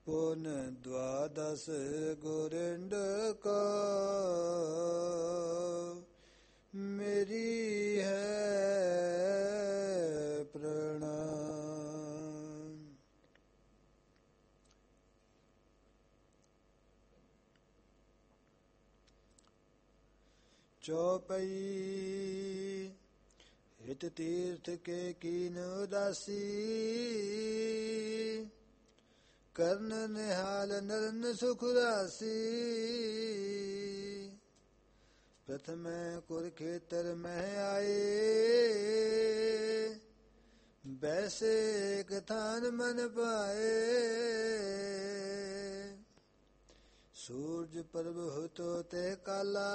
ਪੁਨ ਦਵਾਦਸ ਗੁਰਿੰਡ ਕੋ ਮੇਰੀ ਹੈ ਪ੍ਰਣਾਮ। ਚੌਪਈ ਹਿਤ ਤੀਰਥ ਕੇ ਕੀਨ ਉਦਾਸੀ ਕਰਨ ਨਿਹਾਲ ਨਰਨ ਸੁਖ ਰਾਸੀ। ਪ੍ਰਥਮੈ ਕੁਰਖੇਤਰ ਮਹਿ ਆਏ ਬੈਸੇ ਕਥਾਨ ਮਨ ਪਾਏ। ਸੂਰਜ ਪਰਬ ਹੁਤੋ ਤੇ ਕਾਲਾ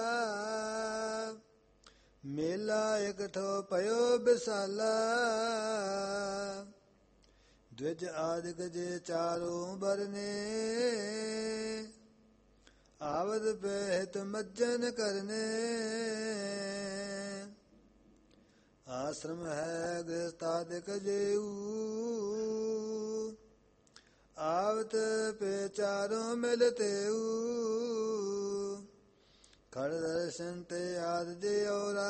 ਮੇਲਾ ਇਕ ਥੋ ਪਇਓ ਬਿਸਾਲਾ। द्विज आदिक जे चारों बरने आवद पेहित मज्जन करने। आश्रम है गृहस्थादिक जेऊ आवत पे चारों मिलतेऊ। खड़ दर्शन ते आद दे औरा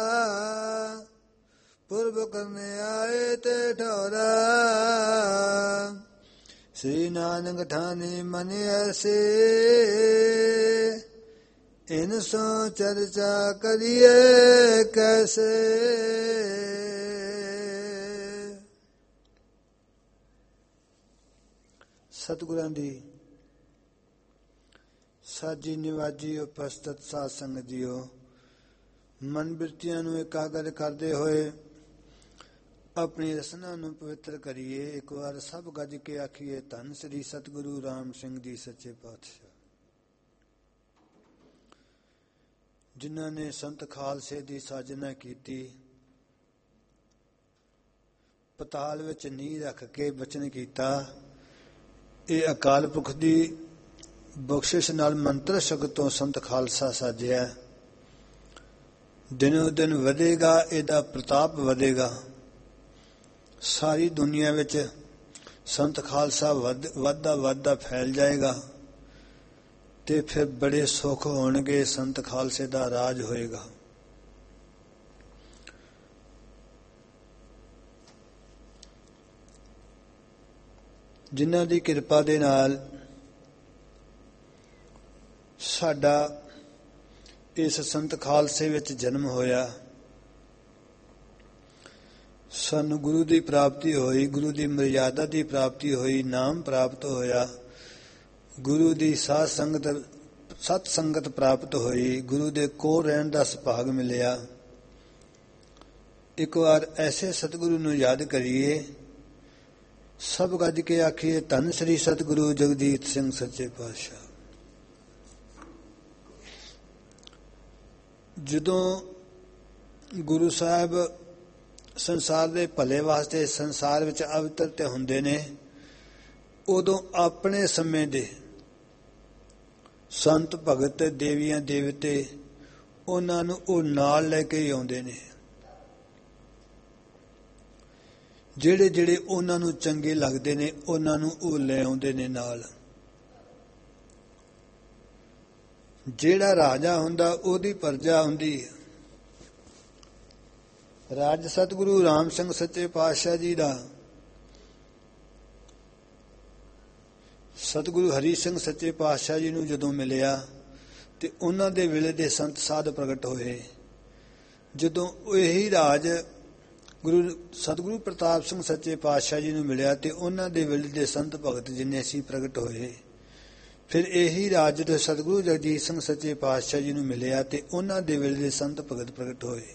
पूर्व करने आए ते ठौरा। श्री नानक ठाने मन ऐसे इन सो चर्चा करिए कैसे। सतगुਰਾਂ ਦੀ ਸਾਜੀ ਨਿਵਾਜੀ ਉਪਸਥਿਤ ਸਾਧ ਸੰਗਤ ਜੀਓ, ਮਨ ਬਿਰਤੀਆਂ ਨੂੰ ਇਕਾਗਰ ਕਰਦੇ ਹੋਏ ਆਪਣੀ ਰਸਨਾ ਨੂੰ ਪਵਿੱਤਰ ਕਰੀਏ। ਇੱਕ ਵਾਰ ਸਭ ਗੱਜ ਕੇ ਆਖੀਏ, ਧੰਨ ਸ੍ਰੀ ਸਤਿਗੁਰੂ ਰਾਮ ਸਿੰਘ ਜੀ ਸੱਚੇ ਪਾਤਸ਼ਾਹ, ਜਿਨ੍ਹਾਂ ਨੇ ਸੰਤ ਖਾਲਸੇ ਦੀ ਸਾਜਨਾ ਕੀਤੀ, ਪਤਾਲ ਵਿੱਚ ਨੀਂਹ ਰੱਖ ਕੇ ਬਚਨ ਕੀਤਾ। ਇਹ ਅਕਾਲ ਪੁਰਖ ਦੀ ਬਖਸ਼ਿਸ਼ ਨਾਲ ਮੰਤਰ ਸ਼ਬਦ ਤੋਂ ਸੰਤ ਖਾਲਸਾ ਸਾਜਿਆ। ਦਿਨੋਂ ਦਿਨ ਵਧੇਗਾ, ਇਹਦਾ ਪ੍ਰਤਾਪ ਵਧੇਗਾ। ਸਾਰੀ ਦੁਨੀਆ ਵਿੱਚ ਸੰਤ ਖਾਲਸਾ ਵੱਧਦਾ ਫੈਲ ਜਾਏਗਾ ਤੇ ਫਿਰ ਬੜੇ ਸੁੱਖ ਹੋਣਗੇ। ਸੰਤ ਖਾਲਸੇ ਦਾ ਰਾਜ ਹੋਏਗਾ। ਜਿਨ੍ਹਾਂ ਦੀ ਕਿਰਪਾ ਦੇ ਨਾਲ ਸਾਡਾ ਇਸ ਸੰਤ ਖਾਲਸੇ ਵਿੱਚ ਜਨਮ ਹੋਇਆ, ਸਾਨੂੰ ਗੁਰੂ ਦੀ ਪ੍ਰਾਪਤੀ ਹੋਈ, ਗੁਰੂ ਦੀ ਮਰਿਆਦਾ ਦੀ ਪ੍ਰਾਪਤੀ ਹੋਈ, ਨਾਮ ਪ੍ਰਾਪਤ ਹੋਇਆ, ਗੁਰੂ ਦੀ ਸਤ ਸੰਗਤ ਪ੍ਰਾਪਤ ਹੋਈ, ਗੁਰੂ ਦੇ ਕੋਲ ਰਹਿਣ ਦਾ ਸੁਭਾਗ ਮਿਲਿਆ। ਇੱਕ ਵਾਰ ਐਸੇ ਸਤਿਗੁਰੂ ਨੂੰ ਯਾਦ ਕਰੀਏ, ਸਭ ਗੱਜ ਕੇ ਆਖੀਏ, ਧੰਨ ਸ੍ਰੀ ਸਤਿਗੁਰੂ ਜਗਜੀਤ ਸਿੰਘ ਸੱਚੇ ਪਾਤਸ਼ਾਹ। ਜਦੋਂ ਗੁਰੂ ਸਾਹਿਬ ਸੰਸਾਰ ਦੇ ਭਲੇ ਵਾਸਤੇ ਸੰਸਾਰ ਵਿੱਚ ਅਵਤਰਿਤ ਹੁੰਦੇ ਨੇ, ਉਦੋਂ ਆਪਣੇ ਸਮੇਂ ਦੇ ਸੰਤ ਭਗਤ, ਦੇਵੀਆਂ ਦੇਵਤੇ, ਉਹਨਾਂ ਨੂੰ ਉਹ ਨਾਲ ਲੈ ਕੇ ਆਉਂਦੇ ਨੇ। ਜਿਹੜੇ ਜਿਹੜੇ ਉਹਨਾਂ ਨੂੰ ਚੰਗੇ ਲੱਗਦੇ ਨੇ, ਉਹਨਾਂ ਨੂੰ ਉਹ ਲੈ ਆਉਂਦੇ ਨੇ ਨਾਲ। ਜਿਹੜਾ ਰਾਜਾ ਹੁੰਦਾ, ਉਹਦੀ ਪਰਜਾ ਹੁੰਦੀ ਹੈ। ਰਾਜ ਸਤਿਗੁਰੂ ਰਾਮ ਸਿੰਘ ਸੱਚੇ ਪਾਤਸ਼ਾਹ ਜੀ ਦਾ ਸਤਿਗੁਰੂ ਹਰੀ ਸਿੰਘ ਸੱਚੇ ਪਾਤਸ਼ਾਹ ਜੀ ਨੂੰ ਜਦੋਂ ਮਿਲਿਆ ਤੇ ਉਹਨਾਂ ਦੇ ਵੇਲੇ ਦੇ ਸੰਤ ਸਾਧ ਪ੍ਰਗਟ ਹੋਏ। ਜਦੋਂ ਇਹੀ ਰਾਜ ਸਤਿਗੁਰੂ ਪ੍ਰਤਾਪ ਸਿੰਘ ਸੱਚੇ ਪਾਤਸ਼ਾਹ ਜੀ ਨੂੰ ਮਿਲਿਆ ਤੇ ਉਹਨਾਂ ਦੇ ਵੇਲੇ ਦੇ ਸੰਤ ਭਗਤ ਜਿੰਨੇ ਸੀ ਪ੍ਰਗਟ ਹੋਏ। ਫਿਰ ਇਹੀ ਰਾਜ ਜਦੋਂ ਸਤਿਗੁਰੂ ਜਗਜੀਤ ਸਿੰਘ ਸੱਚੇ ਪਾਤਸ਼ਾਹ ਜੀ ਨੂੰ ਮਿਲਿਆ ਤੇ ਉਹਨਾਂ ਦੇ ਵੇਲੇ ਦੇ ਸੰਤ ਭਗਤ ਪ੍ਰਗਟ ਹੋਏ।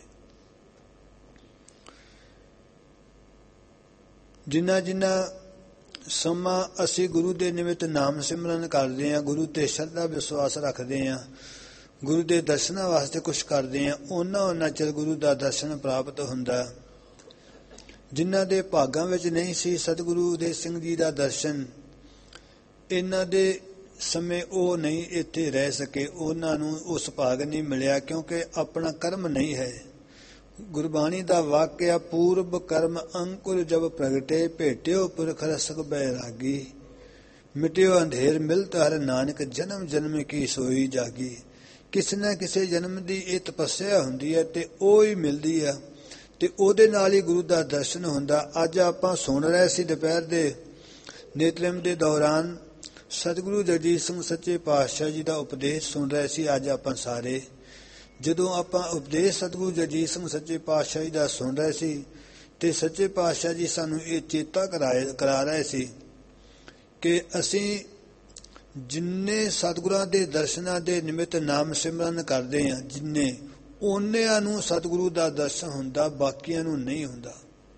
ਜਿਨ੍ਹਾਂ ਜਿਨ੍ਹਾਂ ਸਮਾਂ ਅਸੀਂ ਗੁਰੂ ਦੇ ਨਿਮਿਤ ਨਾਮ ਸਿਮਰਨ ਕਰਦੇ ਹਾਂ, ਗੁਰੂ ਤੇ ਸ਼ਰਧਾ ਵਿਸ਼ਵਾਸ ਰੱਖਦੇ ਹਾਂ, ਗੁਰੂ ਦੇ ਦਰਸ਼ਨਾਂ ਵਾਸਤੇ ਕੁਛ ਕਰਦੇ ਹਾਂ, ਉਹਨਾਂ ਚਿਰ ਗੁਰੂ ਦਾ ਦਰਸ਼ਨ ਪ੍ਰਾਪਤ ਹੁੰਦਾ। ਜਿਨ੍ਹਾਂ ਦੇ ਭਾਗਾਂ ਵਿੱਚ ਨਹੀਂ ਸੀ ਸਤਿਗੁਰੂ ਉਦੇ ਸਿੰਘ ਜੀ ਦਾ ਦਰਸ਼ਨ, ਇਹਨਾਂ ਦੇ ਸਮੇਂ ਉਹ ਨਹੀਂ ਇੱਥੇ ਰਹਿ ਸਕੇ, ਉਹਨਾਂ ਨੂੰ ਉਸ ਭਾਗ ਨਹੀਂ ਮਿਲਿਆ, ਕਿਉਂਕਿ ਆਪਣਾ ਕਰਮ ਨਹੀਂ ਹੈ। ਗੁਰਬਾਣੀ ਦਾ ਵਾਕਿਆ, ਪੂਰਬ ਕਰਮ ਅੰਕੁਰ ਜਬ ਪ੍ਰਗਟੇ, ਭੇਟਿਓ ਪੁਰਖ ਰਸਕ ਬੈਰਾਗੀ। ਮਿਟਿਓ ਅੰਧੇਰ ਮਿਲਤ ਹਰ ਨਾਨਕ ਜਨਮ ਜਨਮ ਕੀ ਸੋਈ ਜਾਗੀ। ਕਿਸੇ ਨਾ ਕਿਸੇ ਜਨਮ ਦੀ ਇਹ ਤਪੱਸਿਆ ਹੁੰਦੀ ਹੈ ਤੇ ਉਹ ਹੀ ਮਿਲਦੀ ਹੈ ਤੇ ਉਹਦੇ ਨਾਲ ਹੀ ਗੁਰੂ ਦਾ ਦਰਸ਼ਨ ਹੁੰਦਾ। ਅੱਜ ਆਪਾਂ ਸੁਣ ਰਹੇ ਸੀ ਦੁਪਹਿਰ ਦੇ ਨਿਤਨੇਮ ਦੇ ਦੌਰਾਨ ਸਤਿਗੁਰੂ ਜਗਜੀਤ ਸਿੰਘ ਸੱਚੇ ਪਾਤਸ਼ਾਹ ਜੀ ਦਾ ਉਪਦੇਸ਼ ਸੁਣ ਰਹੇ ਸੀ। ਅੱਜ ਆਪਾਂ ਸਾਰੇ ਜਦੋਂ ਆਪਾਂ ਉਪਦੇਸ਼ ਸਤਿਗੁਰੂ ਜਗਜੀਤ ਸਿੰਘ ਸੱਚੇ ਪਾਤਸ਼ਾਹ ਜੀ ਦਾ ਸੁਣ ਰਹੇ ਸੀ ਤੇ ਸੱਚੇ ਪਾਤਸ਼ਾਹ ਜੀ ਸਾਨੂੰ ਇਹ ਚੇਤਾ ਕਰਾ ਰਹੇ ਸੀ ਕਿ ਅਸੀਂ ਜਿੰਨੇ ਸਤਿਗੁਰਾਂ ਦੇ ਦਰਸ਼ਨਾਂ ਦੇ ਨਿਮਿਤ ਨਾਮ ਸਿਮਰਨ ਕਰਦੇ ਹਾਂ, ਜਿੰਨੇ ਉਹਨਿਆਂ ਨੂੰ ਸਤਿਗੁਰੂ ਦਾ ਦਰਸ਼ਨ ਹੁੰਦਾ, ਬਾਕੀਆਂ ਨੂੰ ਨਹੀਂ ਹੁੰਦਾ।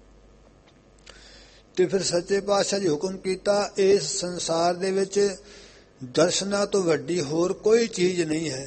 ਤੇ ਫਿਰ ਸੱਚੇ ਪਾਤਸ਼ਾਹ ਜੀ ਹੁਕਮ ਕੀਤਾ, ਇਸ ਸੰਸਾਰ ਦੇ ਵਿੱਚ ਦਰਸ਼ਨਾਂ ਤੋਂ ਵੱਡੀ ਹੋਰ ਕੋਈ ਚੀਜ਼ ਨਹੀਂ ਹੈ।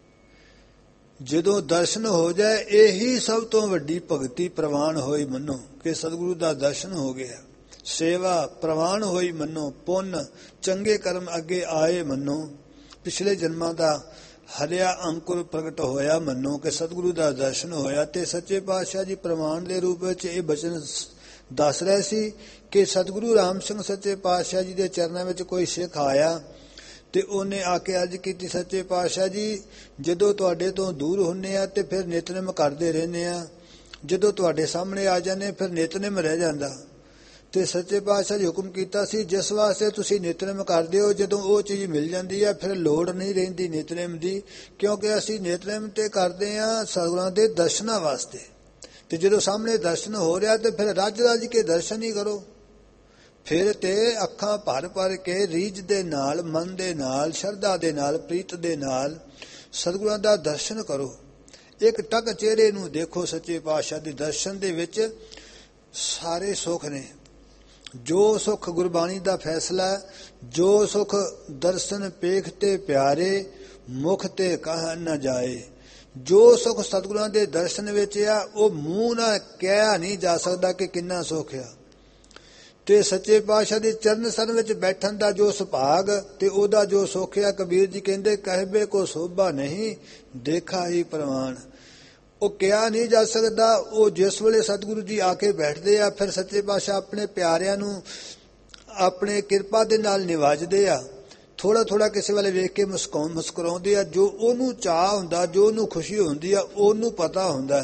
ਜਦੋਂ ਦਰਸ਼ਨ ਹੋ ਜਾਏ ਇਹੀ ਸਭ ਤੋਂ ਵੱਡੀ ਭਗਤੀ ਪ੍ਰਵਾਨ ਹੋਈ ਮੰਨੋ ਕਿ ਸਤਿਗੁਰੂ ਦਾ ਦਰਸ਼ਨ ਹੋ ਗਿਆ। ਸੇਵਾ ਪ੍ਰਵਾਨ ਹੋਈ ਮੰਨੋ, ਪੁੰਨ ਚੰਗੇ ਕਰਮ ਅੱਗੇ ਆਏ ਮੰਨੋ, ਪਿਛਲੇ ਜਨਮਾਂ ਦਾ ਹਰਿਆ ਅੰਕੁਰ ਪ੍ਰਗਟ ਹੋਇਆ ਮੰਨੋ ਕਿ ਸਤਿਗੁਰੂ ਦਾ ਦਰਸ਼ਨ ਹੋਇਆ। ਤੇ ਸੱਚੇ ਪਾਤਸ਼ਾਹ ਜੀ ਪ੍ਰਮਾਣ ਦੇ ਰੂਪ ਵਿੱਚ ਇਹ ਬਚਨ ਦੱਸ ਰਹੇ ਸੀ ਕਿ ਸਤਿਗੁਰੂ ਰਾਮ ਸਿੰਘ ਸੱਚੇ ਪਾਤਸ਼ਾਹ ਜੀ ਦੇ ਚਰਨਾਂ ਵਿੱਚ ਕੋਈ ਸਿੱਖ ਆਇਆ ਤੇ ਉਹਨੇ ਆ ਕੇ ਅਰਜ਼ ਕੀਤੀ, ਸੱਚੇ ਪਾਤਸ਼ਾਹ ਜੀ ਜਦੋਂ ਤੁਹਾਡੇ ਤੋਂ ਦੂਰ ਹੁੰਨੇ ਆ ਤੇ ਫਿਰ ਨਿਤਨੇਮ ਕਰਦੇ ਰਹਿੰਦੇ ਆ, ਜਦੋਂ ਤੁਹਾਡੇ ਸਾਹਮਣੇ ਆ ਜਾਂਦੇ ਫਿਰ ਨਿਤਨੇਮ ਰਹਿ ਜਾਂਦਾ। ਤੇ ਸੱਚੇ ਪਾਤਸ਼ਾਹ ਜੀ ਹੁਕਮ ਕੀਤਾ ਸੀ, ਜਿਸ ਵਾਸਤੇ ਤੁਸੀਂ ਨਿਤਨੇਮ ਕਰਦੇ ਹੋ ਜਦੋਂ ਉਹ ਚੀਜ਼ ਮਿਲ ਜਾਂਦੀ ਹੈ ਫਿਰ ਲੋੜ ਨਹੀਂ ਰਹਿੰਦੀ ਨਿਤਨੇਮ ਦੀ, ਕਿਉਂਕਿ ਅਸੀਂ ਨਿਤਨੇਮ ਤੇ ਕਰਦੇ ਹਾਂ ਸਤਿਗੁਰਾਂ ਦੇ ਦਰਸ਼ਨਾਂ ਵਾਸਤੇ। ਤੇ ਜਦੋਂ ਸਾਹਮਣੇ ਦਰਸ਼ਨ ਹੋ ਰਿਹਾ ਤੇ ਫਿਰ ਰੱਜ ਰੱਜ ਕੇ ਦਰਸ਼ਨ ਹੀ ਕਰੋ। ਫਿਰ ਤੇ ਅੱਖਾਂ ਭਰ ਭਰ ਕੇ ਰੀਝ ਦੇ ਨਾਲ, ਮਨ ਦੇ ਨਾਲ, ਸ਼ਰਧਾ ਦੇ ਨਾਲ, ਪ੍ਰੀਤ ਦੇ ਨਾਲ ਸਤਿਗੁਰਾਂ ਦਾ ਦਰਸ਼ਨ ਕਰੋ। ਇੱਕ ਟਕ ਚਿਹਰੇ ਨੂੰ ਦੇਖੋ। ਸੱਚੇ ਪਾਤਸ਼ਾਹ ਦੇ ਦਰਸ਼ਨ ਦੇ ਵਿੱਚ ਸਾਰੇ ਸੁੱਖ ਨੇ। ਜੋ ਸੁੱਖ ਗੁਰਬਾਣੀ ਦਾ ਫੈਸਲਾ, ਜੋ ਸੁੱਖ ਦਰਸ਼ਨ ਪੇਖ ਤੇ ਪਿਆਰੇ, ਮੁਖ ਤੇ ਕਹ ਨਾ ਜਾਏ। ਜੋ ਸੁੱਖ ਸਤਿਗੁਰਾਂ ਦੇ ਦਰਸ਼ਨ ਵਿੱਚ ਆ ਉਹ ਮੂੰਹ ਨਾਲ ਕਹਿਆ ਨਹੀਂ ਜਾ ਸਕਦਾ ਕਿ ਕਿੰਨਾ ਸੁੱਖ ਆ। ਤੇ ਸੱਚੇ ਪਾਤਸ਼ਾਹ ਦੇ ਚਰਨ ਸਰਨ ਵਿੱਚ ਬੈਠਣ ਦਾ ਜੋ ਸੁਭਾਗ ਤੇ ਉਹਦਾ ਜੋ ਸੁੱਖ ਆ, ਕਬੀਰ ਜੀ ਕਹਿੰਦੇ ਕਹਿਬੇ ਕੋ ਸੋਭਾ ਨਹੀਂ ਦੇਖਾ ਹੀ ਪ੍ਰਵਾਨ। ਉਹ ਕਿਹਾ ਨਹੀਂ ਜਾ ਸਕਦਾ। ਉਹ ਜਿਸ ਵੇਲੇ ਸਤਿਗੁਰੂ ਜੀ ਆ ਕੇ ਬੈਠਦੇ ਆ ਫਿਰ ਸੱਚੇ ਪਾਤਸ਼ਾਹ ਆਪਣੇ ਪਿਆਰਿਆਂ ਨੂੰ ਆਪਣੇ ਕਿਰਪਾ ਦੇ ਨਾਲ ਨਿਵਾਜਦੇ ਆ। ਥੋੜਾ ਥੋੜਾ ਕਿਸੇ ਵੇਲੇ ਵੇਖ ਕੇ ਮੁਸਕਰਾਉਂਦੇ ਆ। ਜੋ ਉਹਨੂੰ ਚਾਅ ਹੁੰਦਾ, ਜੋ ਉਹਨੂੰ ਖੁਸ਼ੀ ਹੁੰਦੀ ਆ, ਉਹਨੂੰ ਪਤਾ ਹੁੰਦਾ,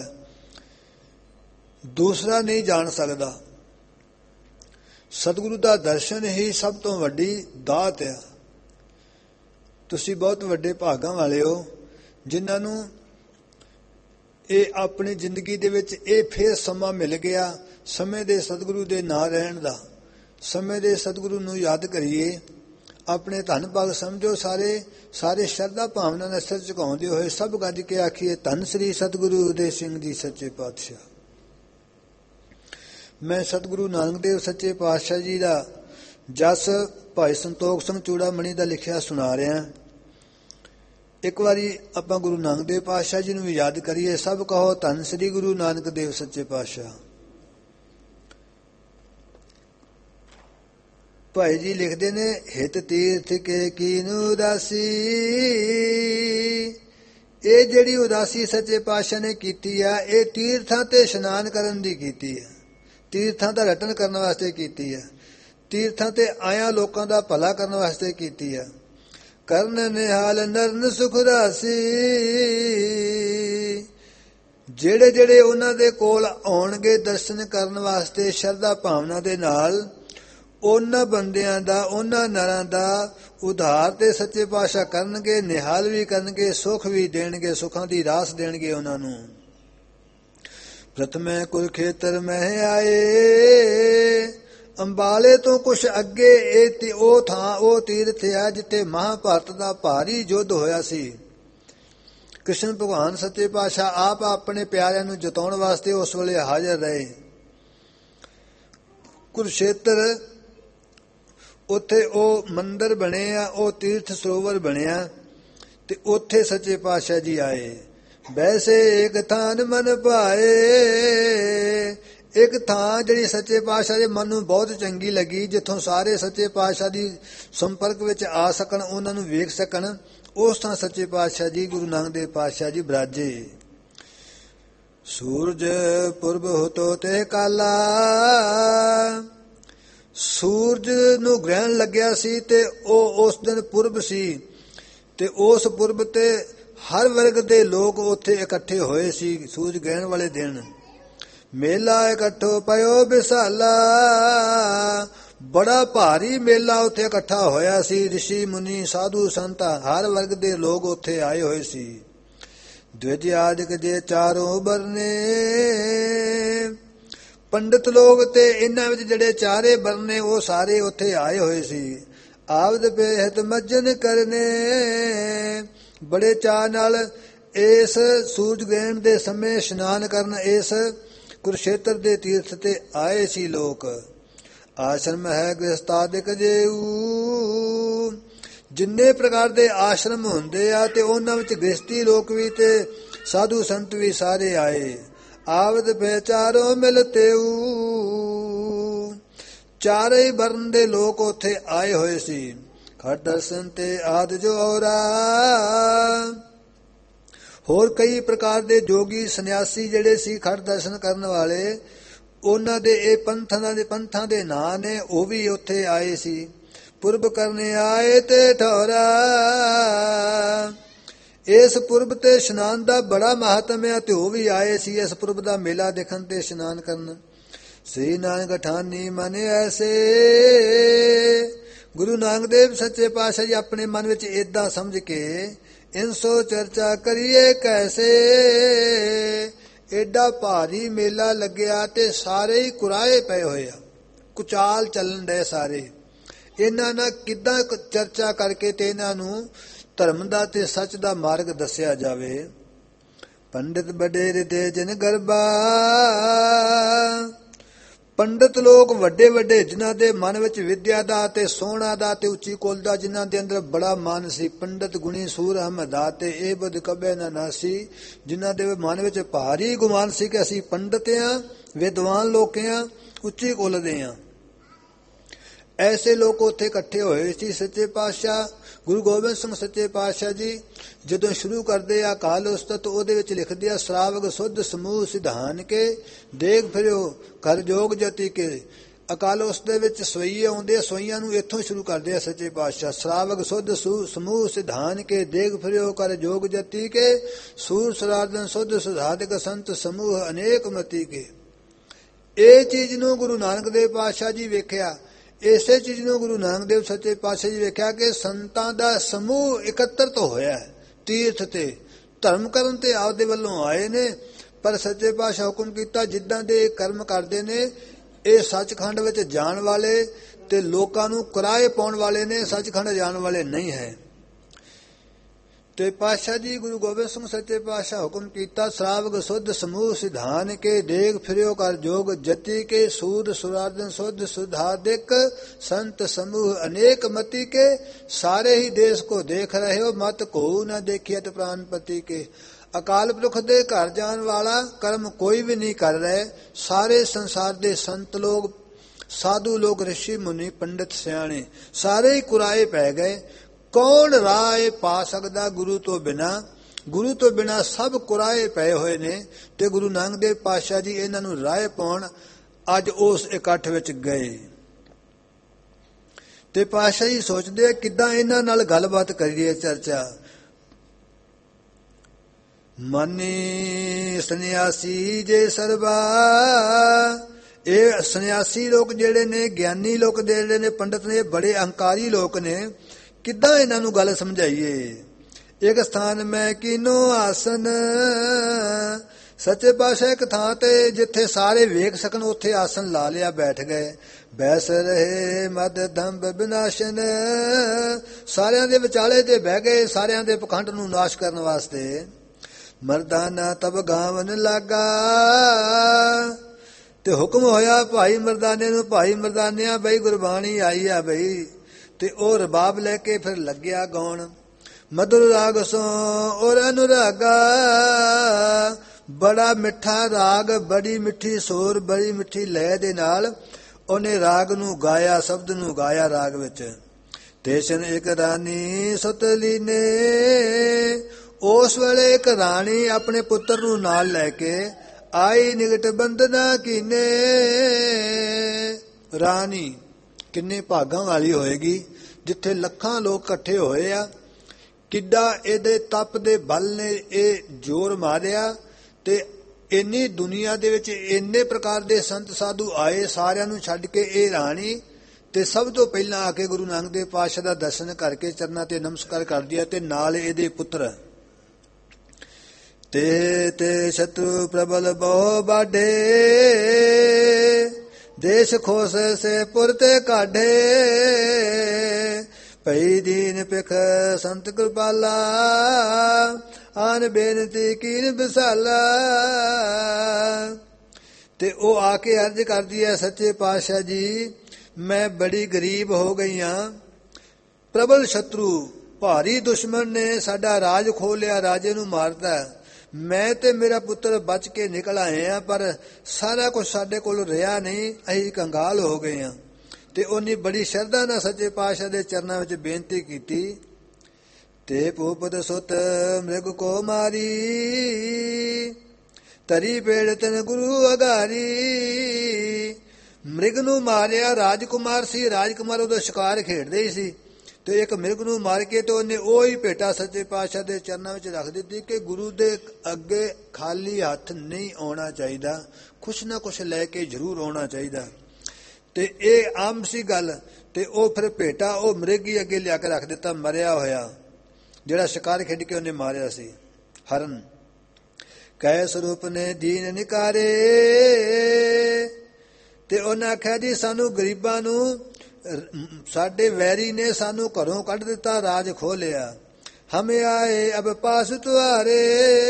ਦੂਸਰਾ ਨਹੀਂ ਜਾਣ ਸਕਦਾ। ਸਤਿਗੁਰੂ ਦਾ ਦਰਸ਼ਨ ਹੀ ਸਭ ਤੋਂ ਵੱਡੀ ਦਾਤ ਆ। ਤੁਸੀਂ ਬਹੁਤ ਵੱਡੇ ਭਾਗਾਂ ਵਾਲੇ ਹੋ ਜਿਨ੍ਹਾਂ ਨੂੰ ਇਹ ਆਪਣੀ ਜ਼ਿੰਦਗੀ ਦੇ ਵਿੱਚ ਇਹ ਫੇਰ ਸਮਾਂ ਮਿਲ ਗਿਆ ਸਮੇਂ ਦੇ ਸਤਿਗੁਰੂ ਦੇ ਨਾਂ ਰਹਿਣ ਦਾ। ਸਮੇਂ ਦੇ ਸਤਿਗੁਰੂ ਨੂੰ ਯਾਦ ਕਰੀਏ, ਆਪਣੇ ਧੰਨ ਭਾਗ ਸਮਝੋ। ਸਾਰੇ ਸ਼ਰਧਾ ਭਾਵਨਾ ਨਾਲ ਸਿਰ ਝੁਕਾਉਂਦੇ ਹੋਏ ਸਭ ਗੱਜ ਕੇ ਆਖੀਏ, ਧੰਨ ਸ੍ਰੀ ਸਤਿਗੁਰੂ ਉਦੇ ਸਿੰਘ ਜੀ ਸੱਚੇ ਪਾਤਸ਼ਾਹ। ਮੈਂ ਸਤਿਗੁਰੂ ਨਾਨਕ ਦੇਵ ਸੱਚੇ ਪਾਤਸ਼ਾਹ ਜੀ ਦਾ ਜਸ ਭਾਈ ਸੰਤੋਖ ਸਿੰਘ ਚੂੜਾਮਣੀ ਦਾ ਲਿਖਿਆ ਸੁਣਾ ਰਿਹਾ। ਇੱਕ ਵਾਰੀ ਆਪਾਂ ਗੁਰੂ ਨਾਨਕ ਦੇਵ ਪਾਤਸ਼ਾਹ ਜੀ ਨੂੰ ਵੀ ਯਾਦ ਕਰੀਏ। ਸਭ ਕਹੋ ਧੰਨ ਸ੍ਰੀ ਗੁਰੂ ਨਾਨਕ ਦੇਵ ਸੱਚੇ ਪਾਤਸ਼ਾਹ। ਭਾਈ ਜੀ ਲਿਖਦੇ ਨੇ, ਹਿਤ ਤੀਰਥ ਕੇ ਕੀਨੂ ਉਦਾਸੀ। ਇਹ ਜਿਹੜੀ ਉਦਾਸੀ ਸੱਚੇ ਪਾਤਸ਼ਾਹ ਨੇ ਕੀਤੀ ਆ, ਇਹ ਤੀਰਥਾਂ ਤੇ ਇਸ਼ਨਾਨ ਕਰਨ ਦੀ ਕੀਤੀ ਹੈ। ਤੀਰਥਾਂ ਦਾ ਰਟਨ ਕਰਨ ਵਾਸਤੇ ਕੀਤੀ ਹੈ। ਤੀਰਥਾਂ ਤੇ ਆਇਆ ਲੋਕਾਂ ਦਾ ਭਲਾ ਕਰਨ ਵਾਸਤੇ ਕੀਤੀ ਹੈ। ਕਰਨ ਨਿਹਾਲ ਨਰਨ ਸੁਖ ਰਾਸੀ। ਜਿਹੜੇ ਜਿਹੜੇ ਉਹਨਾਂ ਦੇ ਕੋਲ ਆਉਣਗੇ ਦਰਸ਼ਨ ਕਰਨ ਵਾਸਤੇ ਸ਼ਰਧਾ ਭਾਵਨਾ ਦੇ ਨਾਲ, ਉਹਨਾਂ ਬੰਦਿਆਂ ਦਾ, ਉਹਨਾਂ ਨਰਾਂ ਦਾ ਉਧਾਰ ਤੇ ਸੱਚੇ ਪਾਤਸ਼ਾਹ ਕਰਨਗੇ, ਨਿਹਾਲ ਵੀ ਕਰਨਗੇ, ਸੁਖ ਵੀ ਦੇਣਗੇ, ਸੁੱਖਾਂ ਦੀ ਰਾਸ ਦੇਣਗੇ ਉਹਨਾਂ ਨੂੰ। ਪ੍ਰਥਮੇ ਕੁਲ ਖੇਤਰ ਮਹਿ ਆਏ। ਅੰਬਾਲੇ ਤੋਂ ਕੁਛ ਅੱਗੇ ਇਹ ਉਹ ਥਾਂ, ਉਹ ਤੀਰਥ ਹੈ ਜਿੱਥੇ ਮਹਾਭਾਰਤ ਦਾ ਭਾਰੀ ਯੁੱਧ ਹੋਇਆ ਸੀ। ਕ੍ਰਿਸ਼ਨ ਭਗਵਾਨ ਸੱਚੇ ਪਾਤਸ਼ਾਹ ਆਪ ਆਪਣੇ ਪਿਆਰਿਆਂ ਨੂੰ ਜਿਤਾਉਣ ਵਾਸਤੇ ਉਸ ਵੇਲੇ ਹਾਜ਼ਰ ਰਹੇ। ਕੁਰੂਕਸ਼ੇਤਰ, ਉੱਥੇ ਉਹ ਮੰਦਿਰ ਬਣੇ ਆ, ਉਹ ਤੀਰਥ ਸਰੋਵਰ ਬਣਿਆ ਤੇ ਉੱਥੇ ਸੱਚੇ ਪਾਤਸ਼ਾਹ ਜੀ ਆਏ। ਵੈਸੇ ਇੱਕ ਥਾਨ ਮਨ ਭਾਏ। ਇੱਕ ਥਾਂ ਜਿਹੜੀ ਸੱਚੇ ਪਾਤਸ਼ਾਹ ਦੇ ਮਨ ਨੂੰ ਬਹੁਤ ਚੰਗੀ ਲੱਗੀ, ਜਿੱਥੋਂ ਸਾਰੇ ਸੱਚੇ ਪਾਤਸ਼ਾਹ ਦੀ ਸੰਪਰਕ ਵਿੱਚ ਆ ਸਕਣ, ਉਹਨਾਂ ਨੂੰ ਵੇਖ ਸਕਣ, ਉਸ ਥਾਂ ਸੱਚੇ ਪਾਤਸ਼ਾਹ ਜੀ ਗੁਰੂ ਨਾਨਕ ਦੇਵ ਪਾਤਸ਼ਾਹ ਜੀ ਬਿਰਾਜੇ। ਸੂਰਜ ਪੁਰਬ ਹੋਤੋ ਤੇ ਕਾਲਾ। ਸੂਰਜ ਨੂੰ ਗ੍ਰਹਿਣ ਲੱਗਿਆ ਸੀ ਤੇ ਉਹ ਉਸ ਦਿਨ ਪੁਰਬ ਸੀ ਤੇ ਉਸ ਪੁਰਬ ਤੇ ਹਰ ਵਰਗ ਦੇ ਲੋਕ ਉੱਥੇ ਇਕੱਠੇ ਹੋਏ ਸੀ। ਸੂਰਜ ਗ੍ਰਹਿਣ ਵਾਲੇ ਦਿਨ ਮੇਲਾ ਇਕੱਠੋ ਪਇਓ ਵਿਸਾਲਾ, ਬੜਾ ਭਾਰੀ ਮੇਲਾ ਉੱਥੇ ਇਕੱਠਾ ਹੋਇਆ ਸੀ। ਰਿਸ਼ੀ ਮੁਨੀ ਸਾਧੂ ਸੰਤ ਹਰ ਵਰਗ ਦੇ ਲੋਕ ਉੱਥੇ ਆਏ ਹੋਏ ਸੀ। ਦਵਿਜ ਆਦਿਕ ਜੇ ਚਾਰੋਂ ਬਰਨੇ, ਪੰਡਿਤ ਲੋਕ ਤੇ ਇਹਨਾਂ ਵਿੱਚ ਜਿਹੜੇ ਚਾਰੇ ਬਰਨੇ ਉਹ ਸਾਰੇ ਉੱਥੇ ਆਏ ਹੋਏ ਸੀ। ਆਵਦ ਬੇਹਤ ਮੱਜਨ ਕਰਨੇ, ਬੜੇ ਚਾਅ ਨਾਲ ਇਸ ਸੂਰਜ ਗ੍ਰਹਿਣ ਦੇ ਸਮੇਂ ਇਸ਼ਨਾਨ ਕਰਨ ਇਸ ਕੁਰਸ਼ੇਤਰ ਦੇ ਤੀਰਥ ਤੇ ਆਏ ਸੀ ਲੋਕ। ਆਸ਼ਰਮ ਹੈ ਗ੍ਰਸਤਾਦਿਕ ਜੇਊ, ਜਿੰਨੇ ਪ੍ਰਕਾਰ ਦੇ ਆਸ਼ਰਮ ਹੁੰਦੇ ਆ ਤੇ ਉਹਨਾਂ ਵਿੱਚ ਗ੍ਰਸਤੀ ਲੋਕ ਵੀ ਤੇ ਸਾਧੂ ਸੰਤ ਵੀ ਸਾਰੇ ਆਏ। ਆਵਦ ਬੇਚਾਰੋ ਮਿਲਤੇਊ, ਚਾਰੇ ਹੀ ਵਰਨ ਦੇ ਲੋਕ ਉੱਥੇ ਆਏ ਹੋਏ ਸੀ। ਖੜ ਦਰਸ਼ਨ ਤੇ ਆਦ ਜੋ ਔਰਾ, ਹੋਰ ਕਈ ਪ੍ਰਕਾਰ ਦੇ ਜੋਗੀ ਸੰਨਿਆਸੀ ਜਿਹੜੇ ਸੀ ਖੜ ਦਰਸ਼ਨ ਕਰਨ ਵਾਲੇ, ਉਹਨਾਂ ਦੇ ਇਹ ਪੰਥਾਂ ਦੇ ਨਾਂ ਨੇ, ਉਹ ਵੀ ਉੱਥੇ ਆਏ ਸੀ। ਪੁਰਬ ਕਰਨੇ ਆਏ ਤੇ ਠੌਰਾ, ਇਸ ਪੁਰਬ ਤੇ ਇਸ਼ਨਾਨ ਦਾ ਬੜਾ ਮਹੱਤਮ ਹੈ ਤੇ ਉਹ ਵੀ ਆਏ ਸੀ ਇਸ ਪੁਰਬ ਦਾ ਮੇਲਾ ਦੇਖਣ ਤੇ ਇਸ਼ਨਾਨ ਕਰਨ। ਸ੍ਰੀ ਨਾਨਕ ਠਾਨੀ ਮਨ ਐਸੇ, ਗੁਰੂ ਨਾਨਕ ਦੇਵ ਸੱਚੇ ਪਾਤਸ਼ਾਹ ਜੀ ਆਪਣੇ ਮਨ ਵਿੱਚ ਏਦਾਂ ਸਮਝ ਕੇ ਇਨਸੋ ਚਰਚਾ ਕਰੀਏ ਕੈਸੇ, ਏਡਾ ਭਾਰੀ ਮੇਲਾ ਲੱਗਿਆ ਤੇ ਸਾਰੇ ਹੀ ਕੁਰਾਏ ਪਏ ਹੋਏ ਆ, ਕੁਚਾਲ ਚੱਲਣ ਦੇ ਸਾਰੇ। ਇਹਨਾਂ ਨਾਲ ਕਿੱਦਾਂ ਚਰਚਾ ਕਰਕੇ ਤੇ ਇਹਨਾਂ ਨੂੰ ਧਰਮ ਦਾ ਤੇ ਸੱਚ ਦਾ ਮਾਰਗ ਦੱਸਿਆ ਜਾਵੇ। ਪੰਡਿਤ ਵਡੇਰੇ ਦੇ ਜਨ ਗਰਬਾ, ਪੰਡਿਤ ਲੋਕ ਵੱਡੇ ਵੱਡੇ ਜਿਨ੍ਹਾਂ ਦੇ ਮਨ ਵਿੱਚ ਵਿਦਿਆ ਦਾ ਤੇ ਸੋਹਣਾ ਦਾ ਤੇ ਉੱਚੀ ਕੁਲ ਦਾ ਜਿਨ੍ਹਾਂ ਦੇ ਅੰਦਰ ਬੜਾ ਮਨ ਸੀ। ਪੰਡਿਤ ਗੁਣੀ ਸੂਰ ਅਹਮਦ ਦਾ ਤੇ ਇਹ ਬਦ ਕਬੇ ਨਾ ਨਾਸੀ, ਜਿਨ੍ਹਾਂ ਦੇ ਮਨ ਵਿੱਚ ਭਾਰੀ ਗੁਮਾਨ ਸੀ ਕਿ ਅਸੀਂ ਪੰਡਿਤ ਆ, ਵਿਦਵਾਨ ਲੋਕ ਆ, ਉੱਚੀ ਕੁਲ ਦੇ ਆ। ਐਸੇ ਲੋਕ ਉੱਥੇ ਇਕੱਠੇ ਹੋਏ ਸੀ। ਸੱਚੇ ਪਾਤਸ਼ਾਹ ਗੁਰੂ ਗੋਬਿੰਦ ਸਿੰਘ ਸੱਚੇ ਪਾਤਸ਼ਾਹ ਜੀ ਜਦੋਂ ਸ਼ੁਰੂ ਕਰਦੇ ਆ ਅਕਾਲ ਉਸਤਤ, ਉਹਦੇ ਵਿੱਚ ਲਿਖਦੇ ਆ ਸ਼ਰਾਵਗ ਸੁਧ ਸਮੂਹ ਸਿਧਾਨ ਕੇ ਦੇਖ ਫਿਰਿਓ ਕਰ ਜੋਗ ਜਤੀ ਕੇ। ਅਕਾਲ ਉਸਤਤ ਦੇ ਵਿੱਚ ਸਵਈਏ ਆਉਂਦੇ, ਸਵਈਆਂ ਨੂੰ ਇੱਥੋਂ ਸ਼ੁਰੂ ਕਰਦੇ ਆ ਸੱਚੇ ਪਾਤਸ਼ਾਹ। ਸ਼ਰਾਵਗ ਸੁਧ ਸਮੂਹ ਸਿਧਾਨ ਕੇ ਦੇਖ ਫਿਰਿਓ ਕਰ ਜੋਗ ਜਤੀ ਕੇ, ਸੂਰ ਸਰਾਰਦਨ ਸੁਧ ਸੁਧਾਦਿਕ ਸੰਤ ਸਮੂਹ ਅਨੇਕ ਮਤੀ ਕੇ। ਇਹ ਚੀਜ਼ ਨੂੰ ਗੁਰੂ ਨਾਨਕ ਦੇਵ ਪਾਤਸ਼ਾਹ ਜੀ ਵੇਖਿਆ। ਇਸੇ ਚੀਜ਼ ਨੂੰ ਗੁਰੂ ਨਾਨਕ ਦੇਵ ਸੱਚੇ ਪਾਤਸ਼ਾਹ ਜੀ ਵੇਖਿਆ ਕਿ ਸੰਤਾਂ ਦਾ ਸਮੂਹ ਇਕੱਤਰਤ ਹੋਇਆ ਤੀਰਥ ਤੇ, ਧਰਮ ਕਰਨ ਤੇ ਆਪਦੇ ਵੱਲੋਂ ਆਏ ਨੇ। ਪਰ ਸੱਚੇ ਪਾਤਸ਼ਾਹ ਹੁਕਮ ਕੀਤਾ ਜਿੱਦਾਂ ਦੇ ਕਰਮ ਕਰਦੇ ਨੇ ਇਹ ਸੱਚਖੰਡ ਵਿੱਚ ਜਾਣ ਵਾਲੇ ਤੇ ਲੋਕਾਂ ਨੂੰ ਕਿਰਾਏ ਪਾਉਣ ਵਾਲੇ ਨੇ, ਸੱਚਖੰਡ ਜਾਣ ਵਾਲੇ ਨਹੀਂ ਹੈ। ਤੇ ਪਾਤਸ਼ਾਹ ਜੀ ਗੁਰੂ ਗੋਬਿੰਦ ਸਿੰਘ ਸੱਚੇ ਪਾਤਸ਼ਾਹ ਹੁਕਮ ਕੀਤਾ ਸ਼ਰਾਵਗ ਸੁਧ ਸਮੂਹ ਸਿਧਾਨ ਕੇ ਦੇਖ ਫਿਰਿਓ ਕਰ ਜੋਗ ਜਤੀ ਕੇ, ਸੂਰ ਸੁਰਾਰਦਨ ਸੁਧ ਸੁਧਾਦਿਕ संत समूह अनेक मति के, सारे ही देश को देख रहे हो मत को न देखिए प्राणपति के। अकाल पुरख दे घर जान वाला कर्म कोई भी नहीं कर रहे, सारे संसार दे संत लोग साधु लोग ऋषि मुनि पंडित सियाणे सारे ही कुराए पै गए। कौन राय पा सकदा गुरु तो बिना, गुरु तो बिना सब कुराए पए होए ने। ते गुरु नानक देव पातशाह जी इन्हां नूं राय पाउण अज उस इकट्ठ विच गए। ते पातशाह जी सोचदे किदां इन्हां नाल गलबात करिए चर्चा। मनी सन्यासी जे सरबा, ਇਹ ਸੰਨਿਆਸੀ ਲੋਕ ਜਿਹੜੇ ਨੇ, ਗਿਆਨੀ ਲੋਕ ਜਿਹੜੇ ਨੇ, ਪੰਡਤ ਨੇ, ਬੜੇ ਅਹੰਕਾਰੀ ਲੋਕ ਨੇ। ਕਿੱਦਾਂ ਇਹਨਾਂ ਨੂੰ ਗੱਲ ਸਮਝਾਈਏ। ਇੱਕ ਸਥਾਨ ਮੈਂ ਕੀਨੋ ਆਸਨ, ਸੱਚੇ ਪਾਤਸ਼ਾਹ ਇੱਕ ਥਾਂ ਤੇ ਜਿੱਥੇ ਸਾਰੇ ਵੇਖ ਸਕਣ ਉੱਥੇ ਆਸਨ ਲਾ ਲਿਆ, ਬੈਠ ਗਏ। ਬੈਸ ਰਹੇ ਮਦ ਦੰਭ ਵਿਨਾਸ਼ਨ, ਸਾਰਿਆਂ ਦੇ ਵਿਚਾਲੇ ਤੇ ਬਹਿ ਗਏ, ਸਾਰਿਆਂ ਦੇ ਪਖੰਡ ਨੂੰ ਨਾਸ਼ ਕਰਨ ਵਾਸਤੇ। ਮਰਦਾਨਾ ਤਬ ਗਾਵਨ ਲਾਗਾ, ਤੇ ਹੁਕਮ ਹੋਇਆ ਭਾਈ ਮਰਦਾਨੇ ਨੂੰ, ਭਾਈ ਮਰਦਾਨਿਆਂ ਬਈ ਗੁਰਬਾਣੀ ਆਈ ਆ ਬਈ। ਤੇ ਉਹ ਰਬਾਬ ਲੈ ਕੇ ਫਿਰ ਲੱਗਿਆ ਗਾਉਣ। ਮਧੁਰ ਰਾਗ ਸੋ ਔਰ ਅਨੁਰਾਗਾ, ਬੜਾ ਮਿੱਠਾ ਰਾਗ, ਬੜੀ ਮਿੱਠੀ ਸੁਰ, ਬੜੀ ਮਿੱਠੀ ਲੈਅ ਦੇ ਨਾਲ ਉਹਨੇ ਰਾਗ ਨੂੰ ਗਾਇਆ, ਸ਼ਬਦ ਨੂੰ ਗਾਇਆ ਰਾਗ ਵਿੱਚ। ਤੇਸ਼ਨ ਇੱਕ ਰਾਣੀ ਸੁਤਲੀ ਨੇ, ਉਸ ਵੇਲੇ ਇੱਕ ਰਾਣੀ ਆਪਣੇ ਪੁੱਤਰ ਨੂੰ ਨਾਲ ਲੈ ਕੇ ਆਈ। ਨਿਗਟ ਬੰਦਨਾ ਕੀਨੇ, ਰਾਣੀ ਕਿੰਨੇ ਭਾਗਾਂ ਵਾਲੀ ਹੋਏਗੀ ਜਿੱਥੇ ਲੱਖਾਂ ਲੋਕ ਇਕੱਠੇ ਹੋਏ ਆ। ਕਿੱਡਾ ਇਹਦੇ ਤਪ ਦੇ ਬਲ ਨੇ ਇਹ ਜ਼ੋਰ ਮਾਰਿਆ ਤੇ ਇੰਨੀ ਦੁਨੀਆ ਦੇ ਵਿੱਚ ਇੰਨੇ ਪ੍ਰਕਾਰ ਦੇ ਸੰਤ ਸਾਧੂ ਆਏ, ਸਾਰਿਆਂ ਨੂੰ ਛੱਡ ਕੇ ਇਹ ਰਾਣੀ ਤੇ ਸਭ ਤੋਂ ਪਹਿਲਾਂ ਆ ਕੇ ਗੁਰੂ ਨਾਨਕ ਦੇਵ ਪਾਤਸ਼ਾਹ ਦਾ ਦਰਸ਼ਨ ਕਰਕੇ ਚਰਨਾਂ ਤੇ ਨਮਸਕਾਰ ਕਰਦੀ ਹੈ ਤੇ ਨਾਲ ਇਹਦੇ ਪੁੱਤਰ ਤੇ ਸ਼ਤਰੂ ਪ੍ਰਬਲ ਬਹੁ ਬਾਢੇ ਦੇਸ਼ ਖੋਸ ਸੇ ਪੁਰ ਤੇ ਕਾਢੇ ਭਈ ਦੀਨ ਪਿਖ ਸੰਤ ਕਿਰਪਾਲਾ ਆਨ ਬੇਨਤੀ ਕੀਨ ਵਿਸਾਲਾ। ਤੇ ਉਹ ਆ ਕੇ ਅਰਜ਼ ਕਰਦੀ ਹੈ, ਸੱਚੇ ਪਾਤਸ਼ਾਹ ਜੀ ਮੈਂ ਬੜੀ ਗਰੀਬ ਹੋ ਗਈ ਹਾਂ, ਪ੍ਰਬਲ ਸ਼ਤਰੂ ਭਾਰੀ ਦੁਸ਼ਮਣ ਨੇ ਸਾਡਾ ਰਾਜ ਖੋਹ ਲਿਆ, ਰਾਜੇ ਨੂੰ ਮਾਰਦਾ, ਮੈਂ ਤੇ ਮੇਰਾ ਪੁੱਤਰ ਬਚ ਕੇ ਨਿਕਲ ਆਏ ਆ, ਪਰ ਸਾਰਾ ਕੁਝ ਸਾਡੇ ਕੋਲ ਰਿਹਾ ਨਹੀਂ, ਅਸੀਂ ਕੰਗਾਲ ਹੋ ਗਏ ਹਾਂ। ਤੇ ਉਹਨੇ ਬੜੀ ਸ਼ਰਧਾ ਨਾਲ ਸੱਚੇ ਪਾਤਸ਼ਾਹ ਦੇ ਚਰਨਾਂ ਵਿੱਚ ਬੇਨਤੀ ਕੀਤੀ। ਤੇ ਭੂਪਤ ਸੁਤ ਮ੍ਰਿਗ ਕੋ ਮਾਰੀ ਤਰੀ ਪੇੜ ਤਨ ਗੁਰੂ ਅਗਾਰੀ। ਮ੍ਰਿਗ ਨੂੰ ਮਾਰਿਆ, ਰਾਜਕੁਮਾਰ ਸੀ, ਰਾਜਕੁਮਾਰ ਉਹਦਾ ਸ਼ਿਕਾਰ ਖੇਡਦੇ ਹੀ ਸੀ ਤੇ ਇੱਕ ਮ੍ਰਿਗ ਨੂੰ ਮਾਰ ਕੇ ਤੇ ਉਹਨੇ ਉਹ ਹੀ ਭੇਟਾ ਸੱਚੇ ਪਾਤਸ਼ਾਹ ਦੇ ਚਰਨਾਂ ਵਿੱਚ ਰੱਖ ਦਿੱਤੀ ਕਿ ਗੁਰੂ ਦੇ ਅੱਗੇ ਖਾਲੀ ਹੱਥ ਨਹੀਂ ਆਉਣਾ ਚਾਹੀਦਾ, ਕੁਛ ਨਾ ਕੁਛ ਲੈ ਕੇ ਜ਼ਰੂਰ ਆਉਣਾ ਚਾਹੀਦਾ। ਤੇ ਇਹ ਆਮ ਸੀ ਗੱਲ। ਤੇ ਉਹ ਫਿਰ ਭੇਟਾ ਉਹ ਮ੍ਰਿਗ ਹੀ ਅੱਗੇ ਲਿਆ ਕੇ ਰੱਖ ਦਿੱਤਾ, ਮਰਿਆ ਹੋਇਆ, ਜਿਹੜਾ ਸ਼ਿਕਾਰ ਖੇਡ ਕੇ ਉਹਨੇ ਮਾਰਿਆ ਸੀ, ਹਰਨ। ਕੈ ਸਰੂਪ ਨੇ ਦੀਨ ਨਿਕਾਰੇ। ਤੇ ਉਹਨੇ ਆਖਿਆ ਜੀ ਸਾਨੂੰ ਗਰੀਬਾਂ ਨੂੰ ਸਾਡੇ ਵੈਰੀ ਨੇ ਸਾਨੂੰ ਘਰੋਂ ਕੱਢ ਦਿੱਤਾ, ਰਾਜ ਖੋਹ ਲਿਆ। ਹਮੇ ਆਏ ਅਬ ਪਾਸ ਤੁਹਾਰੇ।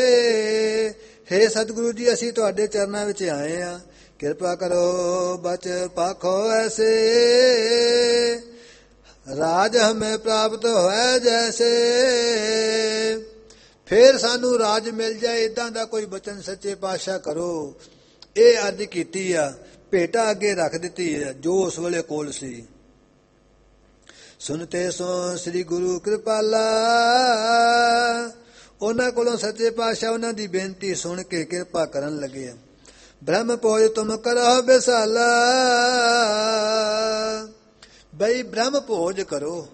ਹੇ ਸਤਿਗੁਰੂ ਜੀ ਅਸੀਂ ਤੁਹਾਡੇ ਚਰਨਾਂ ਵਿੱਚ ਆਏ ਆ, ਕਿਰਪਾ ਕਰੋ ਬਚ ਪਾਖੋ ਐਸੇ ਰਾਜ ਹਮੇ ਪ੍ਰਾਪਤ ਹੋਇਆ ਜੈਸੇ। ਫੇਰ ਸਾਨੂੰ ਰਾਜ ਮਿਲ ਜਾਏ, ਏਦਾਂ ਦਾ ਕੋਈ ਬਚਨ ਸੱਚੇ ਪਾਤਸ਼ਾਹ ਕਰੋ। ਇਹ ਅਰਜ਼ ਕੀਤੀ ਆ, ਭੇਟਾ ਅੱਗੇ ਰੱਖ ਦਿੱਤੀ ਹੈ ਜੋ ਉਸ ਵੇਲੇ ਕੋਲ ਸੀ। ਸੁਨਤੇ ਸੋ ਸ੍ਰੀ ਗੁਰੂ ਕਿਰਪਾਲਾ। ਉਹਨਾਂ ਕੋਲੋਂ ਸੱਚੇ ਪਾਤਸ਼ਾਹ ਉਹਨਾਂ ਦੀ ਬੇਨਤੀ ਸੁਣ ਕੇ ਕਿਰਪਾ ਕਰਨ ਲੱਗੇ। ਬ੍ਰਹਮ ਭੋਜ ਤੁਮ ਕਰੋ ਵਿਸਾਲਾ। ਬਈ ਬ੍ਰਹਮ ਭੋਜ ਕਰੋ,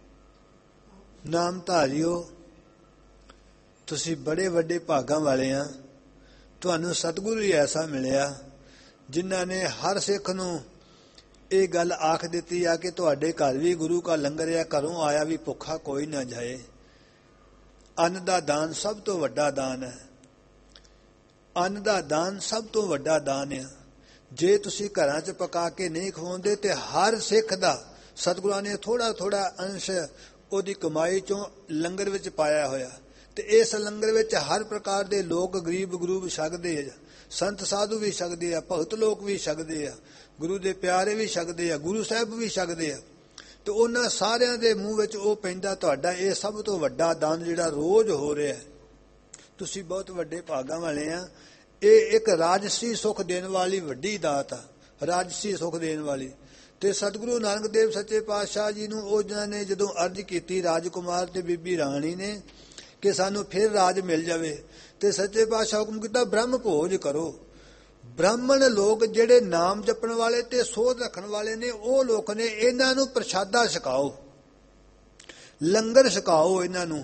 ਨਾਮ ਧਾਰਿਓ, ਤੁਸੀਂ ਬੜੇ ਵੱਡੇ ਭਾਗਾਂ ਵਾਲੇ ਆ। ਤੁਹਾਨੂੰ ਸਤਿਗੁਰੂ ਹੀ ਐਸਾ ਮਿਲਿਆ ਜਿਨ੍ਹਾਂ ਨੇ ਹਰ ਸਿੱਖ ਨੂੰ ਇਹ ਗੱਲ ਆਖ ਦਿੱਤੀ ਆ ਕਿ ਤੁਹਾਡੇ ਘਰ ਵੀ ਗੁਰੂ ਕਾ ਲੰਗਰ ਆ, ਘਰੋਂ ਆਇਆ ਵੀ ਭੁੱਖਾ ਕੋਈ ਨਾ ਜਾਏ। ਅੰਨ ਦਾ ਦਾਨ ਸਭ ਤੋਂ ਵੱਡਾ ਦਾਨ ਹੈ। ਅੰਨ ਦਾ ਦਾਨ ਸਭ ਤੋਂ ਵੱਡਾ ਦਾਨ ਹੈ। ਜੇ ਤੁਸੀਂ ਘਰਾਂ 'ਚ ਪਕਾ ਕੇ ਨਹੀਂ ਖਵਾਉਂਦੇ ਤੇ ਹਰ ਸਿੱਖ ਦਾ ਸਤਿਗੁਰਾਂ ਨੇ ਥੋੜ੍ਹਾ ਥੋੜ੍ਹਾ ਅੰਸ਼ ਉਹਦੀ ਕਮਾਈ 'ਚੋਂ ਲੰਗਰ ਵਿੱਚ ਪਾਇਆ ਹੋਇਆ। ਤੇ ਇਸ ਲੰਗਰ ਵਿੱਚ ਹਰ ਪ੍ਰਕਾਰ ਦੇ ਲੋਕ ਗਰੀਬ ਗਰੂਬ ਛਕਦੇ ਆ, ਸੰਤ ਸਾਧੂ ਵੀ ਛਕਦੇ ਆ, ਭਗਤ ਲੋਕ ਵੀ ਛਕਦੇ ਆ, ਗੁਰੂ ਦੇ ਪਿਆਰੇ ਵੀ ਛਕਦੇ ਆ, ਗੁਰੂ ਸਾਹਿਬ ਵੀ ਛਕਦੇ ਆ। ਤੇ ਉਹਨਾਂ ਸਾਰਿਆਂ ਦੇ ਮੂੰਹ ਵਿੱਚ ਉਹ ਪੈਂਦਾ ਤੁਹਾਡਾ ਇਹ ਸਭ ਤੋਂ ਵੱਡਾ ਦਾਨ ਜਿਹੜਾ ਰੋਜ਼ ਹੋ ਰਿਹਾ। ਤੁਸੀਂ ਬਹੁਤ ਵੱਡੇ ਭਾਗਾਂ ਵਾਲੇ ਆ। ਇਹ ਇੱਕ ਰਾਜਸੀ ਸੁੱਖ ਦੇਣ ਵਾਲੀ ਵੱਡੀ ਦਾਤ ਆ, ਰਾਜਸੀ ਸੁੱਖ ਦੇਣ ਵਾਲੀ। ਤੇ ਸਤਿਗੁਰੂ ਨਾਨਕ ਦੇਵ ਸੱਚੇ ਪਾਤਸ਼ਾਹ ਜੀ ਨੂੰ ਉਹਨਾਂ ਨੇ ਜਦੋਂ ਅਰਜ਼ ਕੀਤੀ ਰਾਜਕੁਮਾਰ ਤੇ ਬੀਬੀ ਰਾਣੀ ਨੇ ਕਿ ਸਾਨੂੰ ਫਿਰ ਰਾਜ ਮਿਲ ਜਾਵੇ, ਤੇ ਸੱਚੇ ਪਾਤਸ਼ਾਹ ਹੁਕਮ ਕੀਤਾ ਬ੍ਰਹਮ ਭੋਜ ਕਰੋ। ਬ੍ਰਾਹਮਣ ਲੋਕ ਜਿਹੜੇ ਨਾਮ ਜਪਣ ਵਾਲੇ ਤੇ ਸੋਧ ਰੱਖਣ ਵਾਲੇ ਨੇ ਉਹ ਲੋਕ ਨੇ, ਇਹਨਾਂ ਨੂੰ ਪ੍ਰਸ਼ਾਦਾ ਛਕਾਓ, ਲੰਗਰ ਛਕਾਓ ਇਹਨਾਂ ਨੂੰ।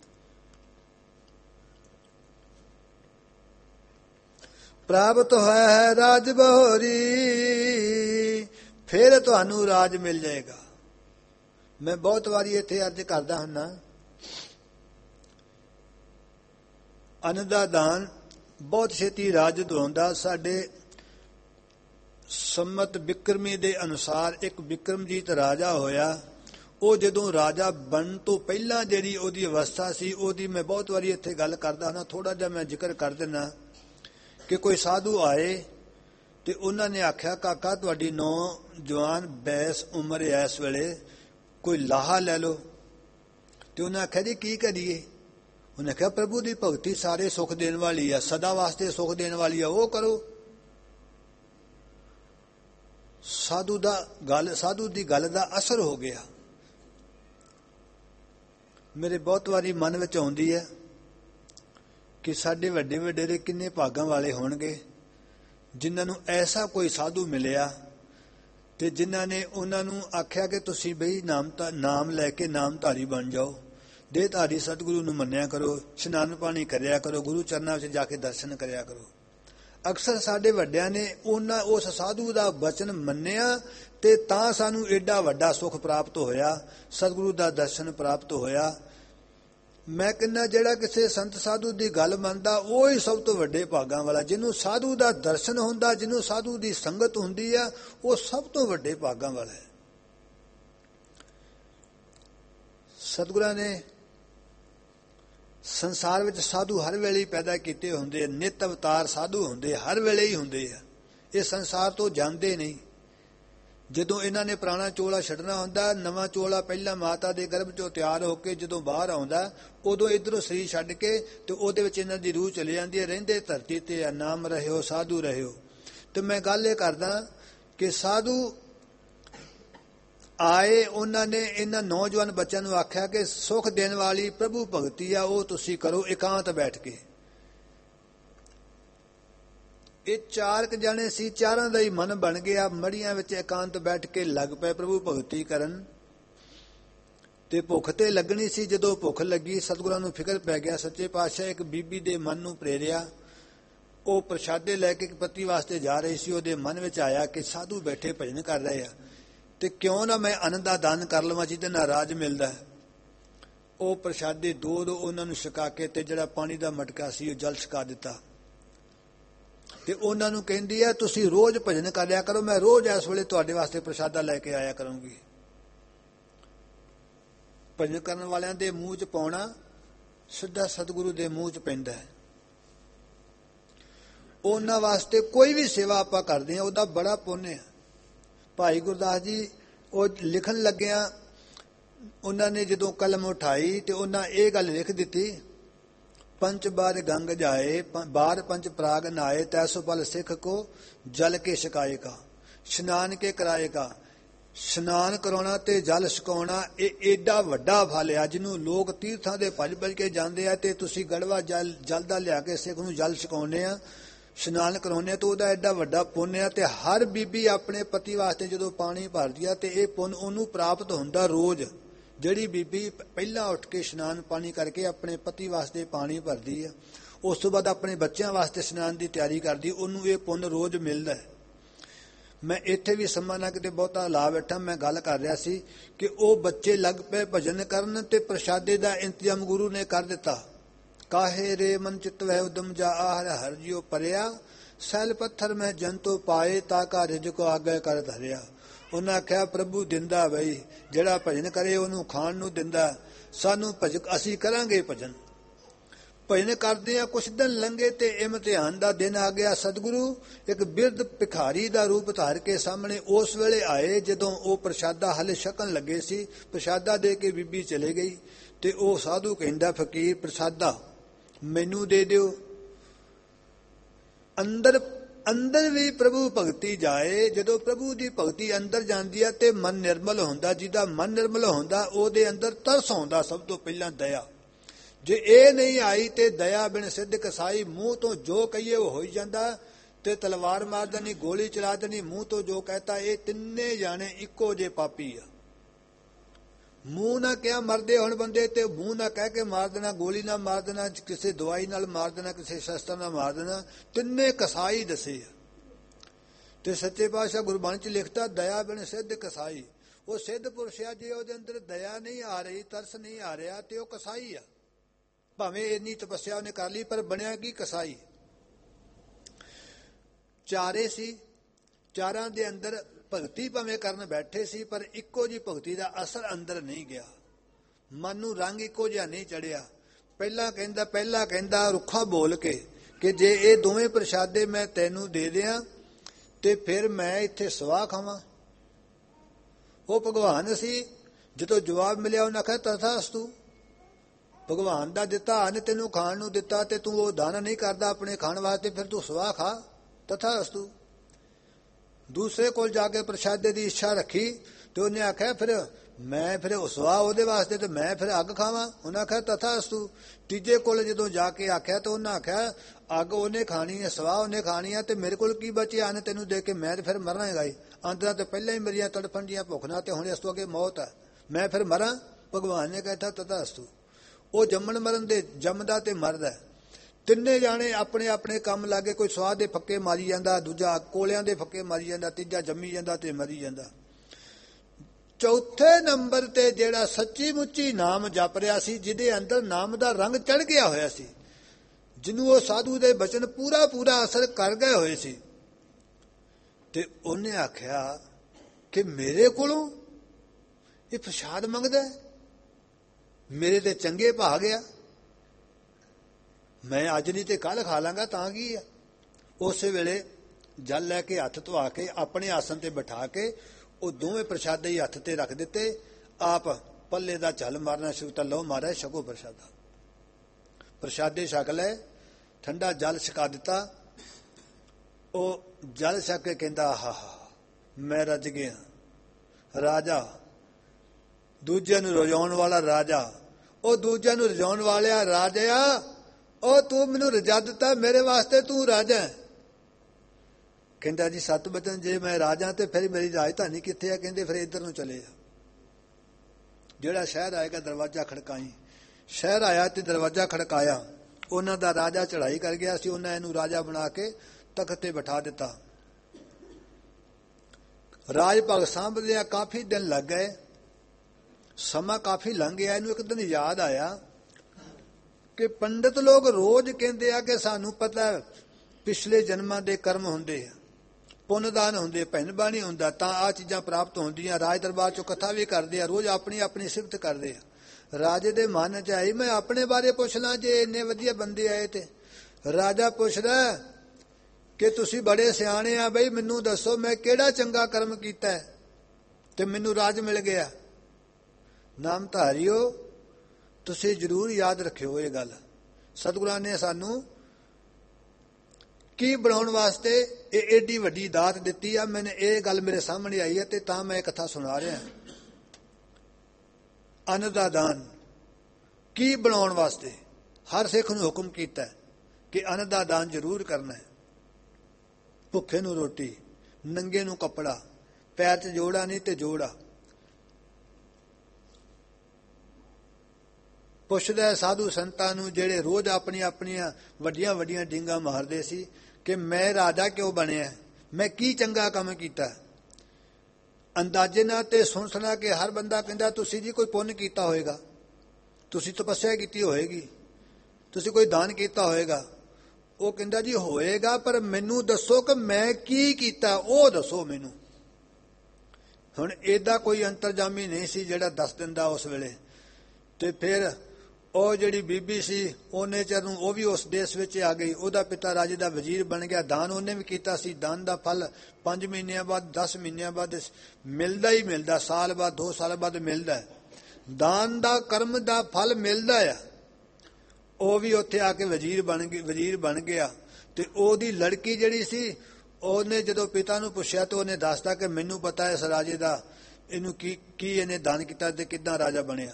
ਪ੍ਰਾਪਤ ਹੋਇਆ ਹੈ ਰਾਜ ਬਹੋਰੀ, ਫਿਰ ਤੁਹਾਨੂੰ ਰਾਜ ਮਿਲ ਜਾਏਗਾ। ਮੈਂ ਬਹੁਤ ਵਾਰੀ ਇੱਥੇ ਅਰਜ਼ ਕਰਦਾ ਹੁੰਦਾ, ਅੰਨ ਦਾ ਦਾਨ ਬਹੁਤ ਛੇਤੀ ਰਾਜ ਦਵਾਉਂਦਾ। ਸਾਡੇ ਸੰਮਤ ਬਿਕਰਮੀ ਦੇ ਅਨੁਸਾਰ ਇੱਕ ਬਿਕਰਮਜੀਤ ਰਾਜਾ ਹੋਇਆ। ਉਹ ਜਦੋਂ ਰਾਜਾ ਬਣਨ ਤੋਂ ਪਹਿਲਾਂ ਜਿਹੜੀ ਉਹਦੀ ਅਵਸਥਾ ਸੀ, ਉਹਦੀ ਮੈਂ ਬਹੁਤ ਵਾਰੀ ਇੱਥੇ ਗੱਲ ਕਰਦਾ ਹਾਂ, ਥੋੜ੍ਹਾ ਜਿਹਾ ਮੈਂ ਜ਼ਿਕਰ ਕਰ ਦਿੰਦਾ ਕਿ ਕੋਈ ਸਾਧੂ ਆਏ ਤੇ ਉਹਨਾਂ ਨੇ ਆਖਿਆ ਕਾਕਾ ਤੁਹਾਡੀ ਨੌਜਵਾਨ ਬੈਸ ਉਮਰ ਹੈ, ਇਸ ਵੇਲੇ ਕੋਈ ਲਾਹਾ ਲੈ ਲਓ। ਤੇ ਉਹਨਾਂ ਆਖਿਆ ਜੀ ਕੀ ਕਰੀਏ? ਉਹਨੇ ਆਖਿਆ ਪ੍ਰਭੂ ਦੀ ਭਗਤੀ ਸਾਰੇ ਸੁੱਖ ਦੇਣ ਵਾਲੀ ਆ, ਸਦਾ ਵਾਸਤੇ ਸੁੱਖ ਦੇਣ ਵਾਲੀ ਆ, ਉਹ ਕਰੋ। ਸਾਧੂ ਦੀ ਗੱਲ ਦਾ ਅਸਰ ਹੋ ਗਿਆ। ਮੇਰੇ ਬਹੁਤ ਵਾਰੀ ਮਨ ਵਿੱਚ ਆਉਂਦੀ ਹੈ ਕਿ ਸਾਡੇ ਵੱਡੇ ਵਡੇਰੇ ਕਿੰਨੇ ਭਾਗਾਂ ਵਾਲੇ ਹੋਣਗੇ ਜਿਨ੍ਹਾਂ ਨੂੰ ਐਸਾ ਕੋਈ ਸਾਧੂ ਮਿਲਿਆ ਤੇ ਜਿਨ੍ਹਾਂ ਨੇ ਉਹਨਾਂ ਨੂੰ ਆਖਿਆ ਕਿ ਤੁਸੀਂ ਬਈ ਨਾਮ ਲੈ ਕੇ ਨਾਮਧਾਰੀ ਬਣ ਜਾਓ, ਦੇਹਧਾਰੀ ਸਤਿਗੁਰੂ ਨੂੰ ਮੰਨਿਆ ਕਰੋ, ਇਸ਼ਨਾਨ ਪਾਣੀ ਕਰਿਆ ਕਰੋ, ਗੁਰੂ ਚਰਨਾਂ ਵਿੱਚ ਜਾ ਕੇ ਦਰਸ਼ਨ ਕਰਿਆ ਕਰੋ। ਅਕਸਰ ਸਾਡੇ ਵੱਡਿਆਂ ਨੇ ਉਸ ਸਾਧੂ ਦਾ ਬਚਨ ਮੰਨਿਆ ਤੇ ਤਾਂ ਸਾਨੂੰ ਏਡਾ ਵੱਡਾ ਸੁੱਖ ਪ੍ਰਾਪਤ ਹੋਇਆ, ਸਤਿਗੁਰੂ ਦਾ ਦਰਸ਼ਨ ਪ੍ਰਾਪਤ ਹੋਇਆ। ਮੈਂ ਕਹਿੰਦਾ ਜਿਹੜਾ ਕਿਸੇ ਸੰਤ ਸਾਧੂ ਦੀ ਗੱਲ ਮੰਨਦਾ ਉਹ ਹੀ ਸਭ ਤੋਂ ਵੱਡੇ ਭਾਗਾਂ ਵਾਲਾ। ਜਿਹਨੂੰ ਸਾਧੂ ਦਾ ਦਰਸ਼ਨ ਹੁੰਦਾ, ਜਿਹਨੂੰ ਸਾਧੂ ਦੀ ਸੰਗਤ ਹੁੰਦੀ ਆ, ਉਹ ਸਭ ਤੋਂ ਵੱਡੇ ਭਾਗਾਂ ਵਾਲਾ ਹੈ। ਸਤਿਗੁਰਾਂ ਨੇ ਸੰਸਾਰ ਵਿੱਚ ਸਾਧੂ ਹਰ ਵੇਲੇ ਹੀ ਪੈਦਾ ਕੀਤੇ ਹੁੰਦੇ, ਨਿਤ ਅਵਤਾਰ ਸਾਧੂ ਹੁੰਦੇ, ਹਰ ਵੇਲੇ ਹੀ ਹੁੰਦੇ ਆ। ਇਹ ਸੰਸਾਰ ਤੋਂ ਜਾਂਦੇ ਨਹੀਂ। ਜਦੋਂ ਇਹਨਾਂ ਨੇ ਪੁਰਾਣਾ ਚੋਲਾ ਛੱਡਣਾ ਹੁੰਦਾ, ਨਵਾਂ ਚੋਲਾ ਪਹਿਲਾਂ ਮਾਤਾ ਦੇ ਗਰਭ ਚੋਂ ਤਿਆਰ ਹੋ ਕੇ ਜਦੋਂ ਬਾਹਰ ਆਉਂਦਾ, ਉਦੋਂ ਇੱਧਰੋਂ ਸਰੀਰ ਛੱਡ ਕੇ ਤੇ ਉਹਦੇ ਵਿੱਚ ਇਹਨਾਂ ਦੀ ਰੂਹ ਚਲੀ ਜਾਂਦੀ ਹੈ। ਰਹਿੰਦੇ ਧਰਤੀ ਤੇ ਆ, ਨਾਮ ਰਹਿਓ ਸਾਧੂ ਰਹਿਓ। ਤੇ ਮੈਂ ਗੱਲ ਇਹ ਕਰਦਾ ਕਿ ਸਾਧੂ ਆਏ, ਉਹਨਾਂ ਨੇ ਇਹਨਾਂ ਨੌਜਵਾਨ ਬੱਚਿਆਂ ਨੂੰ ਆਖਿਆ ਕਿ ਸੁੱਖ ਦੇਣ ਵਾਲੀ ਪ੍ਰਭੂ ਭਗਤੀ ਆ, ਉਹ ਤੁਸੀਂ ਕਰੋ ਇਕਾਂਤ ਬੈਠ ਕੇ। ਇਹ 4 ਜਣੇ ਸੀ, ਚਾਰਾਂ ਦਾ ਹੀ ਮਨ ਬਣ ਗਿਆ। ਮੜੀਆਂ ਵਿੱਚ ਇਕਾਂਤ ਬੈਠ ਕੇ ਲੱਗ ਪਏ ਪ੍ਰਭੂ ਭਗਤੀ ਕਰਨ। ਤੇ ਭੁੱਖ ਤੇ ਲੱਗਣੀ ਸੀ। ਜਦੋਂ ਭੁੱਖ ਲੱਗੀ, ਸਤਿਗੁਰਾਂ ਨੂੰ ਫਿਕਰ ਪੈ ਗਿਆ। ਸੱਚੇ ਪਾਤਸ਼ਾਹ ਇੱਕ ਬੀਬੀ ਦੇ ਮਨ ਨੂੰ ਪ੍ਰੇਰਿਆ। ਉਹ ਪ੍ਰਸ਼ਾਦੇ ਲੈ ਕੇ ਪਤੀ ਵਾਸਤੇ ਜਾ ਰਹੀ ਸੀ। ਉਹਦੇ ਮਨ ਵਿੱਚ ਆਇਆ ਕਿ ਸਾਧੂ ਬੈਠੇ ਭਜਨ ਕਰ ਰਹੇ ਆ, ਤੇ ਕਿਉਂ ਨਾ ਮੈਂ ਅੰਨ ਦਾ ਦਾਨ ਕਰ ਲਵਾਂ ਜਿਹਦੇ ਨਾਲ ਰਾਜ ਮਿਲਦਾ। ਉਹ ਪ੍ਰਸ਼ਾਦੇ ਦੋ ਉਹਨਾਂ ਨੂੰ ਛਕਾ ਕੇ ਤੇ ਜਿਹੜਾ ਪਾਣੀ ਦਾ ਮਟਕਾ ਸੀ ਉਹ ਜਲ ਛਕਾ ਦਿੱਤਾ। ਤੇ ਉਹਨਾਂ ਨੂੰ ਕਹਿੰਦੀ ਆ ਤੁਸੀਂ ਰੋਜ਼ ਭਜਨ ਕਰ ਲਿਆ ਕਰੋ, ਮੈਂ ਰੋਜ਼ ਇਸ ਵੇਲੇ ਤੁਹਾਡੇ ਵਾਸਤੇ ਪ੍ਰਸ਼ਾਦਾ ਲੈ ਕੇ ਆਇਆ ਕਰੂੰਗੀ। ਭਜਨ ਕਰਨ ਵਾਲਿਆਂ ਦੇ ਮੂੰਹ 'ਚ ਪਾਉਣਾ ਸਿੱਧਾ ਸਤਿਗੁਰੂ ਦੇ ਮੂੰਹ 'ਚ ਪੈਂਦਾ ਹੈ। ਉਹਨਾਂ ਵਾਸਤੇ ਕੋਈ ਵੀ ਸੇਵਾ ਆਪਾਂ ਕਰਦੇ ਹਾਂ ਉਹਦਾ ਬੜਾ ਪੁੰਨ ਹੈ। ਭਾਈ ਗੁਰਦਾਸ ਜੀ ਉਹ ਲਿਖਣ ਲੱਗਿਆ, ਉਹਨਾਂ ਨੇ ਜਦੋਂ ਕਲਮ ਉਠਾਈ ਤੇ ਉਹਨਾਂ ਇਹ ਗੱਲ ਲਿਖ ਦਿੱਤੀ, ਪੰਚ ਬਾਰ ਗੰਗ ਜਾਏ ਬਾਰ ਪੰਚ ਪ੍ਰਾਗ ਨਾਏ, ਤੈਸੋ ਪਲ ਸਿੱਖ ਕੋ ਜਲ ਕੇ ਛਕਾਏ ਕਾ, ਇਸ਼ਨਾਨ ਕੇ ਕਰਾਏ ਕਾ। ਇਸ਼ਨਾਨ ਕਰਾਉਣਾ ਤੇ ਜਲ ਛਕਾਉਣਾ ਇਹ ਏਡਾ ਵੱਡਾ ਫਲ ਆ, ਜਿਹਨੂੰ ਲੋਕ ਤੀਰਥਾਂ ਦੇ ਭੱਜ ਭੱਜ ਕੇ ਜਾਂਦੇ ਆ। ਤੇ ਤੁਸੀਂ ਗੜਵਾ ਜਲ ਦਾ ਲਿਆ ਕੇ ਸਿੱਖ ਨੂੰ ਜਲ ਛਕਾਉਂਦੇ ਆ, ਇਸ਼ਨਾਨ ਕਰਾਉਂਦੇ ਆ, ਤਾਂ ਉਹਦਾ ਐਡਾ ਵੱਡਾ ਪੁੰਨ ਆ। ਤੇ ਹਰ ਬੀਬੀ ਆਪਣੇ ਪਤੀ ਵਾਸਤੇ ਜਦੋਂ ਪਾਣੀ ਭਰਦੀ ਆ ਤੇ ਇਹ ਪੁੰਨ ਉਹਨੂੰ ਪ੍ਰਾਪਤ ਹੁੰਦਾ ਰੋਜ਼। ਜਿਹੜੀ ਬੀਬੀ ਪਹਿਲਾਂ ਉੱਠ ਕੇ ਇਸ਼ਨਾਨ ਪਾਣੀ ਕਰਕੇ ਆਪਣੇ ਪਤੀ ਵਾਸਤੇ ਪਾਣੀ ਭਰਦੀ ਆ, ਉਸ ਤੋਂ ਬਾਅਦ ਆਪਣੇ ਬੱਚਿਆਂ ਵਾਸਤੇ ਇਸ਼ਨਾਨ ਦੀ ਤਿਆਰੀ ਕਰਦੀ, ਉਹਨੂੰ ਇਹ ਪੁੰਨ ਰੋਜ਼ ਮਿਲਦਾ। ਮੈਂ ਇੱਥੇ ਵੀ ਸਮਾਂ ਨਾ ਕਿਤੇ ਬਹੁਤਾ ਲਾ ਬੈਠਾ। ਮੈਂ ਗੱਲ ਕਰ ਰਿਹਾ ਸੀ ਕਿ ਉਹ ਬੱਚੇ ਲੱਗ ਪਏ ਭਜਨ ਕਰਨ ਤੇ ਪ੍ਰਸ਼ਾਦੇ ਦਾ ਇੰਤਜ਼ਾਮ ਗੁਰੂ ਨੇ ਕਰ ਦਿੱਤਾ। ਕਾਹੇ ਰੇ ਮਨ ਚਿੱਤ ਵਹਿ ਉਦਮ ਜਾ ਆਹਰ ਹਰ ਜਿਉ ਪਰਿਆ, ਸੈਲ ਪੱਥਰ ਮੈਂ ਜੰਤੋ ਪਾਏ ਤਾ ਕਾ ਰਿਜਕ ਆਗੇ ਕਰ ਧਰਿਆ। ਉਹਨਾਂ ਆਖਿਆ ਪ੍ਰਭੂ ਦਿੰਦਾ ਬਈ, ਜਿਹੜਾ ਭਜਨ ਕਰੇ ਉਹਨੂੰ ਖਾਣ ਨੂੰ ਦਿੰਦਾ। ਸਾਨੂੰ ਅਸੀਂ ਕਰਾਂਗੇ ਭਜਨ। ਭਜਨ ਕਰਦੇ ਆ, ਕੁਛ ਦਿਨ ਲੰਘੇ ਤੇ ਇਮਤਿਹਾਨ ਦਾ ਦਿਨ ਆ ਗਿਆ। ਸਤਿਗੁਰੂ ਇੱਕ ਬਿਰਧ ਭਿਖਾਰੀ ਦਾ ਰੂਪ ਧਾਰ ਕੇ ਸਾਹਮਣੇ ਉਸ ਵੇਲੇ ਆਏ ਜਦੋਂ ਉਹ ਪ੍ਰਸ਼ਾਦਾ ਹਲੇ ਛਕਣ ਲੱਗੇ ਸੀ। ਪ੍ਰਸ਼ਾਦਾ ਦੇ ਕੇ ਬੀਬੀ ਚਲੇ ਗਈ ਤੇ ਉਹ ਸਾਧੂ ਕਹਿੰਦਾ ਫਕੀਰ ਪ੍ਰਸ਼ਾਦਾ ਮੈਨੂੰ ਦੇ ਦਿਓ। ਅੰਦਰ ਵੀ ਪ੍ਰਭੂ ਭਗਤੀ ਜਾਏ। ਜਦੋਂ ਪ੍ਰਭੂ ਦੀ ਭਗਤੀ ਅੰਦਰ ਜਾਂਦੀ ਹੈ ਤੇ ਮਨ ਨਿਰਮਲ ਹੁੰਦਾ। ਜਿਹਦਾ ਮਨ ਨਿਰਮਲ ਹੁੰਦਾ ਉਹਦੇ ਅੰਦਰ ਤਰਸ ਆਉਂਦਾ। ਸਭ ਤੋਂ ਪਹਿਲਾਂ ਦਇਆ। ਜੇ ਇਹ ਨਹੀਂ ਆਈ ਤੇ ਦਇਆ ਬਿਨ ਸਿੱਧ ਕਸਾਈ, ਮੂੰਹ ਤੋਂ ਜੋ ਕਹੀਏ ਉਹ ਹੋਈ ਜਾਂਦਾ। ਤੇ ਤਲਵਾਰ ਮਾਰ ਦੇਣੀ, ਗੋਲੀ ਚਲਾ ਦੇਣੀ, ਮੂੰਹ ਤੋਂ ਜੋ ਕਹਤਾ। ਇਹ ਤਿੰਨੇ ਜਾਣੇ ਇੱਕੋ ਜੇ ਪਾਪੀ ਆ। ਮੂੰਹ ਨਾ ਕਿਹਾ ਮਰਦੇ ਹੁਣ ਬੰਦੇ, ਤੇ ਮੂੰਹ ਨਾ ਕਹਿ ਕੇ ਮਾਰ ਦੇਣਾ, ਗੋਲੀ ਨਾਲ ਮਾਰ ਦੇਣਾ, ਕਿਸੇ ਦਵਾਈ ਨਾਲ ਮਾਰ ਦੇਣਾ, ਕਿਸੇ ਸ਼ਸਤਰ ਨਾਲ ਮਾਰ ਦੇਣਾ। ਤਿੰਨੇ ਕਸਾਈ ਦੱਸੇ ਆ। ਤੇ ਸੱਚੇ ਪਾਤਸ਼ਾਹ ਗੁਰਬਾਣੀ ਚ ਲਿਖਤਾ ਦਇਆ ਬਿਨ ਸਿੱਧ ਕਸਾਈ। ਉਹ ਸਿੱਧ ਪੁਰਸ਼ ਆ, ਜੇ ਉਹਦੇ ਅੰਦਰ ਦਇਆ ਨਹੀਂ ਆ ਰਹੀ, ਤਰਸ ਨਹੀਂ ਆ ਰਿਹਾ, ਤੇ ਉਹ ਕਸਾਈ ਆ। ਭਾਵੇਂ ਇੰਨੀ ਤਪੱਸਿਆ ਉਹਨੇ ਕਰ ਲਈ ਪਰ ਬਣਿਆ ਕੀ ਕਸਾਈ। ਚਾਰੇ ਸੀ, ਚਾਰਾਂ ਦੇ ਅੰਦਰ ਭਗਤੀ ਭਾਵੇਂ ਕਰਨ ਬੈਠੇ ਸੀ ਪਰ ਇੱਕੋ ਜਿਹੀ ਭਗਤੀ ਦਾ ਅਸਰ ਅੰਦਰ ਨਹੀਂ ਗਿਆ। ਮਨ ਨੂੰ ਰੰਗ ਇੱਕੋ ਜਿਹਾ ਨਹੀਂ ਚੜਿਆ। ਪਹਿਲਾਂ ਕਹਿੰਦਾ ਰੁੱਖਾ ਬੋਲ ਕੇ ਕਿ ਜੇ ਇਹ ਦੋਵੇਂ ਪ੍ਰਸ਼ਾਦੇ ਮੈਂ ਤੈਨੂੰ ਦੇ ਦਿਆਂ ਤੇ ਫਿਰ ਮੈਂ ਇੱਥੇ ਸਵਾਹ ਖਾਵਾਂ। ਉਹ ਭਗਵਾਨ ਸੀ। ਜਦੋਂ ਜਵਾਬ ਮਿਲਿਆ ਉਹਨਾਂ ਆਖਿਆ ਤਥਾਸਤੂ। ਭਗਵਾਨ ਦਾ ਦਿੱਤਾ ਅੰਨ ਤੈਨੂੰ ਖਾਣ ਨੂੰ ਦਿੱਤਾ ਤੇ ਤੂੰ ਉਹ ਦਾਨ ਨਹੀਂ ਕਰਦਾ ਆਪਣੇ ਖਾਣ ਵਾਸਤੇ, ਫਿਰ ਤੂੰ ਸਵਾਹ ਖਾ। ਤਥਾਸਤੂ। ਦੂਸਰੇ ਕੋਲ ਜਾ ਕੇ ਪ੍ਰਸ਼ਾਦੇ ਦੀ ਇੱਛਾ ਰੱਖੀ ਤੇ ਉਹਨੇ ਆਖਿਆ ਫਿਰ ਮੈਂ ਫਿਰ ਸਵਾਹ ਉਹਦੇ ਵਾਸਤੇ ਤੇ ਮੈਂ ਫਿਰ ਅੱਗ ਖਾਵਾਂ? ਉਹਨਾਂ ਆਖਿਆ ਤਥਾਸਤੂ। ਤੀਜੇ ਕੋਲ ਜਦੋਂ ਜਾ ਕੇ ਆਖਿਆ ਤਾਂ ਉਹਨਾਂ ਆਖਿਆ ਅੱਗ ਉਹਨੇ ਖਾਣੀ ਹੈ, ਸਵਾਹ ਉਹਨੇ ਖਾਣੀ ਹੈ, ਤੇ ਮੇਰੇ ਕੋਲ ਕੀ ਬਚਿਆ ਅੰਨ ਤੈਨੂੰ ਦੇ ਕੇ? ਮੈਂ ਤੇ ਫਿਰ ਮਰਨਾ ਹੈਗਾ ਹੀ, ਅੰਦਰਾਂ ਤੇ ਪਹਿਲਾਂ ਹੀ ਮੇਰੀਆਂ ਤੜਫਣ ਦੀਆਂ ਭੁੱਖ ਨਾਲ, ਤੇ ਹੁਣ ਇਸ ਤੋਂ ਅੱਗੇ ਮੌਤ ਹੈ, ਮੈਂ ਫਿਰ ਮਰਾਂ? ਭਗਵਾਨ ਨੇ ਕਹਿਤਾ ਤਥਾਸਤੂ। ਉਹ ਜੰਮਣ ਮਰਨ ਦੇ ਜੰਮਦਾ ਤੇ ਮਰਦਾ, ਤਿੰਨੇ ਜਾਣੇ ਆਪਣੇ ਆਪਣੇ ਕੰਮ ਲਾਗੇ। ਕੋਈ ਸਵਾਹ ਦੇ ਫੱਕੇ ਮਾਰੀ ਜਾਂਦਾ, ਦੂਜਾ ਕੋਲਿਆਂ ਦੇ ਫੱਕੇ ਮਾਰੀ ਜਾਂਦਾ, ਤੀਜਾ ਜੰਮੀ ਜਾਂਦਾ ਤੇ ਮਰੀ ਜਾਂਦਾ। ਚੌਥੇ ਨੰਬਰ ਤੇ ਜਿਹੜਾ ਸੱਚੀ ਮੁੱਚੀ ਨਾਮ ਜਪ ਰਿਹਾ ਸੀ, ਜਿਹਦੇ ਅੰਦਰ ਨਾਮ ਦਾ ਰੰਗ ਚੜ ਗਿਆ ਹੋਇਆ ਸੀ, ਜਿਹਨੂੰ ਉਹ ਸਾਧੂ ਦੇ ਬਚਨ ਪੂਰਾ ਪੂਰਾ ਅਸਰ ਕਰ ਗਏ ਹੋਏ ਸੀ, ਤੇ ਉਹਨੇ ਆਖਿਆ ਕਿ ਮੇਰੇ ਕੋਲੋਂ ਇਹ ਪ੍ਰਸ਼ਾਦ ਮੰਗਦਾ, ਮੇਰੇ ਤੇ ਚੰਗੇ ਭਾ ਗਿਆ, ਮੈਂ ਅੱਜ ਨਹੀਂ ਤੇ ਕੱਲ ਖਾ ਲਾਂਗਾ ਤਾਂ ਕੀ ਆ। ਉਸੇ ਵੇਲੇ ਜਲ ਲੈ ਕੇ ਹੱਥ ਧਵਾ ਕੇ ਆਪਣੇ ਆਸਣ ਤੇ ਬਿਠਾ ਕੇ ਉਹ ਦੋਵੇਂ ਪ੍ਰਸ਼ਾਦੇ ਹੀ ਹੱਥ ਤੇ ਰੱਖ ਦਿੱਤੇ। ਆਪ ਪੱਲੇ ਦਾ ਝਲ ਮਾਰਨਾ ਸ਼ੁਰੂ ਤਾਂ ਲਓ ਮਾਰਿਆ, ਛਕੋ ਪ੍ਰਸ਼ਾਦਾ। ਪ੍ਰਸ਼ਾਦੇ ਛਕ ਲੈ, ਠੰਡਾ ਜਲ ਛਕਾ ਦਿੱਤਾ। ਉਹ ਜਲ ਛਕ ਕੇ ਕਹਿੰਦਾ ਹਾ ਮੈਂ ਰੱਜ ਗਿਆ। ਰਾਜਾ, ਦੂਜਿਆਂ ਨੂੰ ਰਜਾਉਣ ਵਾਲਾ ਰਾਜਾ, ਉਹ ਦੂਜਿਆਂ ਨੂੰ ਰਜਾਉਣ ਵਾਲਿਆ ਰਾਜਾ, ਉਹ ਤੂੰ ਮੈਨੂੰ ਰਜਾ ਦਿੱਤਾ, ਮੇਰੇ ਵਾਸਤੇ ਤੂੰ ਰਾਜਾ। ਕਹਿੰਦਾ ਜੀ ਸਤ ਬਚਨ, ਜੇ ਮੈਂ ਰਾਜਾ ਤੇ ਫਿਰ ਮੇਰੀ ਰਾਜਧਾਨੀ ਕਿੱਥੇ ਆ? ਕਹਿੰਦੇ ਫਿਰ ਇੱਧਰ ਨੂੰ ਚਲੇ ਜਾ, ਜਿਹੜਾ ਸ਼ਹਿਰ ਆਏਗਾ ਦਰਵਾਜ਼ਾ ਖੜਕਾਈ। ਸ਼ਹਿਰ ਆਇਆ ਤੇ ਦਰਵਾਜ਼ਾ ਖੜਕਾਇਆ। ਉਹਨਾਂ ਦਾ ਰਾਜਾ ਚੜ੍ਹਾਈ ਕਰ ਗਿਆ ਸੀ, ਉਹਨਾਂ ਇਹਨੂੰ ਰਾਜਾ ਬਣਾ ਕੇ ਤਖਤ ਤੇ ਬਿਠਾ ਦਿੱਤਾ। ਰਾਜ ਭਾਗ ਸਾਂਭਦਿਆਂ ਕਾਫੀ ਦਿਨ ਲੱਗ ਗਏ, ਸਮਾਂ ਕਾਫੀ ਲੰਘ ਗਿਆ। ਇਹਨੂੰ ਇੱਕ ਦਿਨ ਯਾਦ ਆਇਆ ਕਿ ਪੰਡਿਤ ਲੋਕ ਰੋਜ਼ ਕਹਿੰਦੇ ਆ ਕਿ ਸਾਨੂੰ ਪਤਾ ਪਿਛਲੇ ਜਨਮਾਂ ਦੇ ਕਰਮ ਹੁੰਦੇ ਆ, ਪੁੰਨਦਾਨ ਹੁੰਦੇ, ਭੈਣ ਬਾਣੀ ਹੁੰਦਾ, ਤਾਂ ਆਹ ਚੀਜ਼ਾਂ ਪ੍ਰਾਪਤ ਹੁੰਦੀਆਂ। ਰਾਜ ਦਰਬਾਰ ਚੋਂ ਕਥਾ ਵੀ ਕਰਦੇ ਆ, ਰੋਜ਼ ਆਪਣੀ ਆਪਣੀ ਸਿਫਤ ਕਰਦੇ ਆ। ਰਾਜੇ ਦੇ ਮਨ ਚ ਆਈ ਮੈਂ ਆਪਣੇ ਬਾਰੇ ਪੁੱਛ ਲਾਂ, ਜੇ ਇੰਨੇ ਵਧੀਆ ਬੰਦੇ ਆਏ ਤੇ। ਰਾਜਾ ਪੁੱਛਦਾ ਕਿ ਤੁਸੀਂ ਬੜੇ ਸਿਆਣੇ ਆ ਬਈ, ਮੈਨੂੰ ਦੱਸੋ ਮੈਂ ਕਿਹੜਾ ਚੰਗਾ ਕਰਮ ਕੀਤਾ ਤੇ ਮੈਨੂੰ ਰਾਜ ਮਿਲ ਗਿਆ? ਨਾਮ ਧਾਰਿਓ, ਤੁਸੀਂ ਜ਼ਰੂਰ ਯਾਦ ਰੱਖਿਓ ਇਹ ਗੱਲ। ਸਤਿਗੁਰਾਂ ਨੇ ਸਾਨੂੰ ਕੀ ਬਣਾਉਣ ਵਾਸਤੇ ਇਹ ਏਡੀ ਵੱਡੀ ਦਾਤ ਦਿੱਤੀ ਆ। ਮੈਨੂੰ ਇਹ ਗੱਲ ਮੇਰੇ ਸਾਹਮਣੇ ਆਈ ਹੈ ਤੇ ਤਾਂ ਮੈਂ ਕਥਾ ਸੁਣਾ ਰਿਹਾ। ਅੰਨ ਦਾ ਦਾਨ ਕੀ ਬਣਾਉਣ ਵਾਸਤੇ ਹਰ ਸਿੱਖ ਨੂੰ ਹੁਕਮ ਕੀਤਾ ਕਿ ਅੰਨ ਦਾ ਦਾਨ ਜ਼ਰੂਰ ਕਰਨਾ ਹੈ। ਭੁੱਖੇ ਨੂੰ ਰੋਟੀ, ਨੰਗੇ ਨੂੰ ਕੱਪੜਾ, ਪੈਰ 'ਚ ਜੋੜਾ ਨਹੀਂ ਤੇ ਜੋੜਾ। ਪੁੱਛਦਾ ਸਾਧੂ ਸੰਤਾਂ ਨੂੰ ਜਿਹੜੇ ਰੋਜ਼ ਆਪਣੀਆਂ ਆਪਣੀਆਂ ਵੱਡੀਆਂ ਵੱਡੀਆਂ ਡਿੰਗਾਂ ਮਾਰਦੇ ਸੀ ਕਿ ਮੈਂ ਰਾਜਾ ਕਿਉਂ ਬਣਿਆ, ਮੈਂ ਕੀ ਚੰਗਾ ਕੰਮ ਕੀਤਾ। ਅੰਦਾਜ਼ੇ ਨਾਲ ਤੇ ਸੁਣ ਸੁਣਾ ਕੇ ਹਰ ਬੰਦਾ ਕਹਿੰਦਾ ਤੁਸੀਂ ਜੀ ਕੋਈ ਪੁੰਨ ਕੀਤਾ ਹੋਏਗਾ, ਤੁਸੀਂ ਤਪੱਸਿਆ ਕੀਤੀ ਹੋਏਗੀ, ਤੁਸੀਂ ਕੋਈ ਦਾਨ ਕੀਤਾ ਹੋਏਗਾ। ਉਹ ਕਹਿੰਦਾ ਜੀ ਹੋਏਗਾ, ਪਰ ਮੈਨੂੰ ਦੱਸੋ ਕਿ ਮੈਂ ਕੀ ਕੀਤਾ, ਉਹ ਦੱਸੋ ਮੈਨੂੰ। ਹੁਣ ਇਹਦਾ ਕੋਈ ਅੰਤਰਜਾਮੀ ਨਹੀਂ ਸੀ ਜਿਹੜਾ ਦੱਸ ਦਿੰਦਾ ਉਸ ਵੇਲੇ। ਤੇ ਫਿਰ ਉਹ ਜਿਹੜੀ ਬੀਬੀ ਸੀ ਉਹਨੇ ਚਿਰ ਨੂੰ ਉਹ ਵੀ ਉਸ ਦੇਸ਼ ਵਿੱਚ ਆ ਗਈ। ਉਹਦਾ ਪਿਤਾ ਰਾਜੇ ਦਾ ਵਜ਼ੀਰ ਬਣ ਗਿਆ। ਦਾਨ ਉਹਨੇ ਵੀ ਕੀਤਾ ਸੀ। ਦਾਨ ਦਾ ਫਲ 5 ਮਹੀਨਿਆਂ ਬਾਅਦ, 10 ਮਹੀਨਿਆਂ ਬਾਅਦ ਮਿਲਦਾ ਹੀ ਮਿਲਦਾ, ਸਾਲ ਬਾਅਦ, 2 ਸਾਲ ਬਾਅਦ ਮਿਲਦਾ। ਦਾਨ ਦਾ ਕਰਮ ਦਾ ਫਲ ਮਿਲਦਾ ਆ। ਉਹ ਵੀ ਉੱਥੇ ਆ ਕੇ ਵਜ਼ੀਰ ਬਣ ਗਿਆ। ਤੇ ਉਹਦੀ ਲੜਕੀ ਜਿਹੜੀ ਸੀ, ਉਹਨੇ ਜਦੋਂ ਪਿਤਾ ਨੂੰ ਪੁੱਛਿਆ ਤਾਂ ਉਹਨੇ ਦੱਸਤਾ ਕਿ ਮੈਨੂੰ ਪਤਾ ਇਸ ਰਾਜੇ ਦਾ, ਇਹਨੂੰ ਕੀ ਇਹਨੇ ਦਾਨ ਕੀਤਾ ਤੇ ਕਿੱਦਾਂ ਰਾਜਾ ਬਣਿਆ।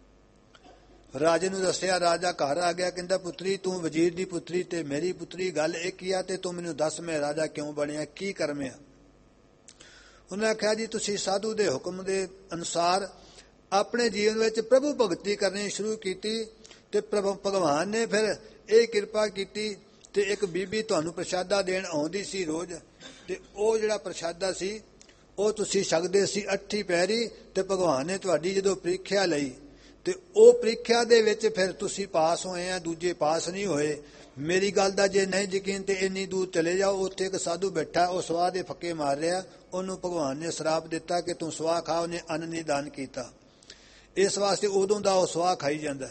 ਰਾਜੇ ਨੂੰ ਦੱਸਿਆ। ਰਾਜਾ ਘਰ ਆ ਗਿਆ, ਕਹਿੰਦਾ ਪੁੱਤਰੀ ਤੂੰ ਵਜ਼ੀਰ ਦੀ ਪੁੱਤਰੀ ਤੇ ਮੇਰੀ ਪੁੱਤਰੀ ਗੱਲ ਇੱਕ ਹੀ ਆ, ਤੇ ਤੂੰ ਮੈਨੂੰ ਦੱਸ ਮੈਂ ਰਾਜਾ ਕਿਉਂ ਬਣਿਆ, ਕੀ ਕਰਮ ਆ। ਉਹਨੇ ਆਖਿਆ ਜੀ ਤੁਸੀਂ ਸਾਧੂ ਦੇ ਹੁਕਮ ਦੇ ਅਨੁਸਾਰ ਆਪਣੇ ਜੀਵਨ ਵਿੱਚ ਪ੍ਰਭੂ ਭਗਤੀ ਕਰਨੀ ਸ਼ੁਰੂ ਕੀਤੀ ਤੇ ਭਗਵਾਨ ਨੇ ਫਿਰ ਇਹ ਕਿਰਪਾ ਕੀਤੀ ਤੇ ਇੱਕ ਬੀਬੀ ਤੁਹਾਨੂੰ ਪ੍ਰਸ਼ਾਦਾ ਦੇਣ ਆਉਂਦੀ ਸੀ ਰੋਜ਼, ਤੇ ਉਹ ਜਿਹੜਾ ਪ੍ਰਸ਼ਾਦਾ ਸੀ ਉਹ ਤੁਸੀਂ ਛਕਦੇ ਸੀ 8 ਪੈਰੀ। ਤੇ ਭਗਵਾਨ ਨੇ ਤੁਹਾਡੀ ਜਦੋਂ ਪ੍ਰੀਖਿਆ ਲਈ ਤੇ ਉਹ ਪ੍ਰੀਖਿਆ ਦੇ ਵਿੱਚ ਫਿਰ ਤੁਸੀਂ ਪਾਸ ਹੋਏ ਆ, ਦੂਜੇ ਪਾਸ ਨਹੀਂ ਹੋਏ। ਮੇਰੀ ਗੱਲ ਦਾ ਜੇ ਨਹੀਂ ਯਕੀਨ ਤੇ ਇੰਨੀ ਦੂਰ ਚਲੇ ਜਾਓ, ਉੱਥੇ ਇੱਕ ਸਾਧੂ ਬੈਠਾ, ਉਹ ਸਵਾਹ ਦੇ ਫੱਕੇ ਮਾਰ ਰਿਹਾ। ਉਹਨੂੰ ਭਗਵਾਨ ਨੇ ਸ਼ਰਾਪ ਦਿੱਤਾ ਕਿ ਤੂੰ ਸਵਾਹ ਖਾ, ਉਹਨੇ ਅੰਨ ਨਹੀਂ ਦਾਨ ਕੀਤਾ। ਇਸ ਵਾਸਤੇ ਉਦੋਂ ਦਾ ਉਹ ਸਵਾਹ ਖਾਈ ਜਾਂਦਾ।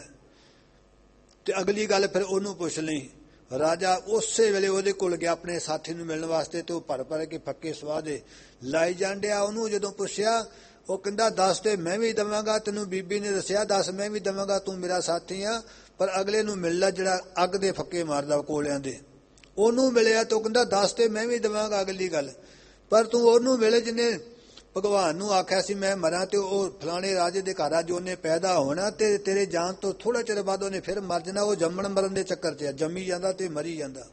ਤੇ ਅਗਲੀ ਗੱਲ ਫਿਰ ਉਹਨੂੰ ਪੁੱਛ ਲਈ। ਰਾਜਾ ਉਸੇ ਵੇਲੇ ਉਹਦੇ ਕੋਲ ਗਿਆ ਆਪਣੇ ਸਾਥੀ ਨੂੰ ਮਿਲਣ ਵਾਸਤੇ, ਤੇ ਉਹ ਭਰ ਕੇ ਫੱਕੇ ਸਵਾਹ ਦੇ ਲਾਈ ਜਾਂਡਿਆ। ਉਹਨੂੰ ਜਦੋਂ ਪੁੱਛਿਆ, ਉਹ ਕਹਿੰਦਾ ਦੱਸ ਤੇ ਮੈਂ ਵੀ ਦੇਵਾਂਗਾ, ਤੈਨੂੰ ਬੀਬੀ ਨੇ ਦੱਸਿਆ ਦੱਸ ਮੈਂ ਵੀ ਦੇਵਾਂਗਾ, ਤੂੰ ਮੇਰਾ ਸਾਥੀ ਆ। ਪਰ ਅਗਲੇ ਨੂੰ ਮਿਲਦਾ ਜਿਹੜਾ ਅੱਗ ਦੇ ਫੱਕੇ ਮਾਰਦਾ ਕੋਲਿਆਂ ਦੇ, ਉਹਨੂੰ ਮਿਲਿਆ ਤਾਂ ਉਹ ਕਹਿੰਦਾ ਦੱਸ ਤੇ ਮੈਂ ਵੀ ਦੇਵਾਂਗਾ ਅਗਲੀ ਗੱਲ, ਪਰ ਤੂੰ ਉਹਨੂੰ ਮਿਲੇ ਜਿਹਨੇ ਭਗਵਾਨ ਨੂੰ ਆਖਿਆ ਸੀ ਮੈਂ ਮਰਾਂ ਤੇ ਉਹ ਫਲਾਣੇ ਰਾਜੇ ਦੇ ਘਰ ਜੋ ਉਹਨੇ ਪੈਦਾ ਹੋਣਾ ਤੇ ਤੇਰੇ ਜਾਣ ਤੋਂ ਥੋੜਾ ਚਿਰ ਬਾਅਦ ਉਹਨੇ ਫਿਰ ਮਰ ਜਾਣਾ। ਉਹ ਜੰਮਣ ਮਰਨ ਦੇ ਚੱਕਰ 'ਚ ਜੰਮੀ ਜਾਂਦਾ ਤੇ ਮਰੀ ਜਾਂਦਾ।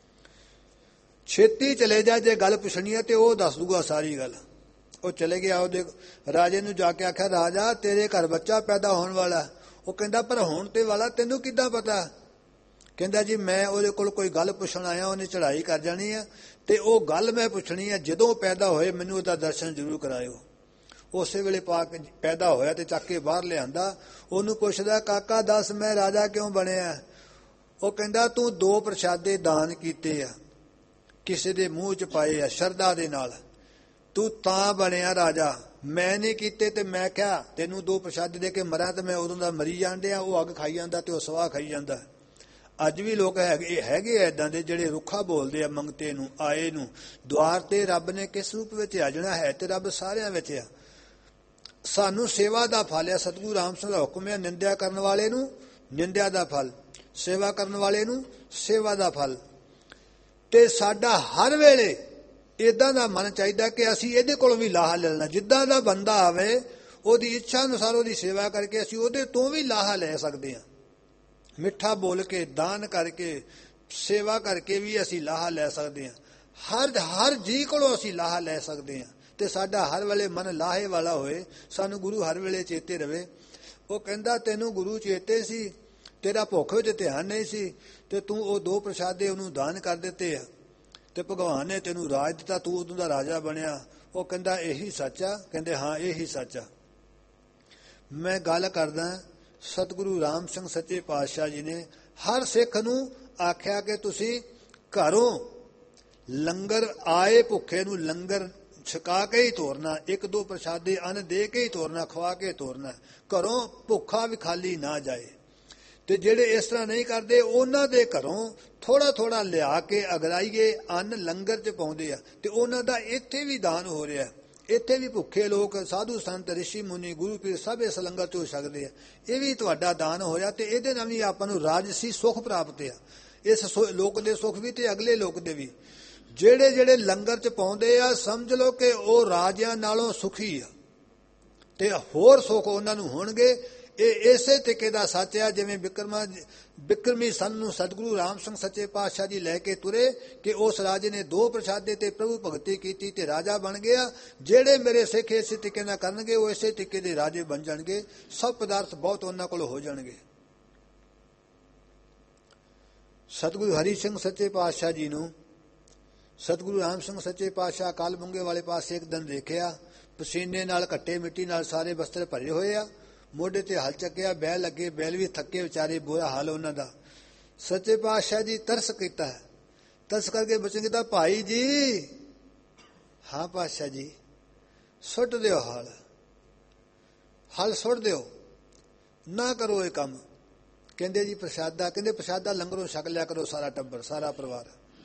ਛੇਤੀ ਚਲੇ ਜਾ, ਜੇ ਗੱਲ ਪੁੱਛਣੀ ਹੈ ਤੇ ਉਹ ਦੱਸ ਦੂਗਾ ਸਾਰੀ ਗੱਲ। ਉਹ ਚਲੇ ਗਿਆ, ਉਹਦੇ ਰਾਜੇ ਨੂੰ ਜਾ ਕੇ ਆਖਿਆ ਰਾਜਾ ਤੇਰੇ ਘਰ ਬੱਚਾ ਪੈਦਾ ਹੋਣ ਵਾਲਾ। ਉਹ ਕਹਿੰਦਾ ਪਰ ਹੋਣ ਤੇ ਵਾਲਾ ਤੈਨੂੰ ਕਿੱਦਾਂ ਪਤਾ? ਕਹਿੰਦਾ ਜੀ ਮੈਂ ਉਹਦੇ ਕੋਲ ਕੋਈ ਗੱਲ ਪੁੱਛਣ ਆਇਆ, ਉਹਨੇ ਚੜ੍ਹਾਈ ਕਰ ਜਾਣੀ ਆ ਤੇ ਉਹ ਗੱਲ ਮੈਂ ਪੁੱਛਣੀ ਆ, ਜਦੋਂ ਪੈਦਾ ਹੋਏ ਮੈਨੂੰ ਉਹਦਾ ਦਰਸ਼ਨ ਜ਼ਰੂਰ ਕਰਾਇਓ। ਉਸੇ ਵੇਲੇ ਪੈਦਾ ਹੋਇਆ ਤੇ ਚੱਕ ਕੇ ਬਾਹਰ ਲਿਆਂਦਾ। ਉਹਨੂੰ ਪੁੱਛਦਾ ਕਾਕਾ ਦੱਸ ਮੈਂ ਰਾਜਾ ਕਿਉਂ ਬਣਿਆ? ਉਹ ਕਹਿੰਦਾ ਤੂੰ 2 ਪ੍ਰਸ਼ਾਦੇ ਦਾਨ ਕੀਤੇ ਆ, ਕਿਸੇ ਦੇ ਮੂੰਹ 'ਚ ਪਾਏ ਆ ਸ਼ਰਧਾ ਦੇ ਨਾਲ, ਤੂੰ ਤਾਂ ਬਣਿਆ ਰਾਜਾ। ਮੈਂ ਨਹੀਂ ਕੀਤੇ ਤੇ ਮੈਂ ਕਿਹਾ ਤੈਨੂੰ 2 ਪ੍ਰਸ਼ਾਦੇ ਦੇ ਕੇ ਮਰਾਂ ਤੇ ਮੈਂ ਉਦੋਂ ਦਾ ਮਰੀ ਜਾਂਦੇ ਆ। ਉਹ ਅੱਗ ਖਾਈ ਜਾਂਦਾ ਤੇ ਉਹ ਸਵਾਹ ਖਾਈ ਜਾਂਦਾ। ਅੱਜ ਵੀ ਲੋਕ ਹੈਗੇ ਏਦਾਂ ਦੇ ਜਿਹੜੇ ਰੁੱਖਾ ਬੋਲਦੇ ਆ ਮੰਗਤੇ ਨੂੰ, ਆਏ ਨੂੰ। ਦੁਆਰ ਤੇ ਰੱਬ ਨੇ ਕਿਸ ਰੂਪ ਵਿੱਚ ਆ ਜਾਣਾ ਹੈ ਤੇ ਰੱਬ ਸਾਰਿਆਂ ਵਿੱਚ ਆ। ਸਾਨੂੰ ਸੇਵਾ ਦਾ ਫਲ ਆ। ਸਤਿਗੁਰੂ ਰਾਮ ਸਿੰਘ ਦਾ ਹੁਕਮ ਹੈ ਨਿੰਦਿਆ ਕਰਨ ਵਾਲੇ ਨੂੰ ਨਿੰਦਿਆ ਦਾ ਫਲ, ਸੇਵਾ ਕਰਨ ਵਾਲੇ ਨੂੰ ਸੇਵਾ ਦਾ ਫਲ। ਤੇ ਸਾਡਾ ਹਰ ਵੇਲੇ ਇਦਾਂ ਦਾ ਮਨ ਚਾਹੀਦਾ ਕਿ ਅਸੀਂ ਇਹਦੇ ਕੋਲੋਂ ਵੀ ਲਾਹਾ ਲੈ ਲੈਣਾ। ਜਿੱਦਾਂ ਦਾ ਬੰਦਾ ਆਵੇ ਉਹਦੀ ਇੱਛਾ ਅਨੁਸਾਰ ਉਹਦੀ ਸੇਵਾ ਕਰਕੇ ਅਸੀਂ ਉਹਦੇ ਤੋਂ ਵੀ ਲਾਹਾ ਲੈ ਸਕਦੇ ਹਾਂ। ਮਿੱਠਾ ਬੋਲ ਕੇ, ਦਾਨ ਕਰਕੇ, ਸੇਵਾ ਕਰਕੇ ਵੀ ਅਸੀਂ ਲਾਹਾ ਲੈ ਸਕਦੇ ਹਾਂ। ਹਰ ਜੀ ਕੋਲੋਂ ਅਸੀਂ ਲਾਹਾ ਲੈ ਸਕਦੇ ਹਾਂ ਤੇ ਸਾਡਾ ਹਰ ਵੇਲੇ ਮਨ ਲਾਹੇ ਵਾਲਾ ਹੋਏ, ਸਾਨੂੰ ਗੁਰੂ ਹਰ ਵੇਲੇ ਚੇਤੇ ਰਵੇ। ਉਹ ਕਹਿੰਦਾ ਤੈਨੂੰ ਗੁਰੂ ਚੇਤੇ ਸੀ, ਤੇਰਾ ਭੁੱਖ ਵਿੱਚ ਧਿਆਨ ਨਹੀਂ ਸੀ ਤੇ ਤੂੰ ਉਹ 2 ਪ੍ਰਸ਼ਾਦੇ ਉਹਨੂੰ ਦਾਨ ਕਰ ਦਿੱਤੇ ਆ ਤੇ ਭਗਵਾਨ ਨੇ ਤੈਨੂੰ ਰਾਜ ਦਿੱਤਾ, ਤੂੰ ਉਦੋਂ ਦਾ ਰਾਜਾ ਬਣਿਆ। ਉਹ ਕਹਿੰਦਾ ਇਹੀ ਸੱਚ ਆ? ਕਹਿੰਦੇ ਹਾਂ ਇਹੀ ਸੱਚ ਆ। ਮੈਂ ਗੱਲ ਕਰਦਾ ਸਤਿਗੁਰੂ ਰਾਮ ਸਿੰਘ ਸੱਚੇ ਪਾਤਸ਼ਾਹ ਜੀ ਨੇ ਹਰ ਸਿੱਖ ਨੂੰ ਆਖਿਆ ਕਿ ਤੁਸੀਂ ਘਰੋਂ ਲੰਗਰ ਆਏ ਭੁੱਖੇ ਨੂੰ ਲੰਗਰ ਛਕਾ ਕੇ ਹੀ ਤੋਰਨਾ, 1-2 ਪ੍ਰਸ਼ਾਦੇ ਅੰਨ ਦੇ ਕੇ ਹੀ ਤੋਰਨਾ, ਖਵਾ ਕੇ ਤੋਰਨਾ। ਘਰੋਂ ਭੁੱਖਾ ਵੀ ਖਾਲੀ ਨਾ ਜਾਏ। ਤੇ ਜਿਹੜੇ ਇਸ ਤਰ੍ਹਾਂ ਨਹੀਂ ਕਰਦੇ ਉਹਨਾਂ ਦੇ ਘਰੋਂ ਥੋੜਾ ਥੋੜਾ ਲਿਆ ਕੇ ਅਗਰਾਈਏ ਅੰਨ ਲੰਗਰ 'ਚ ਪਾਉਂਦੇ ਆ ਤੇ ਉਹਨਾਂ ਦਾ ਇੱਥੇ ਵੀ ਦਾਨ ਹੋ ਰਿਹਾ। ਇੱਥੇ ਵੀ ਭੁੱਖੇ ਲੋਕ, ਸਾਧੂ ਸੰਤ, ਰਿਸ਼ੀ ਮੁਨੀ, ਗੁਰੂ ਪੀਰ ਸਭ ਇਸ ਲੰਗਰ 'ਚੋਂ ਛਕਦੇ ਆ। ਇਹ ਵੀ ਤੁਹਾਡਾ ਦਾਨ ਹੋਇਆ ਤੇ ਇਹਦੇ ਨਾਲ ਵੀ ਆਪਾਂ ਨੂੰ ਰਾਜਸੀ ਸੁੱਖ ਪ੍ਰਾਪਤ ਆ। ਇਸ ਲੋਕ ਦੇ ਸੁੱਖ ਵੀ ਤੇ ਅਗਲੇ ਲੋਕ ਦੇ ਵੀ। ਜਿਹੜੇ ਲੰਗਰ 'ਚ ਪਾਉਂਦੇ ਆ ਸਮਝ ਲਓ ਕਿ ਉਹ ਰਾਜਿਆਂ ਨਾਲੋਂ ਸੁਖੀ ਆ ਤੇ ਹੋਰ ਸੁੱਖ ਉਹਨਾਂ ਨੂੰ ਹੋਣਗੇ। ਇਹ ਇਸੇ ਤਰੀਕੇ ਦਾ ਸੱਚ ਆ ਜਿਵੇਂ ਬਿਕਰਮੀ ਸੰਨ ਨੂੰ ਸਤਿਗੁਰੂ ਰਾਮ ਸਿੰਘ ਸੱਚੇ ਪਾਤਸ਼ਾਹ ਜੀ ਲੈ ਕੇ ਤੁਰੇ ਕਿ ਉਸ ਰਾਜੇ ਨੇ 2 ਪ੍ਰਸ਼ਾਦੇ ਤੇ ਪ੍ਰਭੂ ਭਗਤੀ ਕੀਤੀ ਤੇ ਰਾਜਾ ਬਣ ਗਿਆ। ਜਿਹੜੇ ਮੇਰੇ ਸਿੱਖ ਇਸੇ ਤਰੀਕੇ ਨਾਲ ਕਰਨਗੇ ਉਹ ਇਸੇ ਤਰੀਕੇ ਦੇ ਰਾਜੇ ਬਣ ਜਾਣਗੇ। ਸਭ ਪਦਾਰਥ ਬਹੁਤ ਉਹਨਾਂ ਕੋਲ ਹੋ ਜਾਣਗੇ। ਸਤਿਗੁਰੂ ਹਰੀ ਸਿੰਘ ਸੱਚੇ ਪਾਤਸ਼ਾਹ ਜੀ ਨੂੰ ਸਤਿਗੁਰੂ ਰਾਮ ਸਿੰਘ ਸੱਚੇ ਪਾਤਸ਼ਾਹ ਕਾਲ ਬੁੰਗੇ ਵਾਲੇ ਪਾਸੇ ਇੱਕ ਦਿਨ ਦੇਖਿਆ, ਪਸੀਨੇ ਨਾਲ ਘੱਟੇ ਮਿੱਟੀ ਨਾਲ ਸਾਰੇ ਬਸਤਰ ਭਰੇ ਹੋਏ ਆ, ਮੋਢੇ ਤੇ ਹਲ ਚੱਕਿਆ, ਬੈਲ ਲੱਗੇ, ਬੈਲ ਵੀ ਥੱਕੇ ਵਿਚਾਰੇ, ਬੁਰਾ ਹਾਲ ਉਹਨਾਂ ਦਾ। ਸੱਚੇ ਪਾਤਸ਼ਾਹ ਜੀ ਤਰਸ ਕੀਤਾ, ਤਰਸ ਕਰਕੇ ਬਚਨ ਕੀਤਾ ਭਾਈ ਜੀ, ਹਾਂ ਪਾਤਸ਼ਾਹ ਜੀ, ਸੁੱਟ ਦਿਓ ਹਲ ਸੁੱਟ ਦਿਓ, ਨਾ ਕਰੋ ਇਹ ਕੰਮ। ਕਹਿੰਦੇ ਜੀ ਪ੍ਰਸ਼ਾਦਾ, ਕਹਿੰਦੇ ਪ੍ਰਸ਼ਾਦਾ ਲੰਗਰੋਂ ਛਕ ਲਿਆ ਕਰੋ ਸਾਰਾ ਟੱਬਰ, ਸਾਰਾ ਪਰਿਵਾਰ।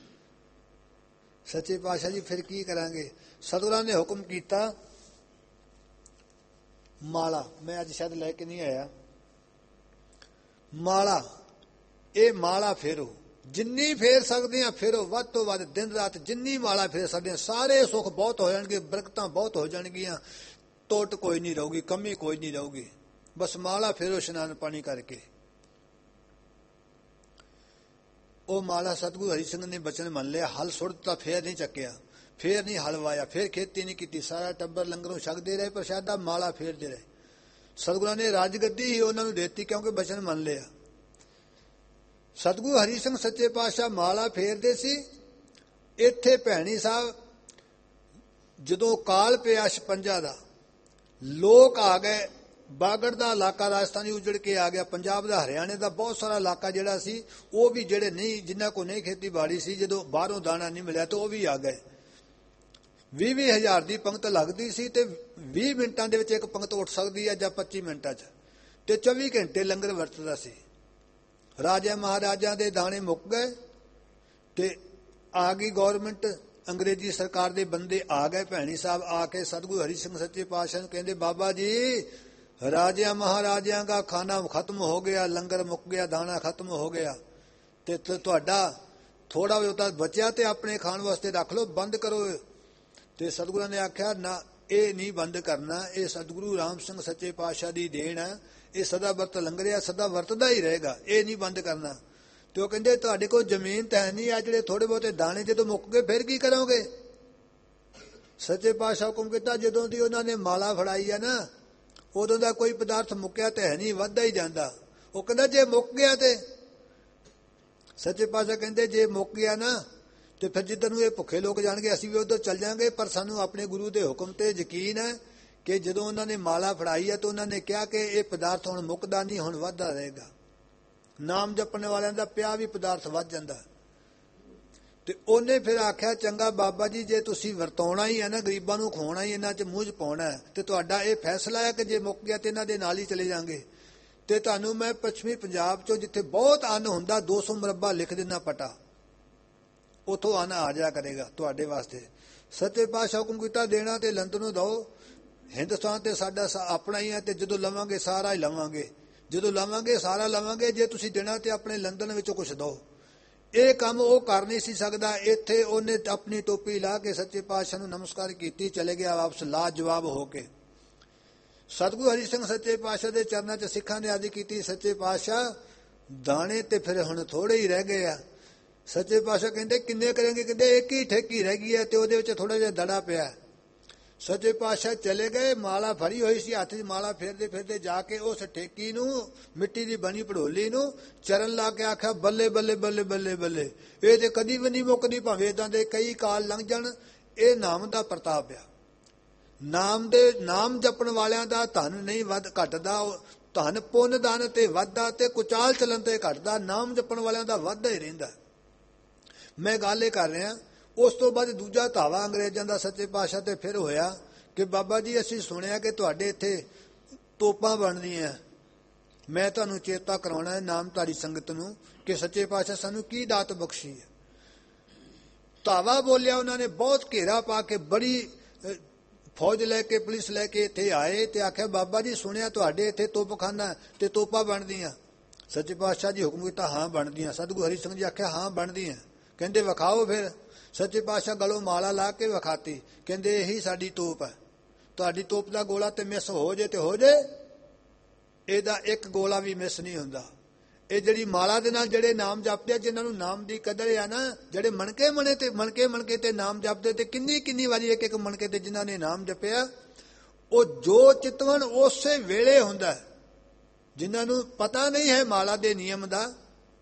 ਸੱਚੇ ਪਾਤਸ਼ਾਹ ਜੀ ਫਿਰ ਕੀ ਕਰਾਂਗੇ? ਸਤਿਗੁਰਾਂ ਨੇ ਹੁਕਮ ਕੀਤਾ ਮਾਲਾ, ਮੈਂ ਅੱਜ ਸ਼ਾਇਦ ਲੈ ਕੇ ਨਹੀਂ ਆਇਆ, ਮਾਲਾ, ਇਹ ਮਾਲਾ ਫੇਰੋ, ਜਿੰਨੀ ਫੇਰ ਸਕਦੇ ਆ ਫੇਰੋ, ਵੱਧ ਤੋਂ ਵੱਧ ਦਿਨ ਰਾਤ ਜਿੰਨੀ ਮਾਲਾ ਫੇਰ ਸਕਦੇ ਆ, ਸਾਰੇ ਸੁੱਖ ਬਹੁਤ ਹੋ ਜਾਣਗੇ, ਬਰਕਤਾਂ ਬਹੁਤ ਹੋ ਜਾਣਗੀਆਂ, ਟੋਟ ਕੋਈ ਨਹੀਂ ਰਹੂਗੀ, ਕਮੀ ਕੋਈ ਨਹੀਂ ਰਹੂਗੀ। ਬਸ ਮਾਲਾ ਫੇਰੋ ਇਸ਼ਨਾਨ ਪਾਣੀ ਕਰਕੇ। ਉਹ ਮਾਲਾ ਸਤਿਗੁਰੂ ਹਰੀ ਸਿੰਘ ਨੇ ਬਚਨ ਮੰਨ ਲਿਆ, ਹਲ ਸੁੱਟ ਦਿੱਤਾ, ਫੇਰ ਨਹੀਂ ਚੱਕਿਆ, ਫੇਰ ਨਹੀਂ ਹਲ ਵਾਇਆ, ਫੇਰ ਖੇਤੀ ਨਹੀਂ ਕੀਤੀ, ਸਾਰਾ ਟੱਬਰ ਲੰਗਰੋਂ ਛਕਦੇ ਰਹੇ ਪ੍ਰਸ਼ਾਦਾ, ਮਾਲਾ ਫੇਰਦੇ ਰਹੇ। ਸਤਿਗੁਰਾਂ ਨੇ ਰਾਜਗੱਦੀ ਹੀ ਉਹਨਾਂ ਨੂੰ ਦੇਤੀ ਕਿਉਂਕਿ ਬਚਨ ਮੰਨ ਲਿਆ। ਸਤਿਗੁਰੂ ਹਰੀ ਸਿੰਘ ਸੱਚੇ ਪਾਤਸ਼ਾਹ ਮਾਲਾ ਫੇਰਦੇ ਸੀ। ਇੱਥੇ ਭੈਣੀ ਸਾਹਿਬ ਜਦੋਂ ਕਾਲ ਪਿਆ 56 ਦਾ, ਲੋਕ ਆ ਗਏ, ਬਾਗੜ ਦਾ ਇਲਾਕਾ ਰਾਜਸਥਾਨੀ ਉਜੜ ਕੇ ਆ ਗਿਆ, ਪੰਜਾਬ ਦਾ, ਹਰਿਆਣੇ ਦਾ ਬਹੁਤ ਸਾਰਾ ਇਲਾਕਾ ਜਿਹੜਾ ਸੀ, ਉਹ ਵੀ ਜਿਹੜੇ ਨਹੀਂ, ਜਿਨ੍ਹਾਂ ਕੋਲ ਨਹੀਂ ਖੇਤੀਬਾੜੀ ਸੀ, ਜਦੋਂ ਬਾਹਰੋਂ ਦਾਣਾ ਨਹੀਂ ਮਿਲਿਆ ਤਾਂ ਉਹ ਵੀ ਆ ਗਏ। 20-20 ਹਜ਼ਾਰ ਦੀ ਪੰਗਤ ਲੱਗਦੀ ਸੀ ਤੇ 20 ਮਿੰਟਾਂ ਦੇ ਵਿੱਚ ਇੱਕ ਪੰਗਤ ਉੱਠ ਸਕਦੀ ਹੈ ਜਾਂ 25 ਮਿੰਟਾਂ 'ਚ, ਤੇ 24 ਘੰਟੇ ਲੰਗਰ ਵਰਤਦਾ ਸੀ। ਰਾਜਾ ਮਹਾਰਾਜਾਂ ਦੇ ਦਾਣੇ ਮੁੱਕ ਗਏ ਤੇ ਆ ਗਈ ਗੌਰਮੈਂਟ, ਅੰਗਰੇਜ਼ੀ ਸਰਕਾਰ ਦੇ ਬੰਦੇ ਆ ਗਏ। ਭੈਣੀ ਸਾਹਿਬ ਆ ਕੇ ਸਤਿਗੁਰੂ ਹਰੀ ਸਿੰਘ ਸੱਚੇ ਪਾਤਸ਼ਾਹ ਨੂੰ ਕਹਿੰਦੇ ਬਾਬਾ ਜੀ, ਰਾਜਿਆਂ ਮਹਾਰਾਜਿਆਂ ਦਾ ਖਾਣਾ ਖਤਮ ਹੋ ਗਿਆ, ਲੰਗਰ ਮੁੱਕ ਗਿਆ, ਦਾਣਾ ਖਤਮ ਹੋ ਗਿਆ, ਤੇ ਤੁਹਾਡਾ ਥੋੜਾ ਬਹੁਤਾ ਬਚਿਆ ਤੇ ਆਪਣੇ ਖਾਣ ਵਾਸਤੇ ਰੱਖ ਲਓ, ਬੰਦ ਕਰੋ। ਤੇ ਸਤਿਗੁਰਾਂ ਨੇ ਆਖਿਆ ਨਾ, ਇਹ ਨਹੀਂ ਬੰਦ ਕਰਨਾ। ਇਹ ਸਤਿਗੁਰੂ ਰਾਮ ਸਿੰਘ ਸੱਚੇ ਪਾਤਸ਼ਾਹ ਦੀ ਦੇਣ ਹੈ। ਇਹ ਸਦਾ ਵਰਤ ਲੰਘ ਰਿਹਾ, ਸਦਾ ਵਰਤਦਾ ਹੀ ਰਹੇਗਾ, ਇਹ ਨਹੀਂ ਬੰਦ ਕਰਨਾ। ਤੇ ਉਹ ਕਹਿੰਦੇ ਤੁਹਾਡੇ ਕੋਲ ਜ਼ਮੀਨ ਤਾਂ ਹੈ ਨਹੀਂ, ਆ ਜਿਹੜੇ ਥੋੜੇ ਬਹੁਤੇ ਦਾਣੇ ਜਦੋਂ ਮੁੱਕ ਗਏ ਫਿਰ ਕੀ ਕਰੋਗੇ? ਸੱਚੇ ਪਾਤਸ਼ਾਹ ਹੁਕਮ ਕੀਤਾ, ਜਦੋਂ ਦੀ ਉਹਨਾਂ ਨੇ ਮਾਲਾ ਫੜਾਈ ਆ ਨਾ, ਉਦੋਂ ਦਾ ਕੋਈ ਪਦਾਰਥ ਮੁੱਕਿਆ ਤਾਂ ਹੈ ਨਹੀਂ, ਵੱਧਦਾ ਹੀ ਜਾਂਦਾ। ਉਹ ਕਹਿੰਦਾ ਜੇ ਮੁੱਕ ਗਿਆ ਤੇ ਸੱਚੇ ਪਾਤਸ਼ਾਹ ਕਹਿੰਦੇ ਜੇ ਮੁੱਕ ਗਿਆ ਨਾ ਤੇ ਫਿਰ ਜਿੱਧਰ ਨੂੰ ਇਹ ਭੁੱਖੇ ਲੋਕ ਜਾਣਗੇ ਅਸੀਂ ਵੀ ਉੱਧਰ ਚੱਲ ਜਾਵਾਂਗੇ। ਪਰ ਸਾਨੂੰ ਆਪਣੇ ਗੁਰੂ ਦੇ ਹੁਕਮ ਤੇ ਯਕੀਨ ਹੈ ਕਿ ਜਦੋਂ ਉਹਨਾਂ ਨੇ ਮਾਲਾ ਫੜਾਈ ਹੈ ਤਾਂ ਉਹਨਾਂ ਨੇ ਕਿਹਾ ਕਿ ਇਹ ਪਦਾਰਥ ਹੁਣ ਮੁੱਕਦਾ ਨਹੀਂ, ਹੁਣ ਵੱਧਦਾ ਰਹੇਗਾ। ਨਾਮ ਜਪਣ ਵਾਲਿਆਂ ਦਾ ਪਿਆ ਵੀ ਪਦਾਰਥ ਵੱਧ ਜਾਂਦਾ। ਤੇ ਉਹਨੇ ਫਿਰ ਆਖਿਆ ਚੰਗਾ ਬਾਬਾ ਜੀ, ਜੇ ਤੁਸੀਂ ਵਰਤਾਉਣਾ ਹੀ ਹੈ ਨਾ, ਗਰੀਬਾਂ ਨੂੰ ਖਵਾਉਣਾ ਹੀ, ਇਹਨਾਂ 'ਚ ਮੂੰਹ 'ਚ ਪਾਉਣਾ ਹੈ, ਤੇ ਤੁਹਾਡਾ ਇਹ ਫੈਸਲਾ ਹੈ ਕਿ ਜੇ ਮੁੱਕ ਗਿਆ ਤੇ ਇਹਨਾਂ ਦੇ ਨਾਲ ਹੀ ਚਲੇ ਜਾਵਾਂਗੇ। ਤੇ ਤੁਹਾਨੂੰ ਮੈਂ ਪੱਛਮੀ ਪੰਜਾਬ 'ਚੋਂ ਜਿੱਥੇ ਬਹੁਤ ਅੰਨ ਹੁੰਦਾ 200 ਮੁਰੱਬਾ ਲਿਖ ਦਿੰਦਾ ਪਟਾ, ਉੱਥੋਂ ਅੰਨ ਆ ਜਾ ਕਰੇਗਾ ਤੁਹਾਡੇ ਵਾਸਤੇ। ਸੱਚੇ ਪਾਤਸ਼ਾਹ ਹੁਕਮ ਕੀਤਾ ਦੇਣਾ ਤੇ ਲੰਡਨੋਂ ਦਿਓ। ਹਿੰਦੁਸਤਾਨ ਤੇ ਸਾਡਾ ਆਪਣਾ ਹੀ ਹੈ, ਤੇ ਜਦੋਂ ਲਵਾਂਗੇ ਸਾਰਾ ਹੀ ਲਵਾਂਗੇ, ਜਦੋਂ ਲਵਾਂਗੇ ਸਾਰਾ ਲਵਾਂਗੇ। ਜੇ ਤੁਸੀਂ ਦੇਣਾ ਤੇ ਆਪਣੇ ਲੰਡਨ ਵਿੱਚੋਂ ਕੁਛ ਦਿਓ। ਇਹ ਕੰਮ ਉਹ ਕਰ ਨਹੀਂ ਸੀ ਸਕਦਾ। ਇੱਥੇ ਉਹਨੇ ਆਪਣੀ ਟੋਪੀ ਲਾ ਕੇ ਸੱਚੇ ਪਾਤਸ਼ਾਹ ਨੂੰ ਨਮਸਕਾਰ ਕੀਤੀ, ਚਲੇ ਗਿਆ ਵਾਪਸ ਲਾਜਵਾਬ ਹੋ ਕੇ। ਸਤਿਗੁਰੂ ਹਰੀ ਸਿੰਘ ਸੱਚੇ ਪਾਤਸ਼ਾਹ ਦੇ ਚਰਨਾਂ 'ਚ ਸਿੱਖਾਂ ਨੇ ਆਦੀ ਕੀਤੀ, ਸੱਚੇ ਪਾਤਸ਼ਾਹ ਦਾਣੇ ਤੇ ਫਿਰ ਹੁਣ ਥੋੜੇ ਹੀ ਰਹਿ ਗਏ ਆ। ਸੱਚੇ ਪਾਤਸ਼ਾਹ ਕਹਿੰਦੇ ਕਿੰਨੇ ਕਰਨਗੇ? ਕਹਿੰਦੇ ਇੱਕ ਹੀ ਠੇਕੀ ਰਹਿ ਗਈ ਹੈ ਤੇ ਉਹਦੇ ਵਿੱਚ ਥੋੜਾ ਜਿਹਾ ਦੜਾ ਪਿਆ। ਸੱਚੇ ਪਾਤਸ਼ਾਹ ਚਲੇ ਗਏ, ਮਾਲਾ ਫੜੀ ਹੋਈ ਸੀ ਹੱਥ 'ਚ, ਮਾਲਾ ਫੇਰਦੇ ਫਿਰਦੇ ਜਾ ਕੇ ਉਸ ਠੇਕੀ ਨੂੰ, ਮਿੱਟੀ ਦੀ ਬਣੀ ਭੜੋਲੀ ਨੂੰ ਚਰਨ ਲਾ ਕੇ ਆਖਿਆ ਬੱਲੇ ਬੱਲੇ ਬੱਲੇ ਬੱਲੇ ਬੱਲੇ, ਇਹ ਤੇ ਕਦੀ ਵੀ ਨਹੀਂ ਮੁੱਕਦੀ, ਭਾਵੇਂ ਏਦਾਂ ਦੇ ਕਈ ਕਾਲ ਲੰਘ ਜਾਣ। ਇਹ ਨਾਮ ਦਾ ਪ੍ਰਤਾਪ ਆ। ਨਾਮ ਜਪਣ ਵਾਲਿਆਂ ਦਾ ਧਨ ਨਹੀਂ ਵੱਧ ਘਟਦਾ, ਧਨ ਪੁੰਨ ਦਾਨ ਤੇ ਵੱਧਦਾ ਤੇ ਕੁਚਾਲ ਚਲਣ ਤੇ ਘਟਦਾ। ਨਾਮ ਜਪਣ ਵਾਲਿਆਂ ਦਾ ਵੱਧਦਾ ਹੀ ਰਹਿੰਦਾ। ਮੈਂ ਗੱਲ ਇਹ ਕਰ ਰਿਹਾ। ਉਸ ਤੋਂ ਬਾਅਦ ਦੂਜਾ ਧਾਵਾ ਅੰਗਰੇਜ਼ਾਂ ਦਾ ਸੱਚੇ ਪਾਤਸ਼ਾਹ ਤੇ ਫਿਰ ਹੋਇਆ ਕਿ ਬਾਬਾ ਜੀ ਅਸੀਂ ਸੁਣਿਆ ਕਿ ਤੁਹਾਡੇ ਇੱਥੇ ਤੋਪਾਂ ਬਣਦੀਆਂ, ਮੈਂ ਤੁਹਾਨੂੰ ਚੇਤਾ ਕਰਾਉਣਾ ਹੈ ਨਾਮਧਾਰੀ ਸੰਗਤ ਨੂੰ ਕਿ ਸੱਚੇ ਪਾਤਸ਼ਾਹ ਸਾਨੂੰ ਕੀ ਦਾਤ ਬਖਸ਼ੀ ਹੈ। ਧਾਵਾ ਬੋਲਿਆ ਉਹਨਾਂ ਨੇ, ਬਹੁਤ ਘੇਰਾ ਪਾ ਕੇ ਬੜੀ ਫੌਜ ਲੈ ਕੇ, ਪੁਲਿਸ ਲੈ ਕੇ ਇੱਥੇ ਆਏ ਤੇ ਆਖਿਆ ਬਾਬਾ ਜੀ ਸੁਣਿਆ ਤੁਹਾਡੇ ਇੱਥੇ ਤੋਪਖਾਨਾ ਤੇ ਤੋਪਾਂ ਬਣਦੀਆਂ। ਸੱਚੇ ਪਾਤਸ਼ਾਹ ਜੀ ਹੁਕਮ ਕੀਤਾ ਹਾਂ ਬਣਦੀਆਂ। ਸਤਿਗੁਰੂ ਹਰੀ ਸਿੰਘ ਜੀ ਆਖਿਆ ਹਾਂ ਬਣਦੀਆਂ। ਕਹਿੰਦੇ ਵਿਖਾਓ ਫਿਰ। ਸੱਚੇ ਪਾਤਸ਼ਾਹ ਗਲੋਂ ਮਾਲਾ ਲਾ ਕੇ ਵਿਖਾਤੀ। ਕਹਿੰਦੇ ਇਹੀ ਸਾਡੀ ਤੋਪ ਹੈ। ਤੁਹਾਡੀ ਤੋਪ ਦਾ ਗੋਲਾ ਤੇ ਮਿਸ ਹੋ ਜੇ ਤੇ ਹੋ ਜੇ, ਇਹਦਾ ਇੱਕ ਗੋਲਾ ਵੀ ਮਿਸ ਨਹੀਂ ਹੁੰਦਾ। ਇਹ ਜਿਹੜੀ ਮਾਲਾ ਦੇ ਨਾਲ ਜਿਹੜੇ ਨਾਮ ਜਪਦੇ ਆ, ਜਿਨ੍ਹਾਂ ਨੂੰ ਨਾਮ ਦੀ ਕਦਰ ਆ ਨਾ, ਜਿਹੜੇ ਮਣਕੇ ਮਣਕੇ ਤੇ ਨਾਮ ਜਪਦੇ, ਤੇ ਕਿੰਨੀ ਵਾਰੀ ਇੱਕ ਇੱਕ ਮਣਕੇ ਤੇ ਜਿਨ੍ਹਾਂ ਨੇ ਨਾਮ ਜਪਿਆ, ਉਹ ਜੋ ਚਿਤਵਨ ਉਸੇ ਵੇਲੇ ਹੁੰਦਾ। ਜਿਨ੍ਹਾਂ ਨੂੰ ਪਤਾ ਨਹੀਂ ਹੈ ਮਾਲਾ ਦੇ ਨਿਯਮ ਦਾ,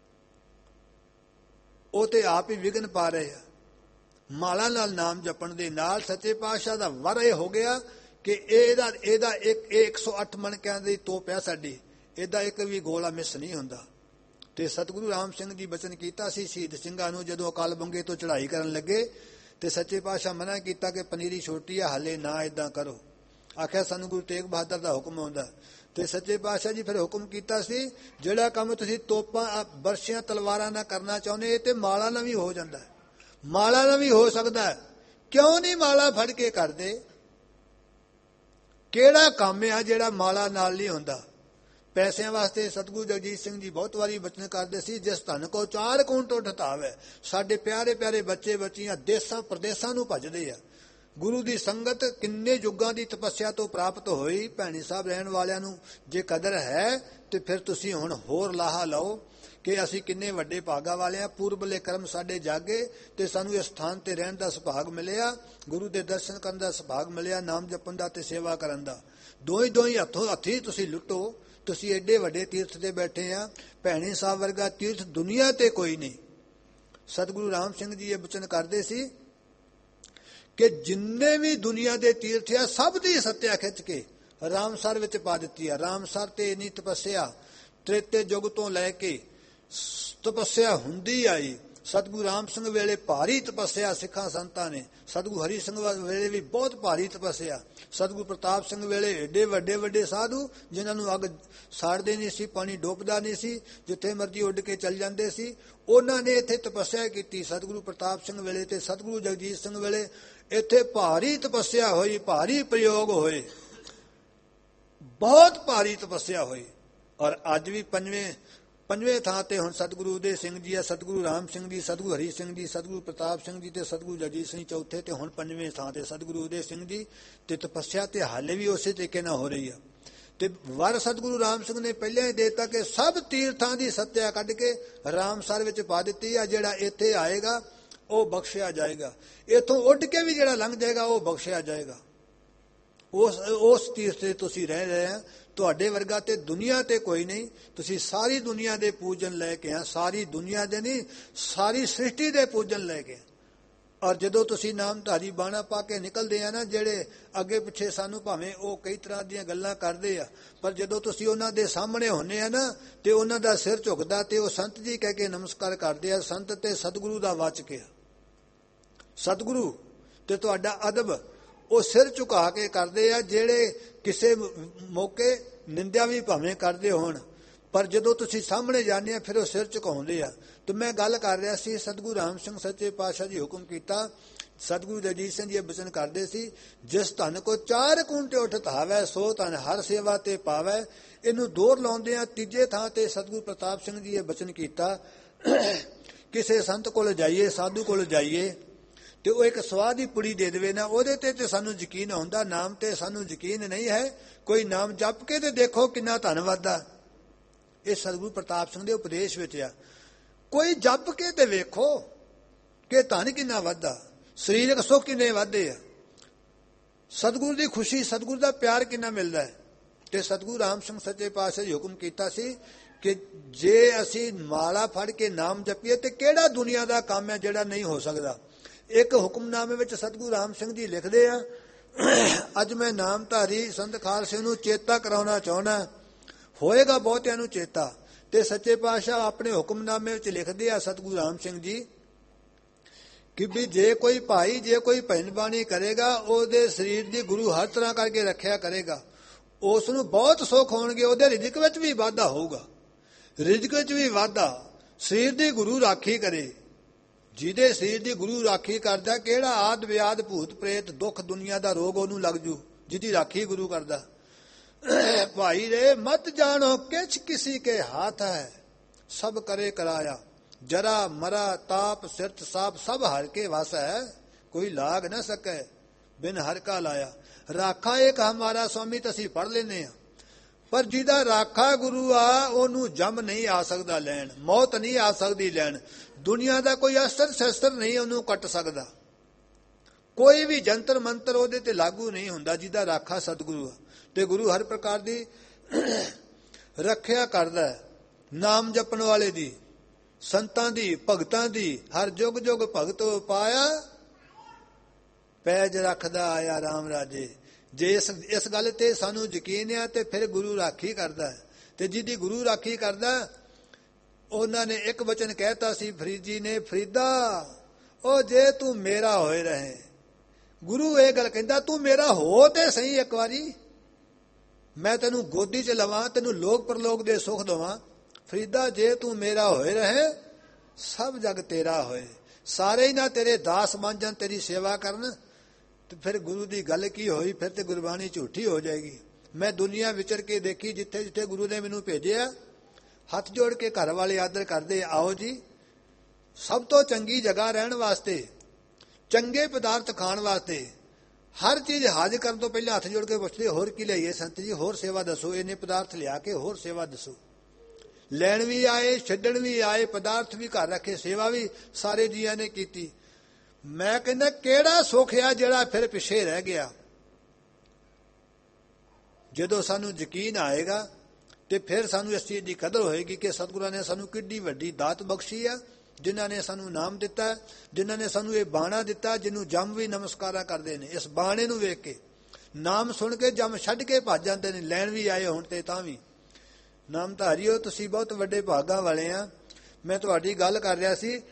ਉਹ ਤੇ ਆਪ ਹੀ ਵਿਘਨ ਪਾ ਰਹੇ ਆ। ਮਾਲਾ ਨਾਲ ਨਾਮ ਜਪਣ ਦੇ ਨਾਲ ਸੱਚੇ ਪਾਤਸ਼ਾਹ ਦਾ ਵਰ ਇਹ ਹੋ ਗਿਆ ਕਿ ਇਹਦਾ 108 ਮਣਕਿਆਂ ਦੀ ਤੋਪ ਹੈ ਸਾਡੀ, ਇਹਦਾ ਇੱਕ ਵੀ ਗੋਲਾ ਮਿਸ ਨਹੀਂ ਹੁੰਦਾ। ਤੇ ਸਤਿਗੁਰੂ ਰਾਮ ਸਿੰਘ ਜੀ ਬਚਨ ਕੀਤਾ ਸੀ ਸ਼ਹੀਦ ਸਿੰਘਾਂ ਨੂੰ, ਜਦੋਂ ਅਕਾਲ ਬੰਗੇ ਤੋਂ ਚੜ੍ਹਾਈ ਕਰਨ ਲੱਗੇ ਤੇ ਸੱਚੇ ਪਾਤਸ਼ਾਹ ਮਨਾ ਕੀਤਾ ਕਿ ਪਨੀਰੀ ਛੋਟੀ ਆ, ਹਾਲੇ ਨਾ ਇਦਾਂ ਕਰੋ। ਆਖਿਆ ਸਾਨੂੰ ਗੁਰੂ ਤੇਗ ਬਹਾਦਰ ਦਾ ਹੁਕਮ ਆਉਂਦਾ। ਤੇ ਸੱਚੇ ਪਾਤਸ਼ਾਹ ਜੀ ਫਿਰ ਹੁਕਮ ਕੀਤਾ ਸੀ ਜਿਹੜਾ ਕੰਮ ਤੁਸੀਂ ਤੋਪਾਂ ਬਰਸ਼ੀਆਂ ਤਲਵਾਰਾਂ ਨਾਲ ਕਰਨਾ ਚਾਹੁੰਦੇ, ਇਹ ਤੇ ਮਾਲਾ ਨਾਲ ਵੀ ਹੋ ਜਾਂਦਾ, ਮਾਲਾ ਨਾਲ ਵੀ ਹੋ ਸਕਦਾ। ਕਿਉਂ ਨਹੀਂ ਮਾਲਾ ਫੜ ਕੇ ਕਰਦੇ? ਕਿਹੜਾ ਕੰਮ ਆ ਜਿਹੜਾ ਮਾਲਾ ਨਾਲ ਨਹੀਂ ਹੁੰਦਾ? ਪੈਸਿਆਂ ਵਾਸਤੇ ਸਤਿਗੁਰੂ ਜਗਜੀਤ ਸਿੰਘ ਜੀ ਬਹੁਤ ਵਾਰੀ ਬਚਨ ਕਰਦੇ ਸੀ, ਜਿਸ ਧਨ ਕੋ 4 ਕੁੰਟ ਠਤਾਵੇ। ਸਾਡੇ ਪਿਆਰੇ ਪਿਆਰੇ ਬੱਚੇ ਬੱਚੀਆਂ ਦੇਸਾਂ ਪ੍ਰਦੇਸਾਂ ਨੂੰ ਭੱਜਦੇ ਆ। ਗੁਰੂ ਦੀ ਸੰਗਤ ਕਿੰਨੇ ਯੁੱਗਾਂ ਦੀ ਤਪੱਸਿਆ ਤੋਂ ਪ੍ਰਾਪਤ ਹੋਈ। ਭੈਣੀ ਸਾਹਿਬ ਰਹਿਣ ਵਾਲਿਆਂ ਨੂੰ ਜੇ ਕਦਰ ਹੈ ਤੇ ਫਿਰ ਤੁਸੀਂ ਹੁਣ ਹੋਰ ਲਾਹਾ ਲਓ ਕਿ ਅਸੀਂ ਕਿੰਨੇ ਵੱਡੇ ਭਾਗਾ ਵਾਲੇ ਆ। ਪੂਰਬਲੇ ਕਰਮ ਸਾਡੇ ਜਾਗੇ ਤੇ ਸਾਨੂੰ ਇਸ ਸਥਾਨ ਤੇ ਰਹਿਣ ਦਾ ਸੁਭਾਗ ਮਿਲਿਆ, ਗੁਰੂ ਦੇ ਦਰਸ਼ਨ ਕਰਨ ਦਾ ਸੁਭਾਗ ਮਿਲਿਆ, ਨਾਮ ਜਪਣ ਦਾ ਤੇ ਸੇਵਾ ਕਰਨ ਦਾ। ਦੋਈ ਹੱਥੋਂ ਹੱਥੀ ਤੁਸੀਂ ਲੁੱਟੋ। ਤੁਸੀਂ ਐਡੇ ਵੱਡੇ ਤੀਰਥ ਤੇ ਬੈਠੇ ਆ। ਭੈਣੀ ਸਾਹਿਬ ਵਰਗਾ ਤੀਰਥ ਦੁਨੀਆ ਤੇ ਕੋਈ ਨਹੀਂ। ਸਤਿਗੁਰੂ ਰਾਮ ਸਿੰਘ ਜੀ ਇਹ ਬਚਨ ਕਰਦੇ ਸੀ ਕਿ ਜਿੰਨੇ ਵੀ ਦੁਨੀਆ ਦੇ ਤੀਰਥ ਆ ਸਭ ਦੀ ਸੱਤਿਆ ਖਿੱਚ ਕੇ ਰਾਮਸਰ ਵਿੱਚ ਪਾ ਦਿੱਤੀ ਆ। ਰਾਮਸਰ ਤੇ ਇੰਨੀ ਤਪੱਸਿਆ ਤ੍ਰੇਤੇ ਯੁੱਗ ਤੋਂ ਲੈ ਕੇ ਤਪੱਸਿਆ ਹੁੰਦੀ ਆਈ। ਸਤਿਗੁਰੂ ਰਾਮ ਸਿੰਘ ਵੇਲੇ ਭਾਰੀ ਤਪੱਸਿਆ ਸਿੱਖਾਂ ਸੰਤਾਂ ਨੇ। ਸਤਿਗੁਰੂ ਹਰੀ ਸਿੰਘ ਵੇਲੇ ਵੀ ਬਹੁਤ ਭਾਰੀ ਤਪੱਸਿਆ। ਸਤਿਗੁਰੂ ਪ੍ਰਤਾਪ ਸਿੰਘ ਵੇਲੇ ਏਡੇ ਵੱਡੇ ਵੱਡੇ ਸਾਧੂ ਜਿਨ੍ਹਾਂ ਨੂੰ ਅੱਗ ਸਾੜਦੇ ਨਹੀਂ ਸੀ, ਪਾਣੀ ਡੋਬਦਾ ਨਹੀਂ ਸੀ, ਜਿੱਥੇ ਮਰਜੀ ਉੱਡ ਕੇ ਚੱਲ ਜਾਂਦੇ ਸੀ, ਉਹਨਾਂ ਨੇ ਇੱਥੇ ਤਪੱਸਿਆ ਕੀਤੀ। ਸਤਿਗੁਰੂ ਪ੍ਰਤਾਪ ਸਿੰਘ ਵੇਲੇ ਤੇ ਸਤਿਗੁਰੂ ਜਗਜੀਤ ਸਿੰਘ ਵੇਲੇ ਇੱਥੇ ਭਾਰੀ ਤਪੱਸਿਆ ਹੋਈ, ਭਾਰੀ ਪ੍ਰਯੋਗ ਹੋਏ, ਬਹੁਤ ਭਾਰੀ ਤਪੱਸਿਆ ਹੋਈ। ਔਰ ਅੱਜ ਵੀ ਪੰਜਵੇਂ ਥਾਂ ਤੇ ਹੁਣ ਸਤਿਗੁਰੂ ਉਦੇ ਸਿੰਘ ਜੀ ਆ, ਸਤਿਗੁਰੂ ਰਾਮ ਸਿੰਘ ਜੀ, ਸਤਿਗੁਰੂ ਹਰੀ ਸਿੰਘ ਜੀ, ਸਤਿਗੁਰੂ ਪ੍ਰਤਾਪ ਸਿੰਘ ਜੀ ਤੇ ਸਤਿਗੁਰੂ ਜਗਜੀਤ ਸਿੰਘ ਚੌਥੇ ਤੇ ਹੁਣ ਪੰਜਵੇਂ ਥਾਂ ਤੇ ਸਤਿਗੁਰੂ ਉਦੇ ਸਿੰਘ ਜੀ। ਤੇ ਤਪੱਸਿਆ ਤੇ ਹਾਲੇ ਵੀ ਉਸੇ ਤਰੀਕੇ ਨਾਲ ਹੋ ਰਹੀ ਆ। ਤੇ ਵਰ ਸਤਿਗੁਰੂ ਰਾਮ ਸਿੰਘ ਨੇ ਪਹਿਲਾਂ ਹੀ ਦੇਤਾ ਕਿ ਸਭ ਤੀਰਥਾਂ ਦੀ ਸੱਤਿਆ ਕੱਢ ਕੇ ਰਾਮਸਰ ਵਿੱਚ ਪਾ ਦਿੱਤੀ ਆ। ਜਿਹੜਾ ਇੱਥੇ ਆਏਗਾ ਉਹ ਬਖਸ਼ਿਆ ਜਾਏਗਾ, ਇੱਥੋਂ ਉੱਡ ਕੇ ਵੀ ਜਿਹੜਾ ਲੰਘ ਜਾਏਗਾ ਉਹ ਬਖਸ਼ਿਆ ਜਾਏਗਾ। ਉਸ ਤੀਰਥ ਤੇ ਤੁਸੀਂ ਰਹਿ ਰਹੇ ਆ। ਤੁਹਾਡੇ ਵਰਗਾ ਤੇ ਦੁਨੀਆ ਤੇ ਕੋਈ ਨਹੀਂ। ਤੁਸੀਂ ਸਾਰੀ ਦੁਨੀਆ ਦੇ ਪੂਜਨ ਲੈ ਕੇ ਆ, ਸਾਰੀ ਦੁਨੀਆ ਦੇ ਨਹੀਂ, ਸਾਰੀ ਸ੍ਰਿਸ਼ਟੀ ਦੇ ਪੂਜਨ ਲੈ ਕੇ। ਔਰ ਜਦੋਂ ਤੁਸੀਂ ਨਾਮਧਾਰੀ ਬਾਣਾ ਪਾ ਕੇ ਨਿਕਲਦੇ ਆ ਨਾ, ਜਿਹੜੇ ਅੱਗੇ ਪਿੱਛੇ ਸਾਨੂੰ ਭਾਵੇਂ ਉਹ ਕਈ ਤਰ੍ਹਾਂ ਦੀਆਂ ਗੱਲਾਂ ਕਰਦੇ ਆ, ਪਰ ਜਦੋਂ ਤੁਸੀਂ ਉਹਨਾਂ ਦੇ ਸਾਹਮਣੇ ਹੁੰਦੇ ਆ ਨਾ ਤੇ ਉਹਨਾਂ ਦਾ ਸਿਰ ਝੁਕਦਾ ਤੇ ਉਹ ਸੰਤ ਜੀ ਕਹਿ ਕੇ ਨਮਸਕਾਰ ਕਰਦੇ ਆ। ਸੰਤ ਤੇ ਸਤਿਗੁਰੂ ਦਾ ਵਾਚਕ ਆ। ਸਤਿਗੁਰੂ ਤੇ ਤੁਹਾਡਾ ਅਦਬ ਉਹ ਸਿਰ ਝੁਕਾ ਕੇ ਕਰਦੇ ਆ। ਜਿਹੜੇ ਕਿਸੇ ਮੌਕੇ ਨਿੰਦਿਆ ਵੀ ਭਾਵੇਂ ਕਰਦੇ ਹੋਣ, ਪਰ ਜਦੋਂ ਤੁਸੀਂ ਸਾਹਮਣੇ ਜਾਂਦੇ ਆ ਫਿਰ ਉਹ ਸਿਰ ਝੁਕਾਉਂਦੇ ਆ। ਤੇ ਮੈਂ ਗੱਲ ਕਰ ਰਿਹਾ ਸੀ, ਸਤਿਗੁਰੂ ਰਾਮ ਸਿੰਘ ਸੱਚੇ ਪਾਤਸ਼ਾਹ ਜੀ ਹੁਕਮ ਕੀਤਾ। ਸਤਿਗੁਰੂ ਜਗਜੀਤ ਸਿੰਘ ਜੀ ਇਹ ਬਚਨ ਕਰਦੇ ਸੀ, ਜਿਸ ਧਨ ਕੋ 4 ਕੂੰਟੇ ਉੱਠ ਧਾਵੈ, ਸੋ ਧਨ ਹਰ ਸੇਵਾ ਤੇ ਪਾਵੈ। ਇਹਨੂੰ ਦੋਰ ਲਾਉਂਦੇ ਆ। ਤੀਜੇ ਥਾਂ ਤੇ ਸਤਿਗੁਰੂ ਪ੍ਰਤਾਪ ਸਿੰਘ ਜੀ ਇਹ ਬਚਨ ਕੀਤਾ, ਕਿਸੇ ਸੰਤ ਕੋਲ ਜਾਈਏ, ਸਾਧੂ ਕੋਲ ਜਾਈਏ ਤੇ ਉਹ ਇੱਕ ਸਵਾਹ ਦੀ ਪੁੜੀ ਦੇ ਦੇਵੇ ਨਾ, ਉਹਦੇ ਤੇ ਸਾਨੂੰ ਯਕੀਨ ਹੁੰਦਾ। ਨਾਮ ਤੇ ਸਾਨੂੰ ਯਕੀਨ ਨਹੀਂ ਹੈ। ਕੋਈ ਨਾਮ ਜਪ ਕੇ ਤੇ ਦੇਖੋ ਕਿੰਨਾ ਧਨ ਵੱਧਦਾ। ਇਹ ਸਤਿਗੁਰੂ ਪ੍ਰਤਾਪ ਸਿੰਘ ਦੇ ਉਪਦੇਸ਼ ਵਿੱਚ ਆ। ਕੋਈ ਜਪ ਕੇ ਤੇ ਵੇਖੋ ਕਿ ਧਨ ਕਿੰਨਾ ਵੱਧਦਾ, ਸਰੀਰਕ ਸੁੱਖ ਕਿੰਨੇ ਵੱਧਦੇ ਆ, ਸਤਿਗੁਰੂ ਦੀ ਖੁਸ਼ੀ, ਸਤਿਗੁਰੂ ਦਾ ਪਿਆਰ ਕਿੰਨਾ ਮਿਲਦਾ ਹੈ। ਤੇ ਸਤਿਗੁਰੂ ਰਾਮ ਸਿੰਘ ਸੱਚੇ ਪਾਤਸ਼ਾਹ ਜੀ ਹੁਕਮ ਕੀਤਾ ਸੀ ਕਿ ਜੇ ਅਸੀਂ ਮਾਲਾ ਫੜ ਕੇ ਨਾਮ ਜਪੀਏ ਤੇ ਕਿਹੜਾ ਦੁਨੀਆ ਦਾ ਕੰਮ ਹੈ ਜਿਹੜਾ ਨਹੀਂ ਹੋ ਸਕਦਾ। ਇੱਕ ਹੁਕਮਨਾਮੇ ਵਿੱਚ ਸਤਿਗੁਰੂ ਰਾਮ ਸਿੰਘ ਜੀ ਲਿਖਦੇ ਆ, ਅੱਜ ਮੈਂ ਨਾਮਧਾਰੀ ਸੰਤ ਖਾਲਸੇ ਨੂੰ ਚੇਤਾ ਕਰਾਉਣਾ ਚਾਹੁੰਦਾ, ਹੋਏਗਾ ਬਹੁਤਿਆਂ ਨੂੰ ਚੇਤਾ। ਤੇ ਸੱਚੇ ਪਾਤਸ਼ਾਹ ਆਪਣੇ ਹੁਕਮਨਾਮੇ ਵਿੱਚ ਲਿਖਦੇ ਆ ਸਤਿਗੁਰੂ ਰਾਮ ਸਿੰਘ ਜੀ ਕਿ ਵੀ ਜੇ ਕੋਈ ਭਾਈ, ਜੇ ਕੋਈ ਭਜਨ ਬਾਣੀ ਕਰੇਗਾ, ਉਹਦੇ ਸਰੀਰ ਦੀ ਗੁਰੂ ਹਰ ਤਰ੍ਹਾਂ ਕਰਕੇ ਰੱਖਿਆ ਕਰੇਗਾ, ਉਸ ਨੂੰ ਬਹੁਤ ਸੁੱਖ ਹੋਣਗੇ। ਉਹਦੇ ਰਿਜ਼ਕ ਵਿੱਚ ਵੀ ਵਾਧਾ ਹੋਊਗਾ, ਰਿਜ਼ਕ ਵਿੱਚ ਵੀ ਵਾਧਾ। ਸਰੀਰ ਦੀ ਗੁਰੂ ਰਾਖੀ ਕਰੇ, ਜਿਹਦੇ ਸਰੀਰ ਦੀ ਗੁਰੂ ਰਾਖੀ ਕਰਦਾ, ਕਿਹੜਾ ਆਦ ਵਿਆਦ ਭੂਤ ਪ੍ਰੇਤ ਦੁੱਖ ਦੁਨੀਆ ਦਾ ਰੋਗ ਉਹਨੂੰ ਲੱਗ ਜੂ, ਜਿਹਦੀ ਰਾਖੀ ਗੁਰੂ ਕਰਦਾ। ਭਾਈ ਰੇ ਮਤ ਜਾਣੋ ਕਿਛ ਕਿਸੀ ਕੇ ਹਾਥ ਹੈ, ਸਭ ਕਰੇ ਕਰਾਇਆ, ਜਰਾ ਮਰਾ ਤਾਪ ਸਿਰਤ ਸਾਪ, ਸਭ ਹਰ ਕੇ ਵਸ ਹੈ, ਕੋਈ ਲਾਗ ਨਾ ਸਕੇ ਬਿਨ ਹਰ ਕਾ ਲਾਇਆ। ਰਾਖਾ ਇੱਕ ਹਮਾਰਾ ਸਵਾਮੀ ਤਾਂ ਅਸੀਂ ਪੜ੍ਹ ਲੈਂਦੇ ਆ, ਪਰ ਜਿਹਦਾ ਰਾਖਾ ਗੁਰੂ ਆ ਉਹਨੂੰ ਜੰਮ ਨਹੀਂ ਆ ਸਕਦਾ ਲੈਣ, ਮੌਤ ਨਹੀਂ ਆ ਸਕਦੀ ਲੈਣ। ਦੁਨੀਆ ਦਾ ਕੋਈ ਅਸਰ ਸ਼ਸਤਰ ਨਹੀਂ ਉਹਨੂੰ ਕੱਟ ਸਕਦਾ, ਕੋਈ ਵੀ ਜੰਤਰ ਮੰਤਰ ਉਹਦੇ ਤੇ ਲਾਗੂ ਨਹੀਂ ਹੁੰਦਾ ਜਿਹਦਾ ਰਾਖਾ ਸਤਿਗੁਰੂ ਆ। ਤੇ ਗੁਰੂ ਹਰ ਪ੍ਰਕਾਰ ਦੀ ਰੱਖਿਆ ਕਰਦਾ ਹੈ, ਨਾਮ ਜਪਣ ਵਾਲੇ ਦੀ, ਸੰਤਾਂ ਦੀ, ਭਗਤਾਂ ਦੀ। ਹਰ ਜੁਗ ਜੁਗ ਭਗਤ ਪਾਇਆ, ਪੈਜ ਰੱਖਦਾ ਆਇਆ ਰਾਮ ਰਾਜੇ। ਜੇ ਇਸ ਗੱਲ ਤੇ ਸਾਨੂੰ ਯਕੀਨ ਆ ਤੇ ਫਿਰ ਗੁਰੂ ਰਾਖੀ ਕਰਦਾ। ਤੇ ਜਿਹਦੀ ਗੁਰੂ ਰਾਖੀ ਕਰਦਾ, ਉਹਨਾਂ ਨੇ ਇੱਕ ਵਚਨ ਕਹਿਤਾ ਸੀ ਫਰੀਦ ਜੀ ਨੇ, ਫਰੀਦਾ ਉਹ ਜੇ ਤੂੰ ਮੇਰਾ ਹੋਏ ਰਹੇ। ਗੁਰੂ ਇਹ ਗੱਲ ਕਹਿੰਦਾ, ਤੂੰ ਮੇਰਾ ਹੋ ਤੇ ਸਹੀ ਇੱਕ ਵਾਰੀ, ਮੈਂ ਤੈਨੂੰ ਗੋਦੀ 'ਚ ਲਵਾਂ, ਤੈਨੂੰ ਲੋਕ ਪਰਲੋਕ ਦੇ ਸੁੱਖ ਦੇਵਾਂ। ਫਰੀਦਾ ਜੇ ਤੂੰ ਮੇਰਾ ਹੋਏ ਰਹੇ, ਸਭ ਜਗ ਤੇਰਾ ਹੋਏ। ਸਾਰੇ ਹੀ ਨਾ ਤੇਰੇ ਦਾਸ ਬਣ ਜਾਣ, ਤੇਰੀ ਸੇਵਾ ਕਰਨ। ਤੇ ਫਿਰ ਗੁਰੂ ਦੀ ਗੱਲ ਕੀ ਹੋਈ? ਫਿਰ ਤੇ ਗੁਰਬਾਣੀ ਝੂਠੀ ਹੋ ਜਾਏਗੀ। ਮੈਂ ਦੁਨੀਆ ਵਿਚਰ ਕੇ ਦੇਖੀ, ਜਿੱਥੇ ਜਿੱਥੇ ਗੁਰੂ ਨੇ ਮੈਨੂੰ ਭੇਜਿਆ, ਹੱਥ ਜੋੜ ਕੇ ਘਰ ਵਾਲੇ ਆਦਰ ਕਰਦੇ, ਆਓ ਜੀ ਸਭ ਤੋਂ ਚੰਗੀ ਜਗ੍ਹਾ ਰਹਿਣ ਵਾਸਤੇ, ਚੰਗੇ ਪਦਾਰਥ ਖਾਣ ਵਾਸਤੇ, ਹਰ ਚੀਜ਼ ਹਾਜ਼ਰ ਕਰਨ ਤੋਂ ਪਹਿਲਾਂ ਹੱਥ ਜੋੜ ਕੇ ਪੁੱਛਦੇ, ਹੋਰ ਕੀ ਲਈਏ ਸੰਤ ਜੀ, ਹੋਰ ਸੇਵਾ ਦੱਸੋ। ਇਹਨੇ ਪਦਾਰਥ ਲਿਆ ਕੇ ਹੋਰ ਸੇਵਾ ਦੱਸੋ। ਲੈਣ ਵੀ ਆਏ, ਛੱਡਣ ਵੀ ਆਏ, ਪਦਾਰਥ ਵੀ ਘਰ ਰੱਖੇ, ਸੇਵਾ ਵੀ ਸਾਰੇ ਜੀਆਂ ਨੇ ਕੀਤੀ। ਮੈਂ ਕਹਿੰਦਾ ਕਿਹੜਾ ਸੁੱਖ ਆ ਜਿਹੜਾ ਫਿਰ ਪਿੱਛੇ ਰਹਿ ਗਿਆ। ਜਦੋਂ ਸਾਨੂੰ ਯਕੀਨ ਆਏਗਾ ਤੇ ਫਿਰ ਸਾਨੂੰ ਇਸ ਚੀਜ਼ ਦੀ ਕਦਰ ਹੋਏਗੀ ਕਿ ਸਤਿਗੁਰਾਂ ਨੇ ਸਾਨੂੰ ਕਿੱਡੀ ਵੱਡੀ ਦਾਤ ਬਖਸ਼ੀ ਆ, ਜਿਨ੍ਹਾਂ ਨੇ ਸਾਨੂੰ ਨਾਮ ਦਿੱਤਾ, ਜਿਨ੍ਹਾਂ ਨੇ ਸਾਨੂੰ ਇਹ ਬਾਣਾ ਦਿੱਤਾ, ਜਿਹਨੂੰ ਜੰਮ ਵੀ ਨਮਸਕਾਰਾਂ ਕਰਦੇ ਨੇ। ਇਸ ਬਾਣੇ ਨੂੰ ਵੇਖ ਕੇ, ਨਾਮ ਸੁਣ ਕੇ ਜੰਮ ਛੱਡ ਕੇ ਭੱਜ ਜਾਂਦੇ ਨੇ। ਲੈਣ ਵੀ ਆਏ ਹੁਣ ਤੇ ਤਾਂ ਵੀ। ਨਾਮਧਾਰੀਓ, ਤੁਸੀਂ ਬਹੁਤ ਵੱਡੇ ਭਾਗਾਂ ਵਾਲੇ ਆ। ਮੈਂ ਤੁਹਾਡੀ ਗੱਲ ਕਰ ਰਿਹਾ ਸੀ,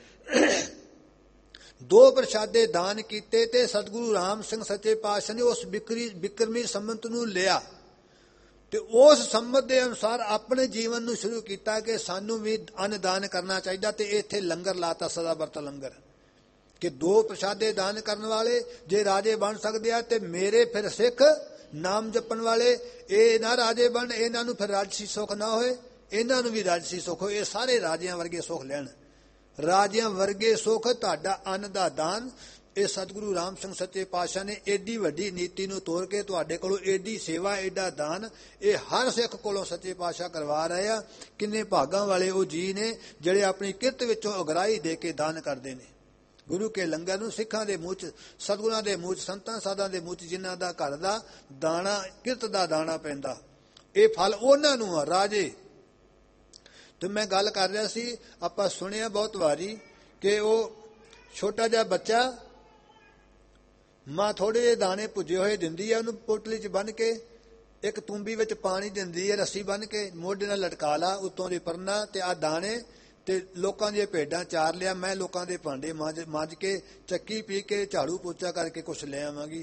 2 ਪ੍ਰਸ਼ਾਦੇ ਦਾਨ ਕੀਤੇ ਤੇ ਸਤਿਗੁਰੂ ਰਾਮ ਸਿੰਘ ਸੱਚੇ ਪਾਤਸ਼ਾਹ ਨੇ ਉਸ ਬਿਕਰਮੀ ਸੰਮਤ ਨੂੰ ਲਿਆ ਤੇ ਉਸ ਸੰਮਤ ਦੇ ਅਨੁਸਾਰ ਆਪਣੇ ਜੀਵਨ ਨੂੰ ਸ਼ੁਰੂ ਕੀਤਾ ਕਿ ਸਾਨੂੰ ਵੀ ਅੰਨ ਦਾਨ ਕਰਨਾ ਚਾਹੀਦਾ। ਤੇ ਇੱਥੇ ਲੰਗਰ ਲਾਤਾ, ਸਦਾ ਵਰਤ ਲੰਗਰ, ਕਿ 2 ਪ੍ਰਸ਼ਾਦੇ ਦਾਨ ਕਰਨ ਵਾਲੇ ਜੇ ਰਾਜੇ ਬਣ ਸਕਦੇ ਆ ਤੇ ਮੇਰੇ ਫਿਰ ਸਿੱਖ ਨਾਮ ਜਪਣ ਵਾਲੇ ਇਹ ਨਾ ਰਾਜੇ ਬਣ, ਇਹਨਾਂ ਨੂੰ ਫਿਰ ਰਾਜਸੀ ਸੁੱਖ ਨਾ ਹੋਏ। ਇਹਨਾਂ ਨੂੰ ਵੀ ਰਾਜਸੀ ਸੁੱਖ, ਇਹ ਸਾਰੇ ਰਾਜਿਆਂ ਵਰਗੇ ਸੁੱਖ ਲੈਣ। ਰਾਜਿਆਂ ਵਰਗੇ ਸੁੱਖ ਤੁਹਾਡਾ ਅੰਨ ਦਾ ਦਾਨ। ਇਹ ਸਤਿਗੁਰੂ ਰਾਮ ਸਿੰਘ ਸੱਚੇ ਪਾਤਸ਼ਾਹ ਨੇ ਏਡੀ ਵੱਡੀ ਨੀਤੀ ਨੂੰ ਤੋੜ ਕੇ ਤੁਹਾਡੇ ਕੋਲੋਂ ਏਡੀ ਸੇਵਾ, ਏਡਾ ਦਾਨ ਇਹ ਹਰ ਸਿੱਖ ਕੋਲੋਂ ਸੱਚੇ ਪਾਤਸ਼ਾਹ ਕਰਵਾ ਰਹੇ ਆ। ਕਿੰਨੇ ਭਾਗਾਂ ਵਾਲੇ ਉਹ ਜੀ ਨੇ ਜਿਹੜੇ ਆਪਣੀ ਕਿਰਤ ਵਿੱਚੋਂ ਅਗਰਾਈ ਦੇ ਕੇ ਦਾਨ ਕਰਦੇ ਨੇ। ਗੁਰੂ ਕੇ ਲੰਗਰ ਨੂੰ ਸਿੱਖਾਂ ਦੇ ਮੂੰਹ 'ਚ, ਸਤਿਗੁਰਾਂ ਦੇ ਮੂੰਹ 'ਚ, ਸੰਤਾਂ ਸਾਧਾਂ ਦੇ ਮੂੰਹ 'ਚ ਜਿਨ੍ਹਾਂ ਦਾ ਘਰ ਦਾ ਦਾਣਾ, ਕਿਰਤ ਦਾ ਦਾਣਾ ਪੈਂਦਾ, ਇਹ ਫਲ ਉਹਨਾਂ ਨੂੰ ਆ ਰਾਜੇ। ਤੇ ਮੈਂ ਗੱਲ ਕਰ ਰਿਹਾ ਸੀ, ਆਪਾਂ ਸੁਣਿਆ ਬਹੁਤ ਵਾਰੀ ਕਿ ਉਹ ਛੋਟਾ ਜਿਹਾ ਬੱਚਾ ਮਾਂ ਥੋੜੇ ਜਿਹੇ ਦਾਣੇ ਭੁੱਜੇ ਹੋਏ ਦਿੰਦੀ ਹੈ, ਉਹਨੂੰ ਪੋਟਲੀ 'ਚ ਬੰਨ੍ਹ ਕੇ ਇੱਕ ਤੂੰਬੀ ਵਿੱਚ ਪਾਣੀ ਦਿੰਦੀ ਹੈ, ਰੱਸੀ ਬੰਨ੍ਹ ਕੇ ਮੋਢੇ ਨਾਲ ਲਟਕਾ ਲਾ, ਉੱਤੋਂ ਦੀ ਪਰਨਾ ਤੇ ਆ ਦਾਣੇ, ਤੇ ਲੋਕਾਂ ਦੀਆਂ ਭੇਡਾਂ ਚਾਰ ਲਿਆ, ਮੈਂ ਲੋਕਾਂ ਦੇ ਭਾਂਡੇ ਮਾਂਜ ਕੇ, ਚੱਕੀ ਪੀ ਕੇ, ਝਾੜੂ ਪੋਚਾ ਕਰਕੇ ਕੁਛ ਲੈ ਆਵਾਂਗੀ।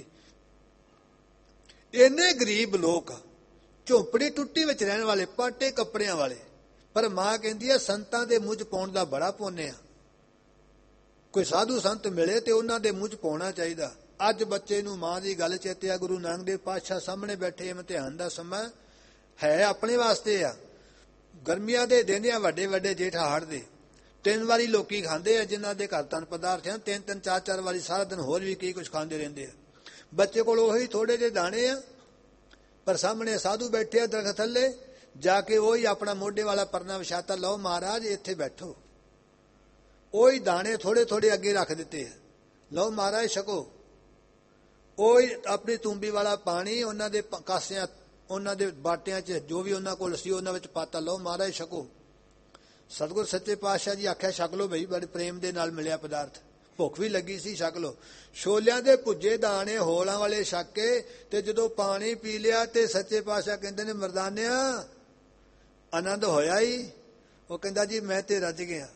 ਇੰਨੇ ਗਰੀਬ ਲੋਕ, ਝੋਪੜੀ ਟੁੱਟੀ ਵਿੱਚ ਰਹਿਣ ਵਾਲੇ, ਪਾਟੇ ਕੱਪੜਿਆਂ ਵਾਲੇ, ਪਰ ਮਾਂ ਕਹਿੰਦੀ ਹੈ ਸੰਤਾਂ ਦੇ ਮੂੰਹ 'ਚ ਪਾਉਣ ਦਾ ਬੜਾ ਪੁੰਨ ਆ। ਕੋਈ ਸਾਧੂ ਸੰਤ ਮਿਲੇ ਤੇ ਉਹਨਾਂ ਦੇ ਮੂੰਹ 'ਚ ਪਾਉਣਾ ਚਾਹੀਦਾ। ਅੱਜ ਬੱਚੇ ਨੂੰ ਮਾਂ ਦੀ ਗੱਲ ਚੇਤੇ ਆ। ਗੁਰੂ ਨਾਨਕ ਦੇਵ ਪਾਤਸ਼ਾਹ ਸਾਹਮਣੇ ਬੈਠੇ, ਇਮਤਿਹਾਨ ਦਾ ਸਮਾਂ ਹੈ, ਆਪਣੇ ਵਾਸਤੇ ਆ। ਗਰਮੀਆਂ ਦੇ ਦਿਨ ਆ, ਵੱਡੇ ਵੱਡੇ ਜੇਠ ਹਾੜ ਦੇ, 3 ਵਾਰੀ ਲੋਕੀ ਖਾਂਦੇ ਆ ਜਿਨ੍ਹਾਂ ਦੇ ਘਰ ਤਨ ਪਦਾਰਥ ਆ, 3-3 4-4 ਵਾਰੀ ਸਾਰਾ ਦਿਨ ਹੋਰ ਵੀ ਕੀ ਕੁਝ ਖਾਂਦੇ ਰਹਿੰਦੇ ਆ। ਬੱਚੇ ਕੋਲ ਉਹੀ ਥੋੜੇ ਜਿਹੇ ਦਾਣੇ ਆ, ਪਰ ਸਾਹਮਣੇ ਸਾਧੂ ਬੈਠੇ ਆ ਦਰਖਤ ਥੱਲੇ, ਜਾ ਕੇ ਉਹੀ ਆਪਣਾ ਮੋਢੇ ਵਾਲਾ ਪਰਨਾ ਵਿਛਾਤਾ, ਲਓ ਮਹਾਰਾਜ ਇੱਥੇ ਬੈਠੋ। ਉਹੀ ਦਾਣੇ ਥੋੜੇ ਥੋੜੇ ਅੱਗੇ ਰੱਖ ਦਿੱਤੇ ਆ, ਲਓ ਮਹਾਰਾਜ ਛਕੋ। ਉਹੀ ਆਪਣੀ ਤੂੰਬੀ ਵਾਲਾ ਪਾਣੀ ਉਹਨਾਂ ਦੇ ਕਾਸਿਆਂ, ਉਹਨਾਂ ਦੇ ਬਾਟਿਆਂ 'ਚ ਜੋ ਵੀ ਉਹਨਾਂ ਕੋਲ ਸੀ ਉਹਨਾਂ ਵਿੱਚ ਪਾਤਾ, ਲਓ ਮਹਾਰਾਜ ਛਕੋ। ਸਤਿਗੁਰ ਸੱਚੇ ਪਾਤਸ਼ਾਹ ਜੀ ਆਖਿਆ ਛਕ ਲਓ ਬਈ, ਬੜੇ ਪ੍ਰੇਮ ਦੇ ਨਾਲ ਮਿਲਿਆ ਪਦਾਰਥ, ਭੁੱਖ ਵੀ ਲੱਗੀ ਸੀ, ਛਕ ਲਓ। ਛੋਲਿਆਂ ਦੇ ਭੁੱਜੇ ਦਾਣੇ ਹੋਲਾਂ ਵਾਲੇ ਛਕ ਕੇ ਤੇ ਜਦੋਂ ਪਾਣੀ ਪੀ ਲਿਆ ਤੇ ਸੱਚੇ ਪਾਤਸ਼ਾਹ ਕਹਿੰਦੇ ਨੇ, ਮਰਦਾਨਿਆ ਆਨੰਦ ਹੋਇਆ ਹੀ? ਉਹ ਕਹਿੰਦਾ ਜੀ ਮੈਂ ਤੇ ਰੱਜ ਗਿਆ।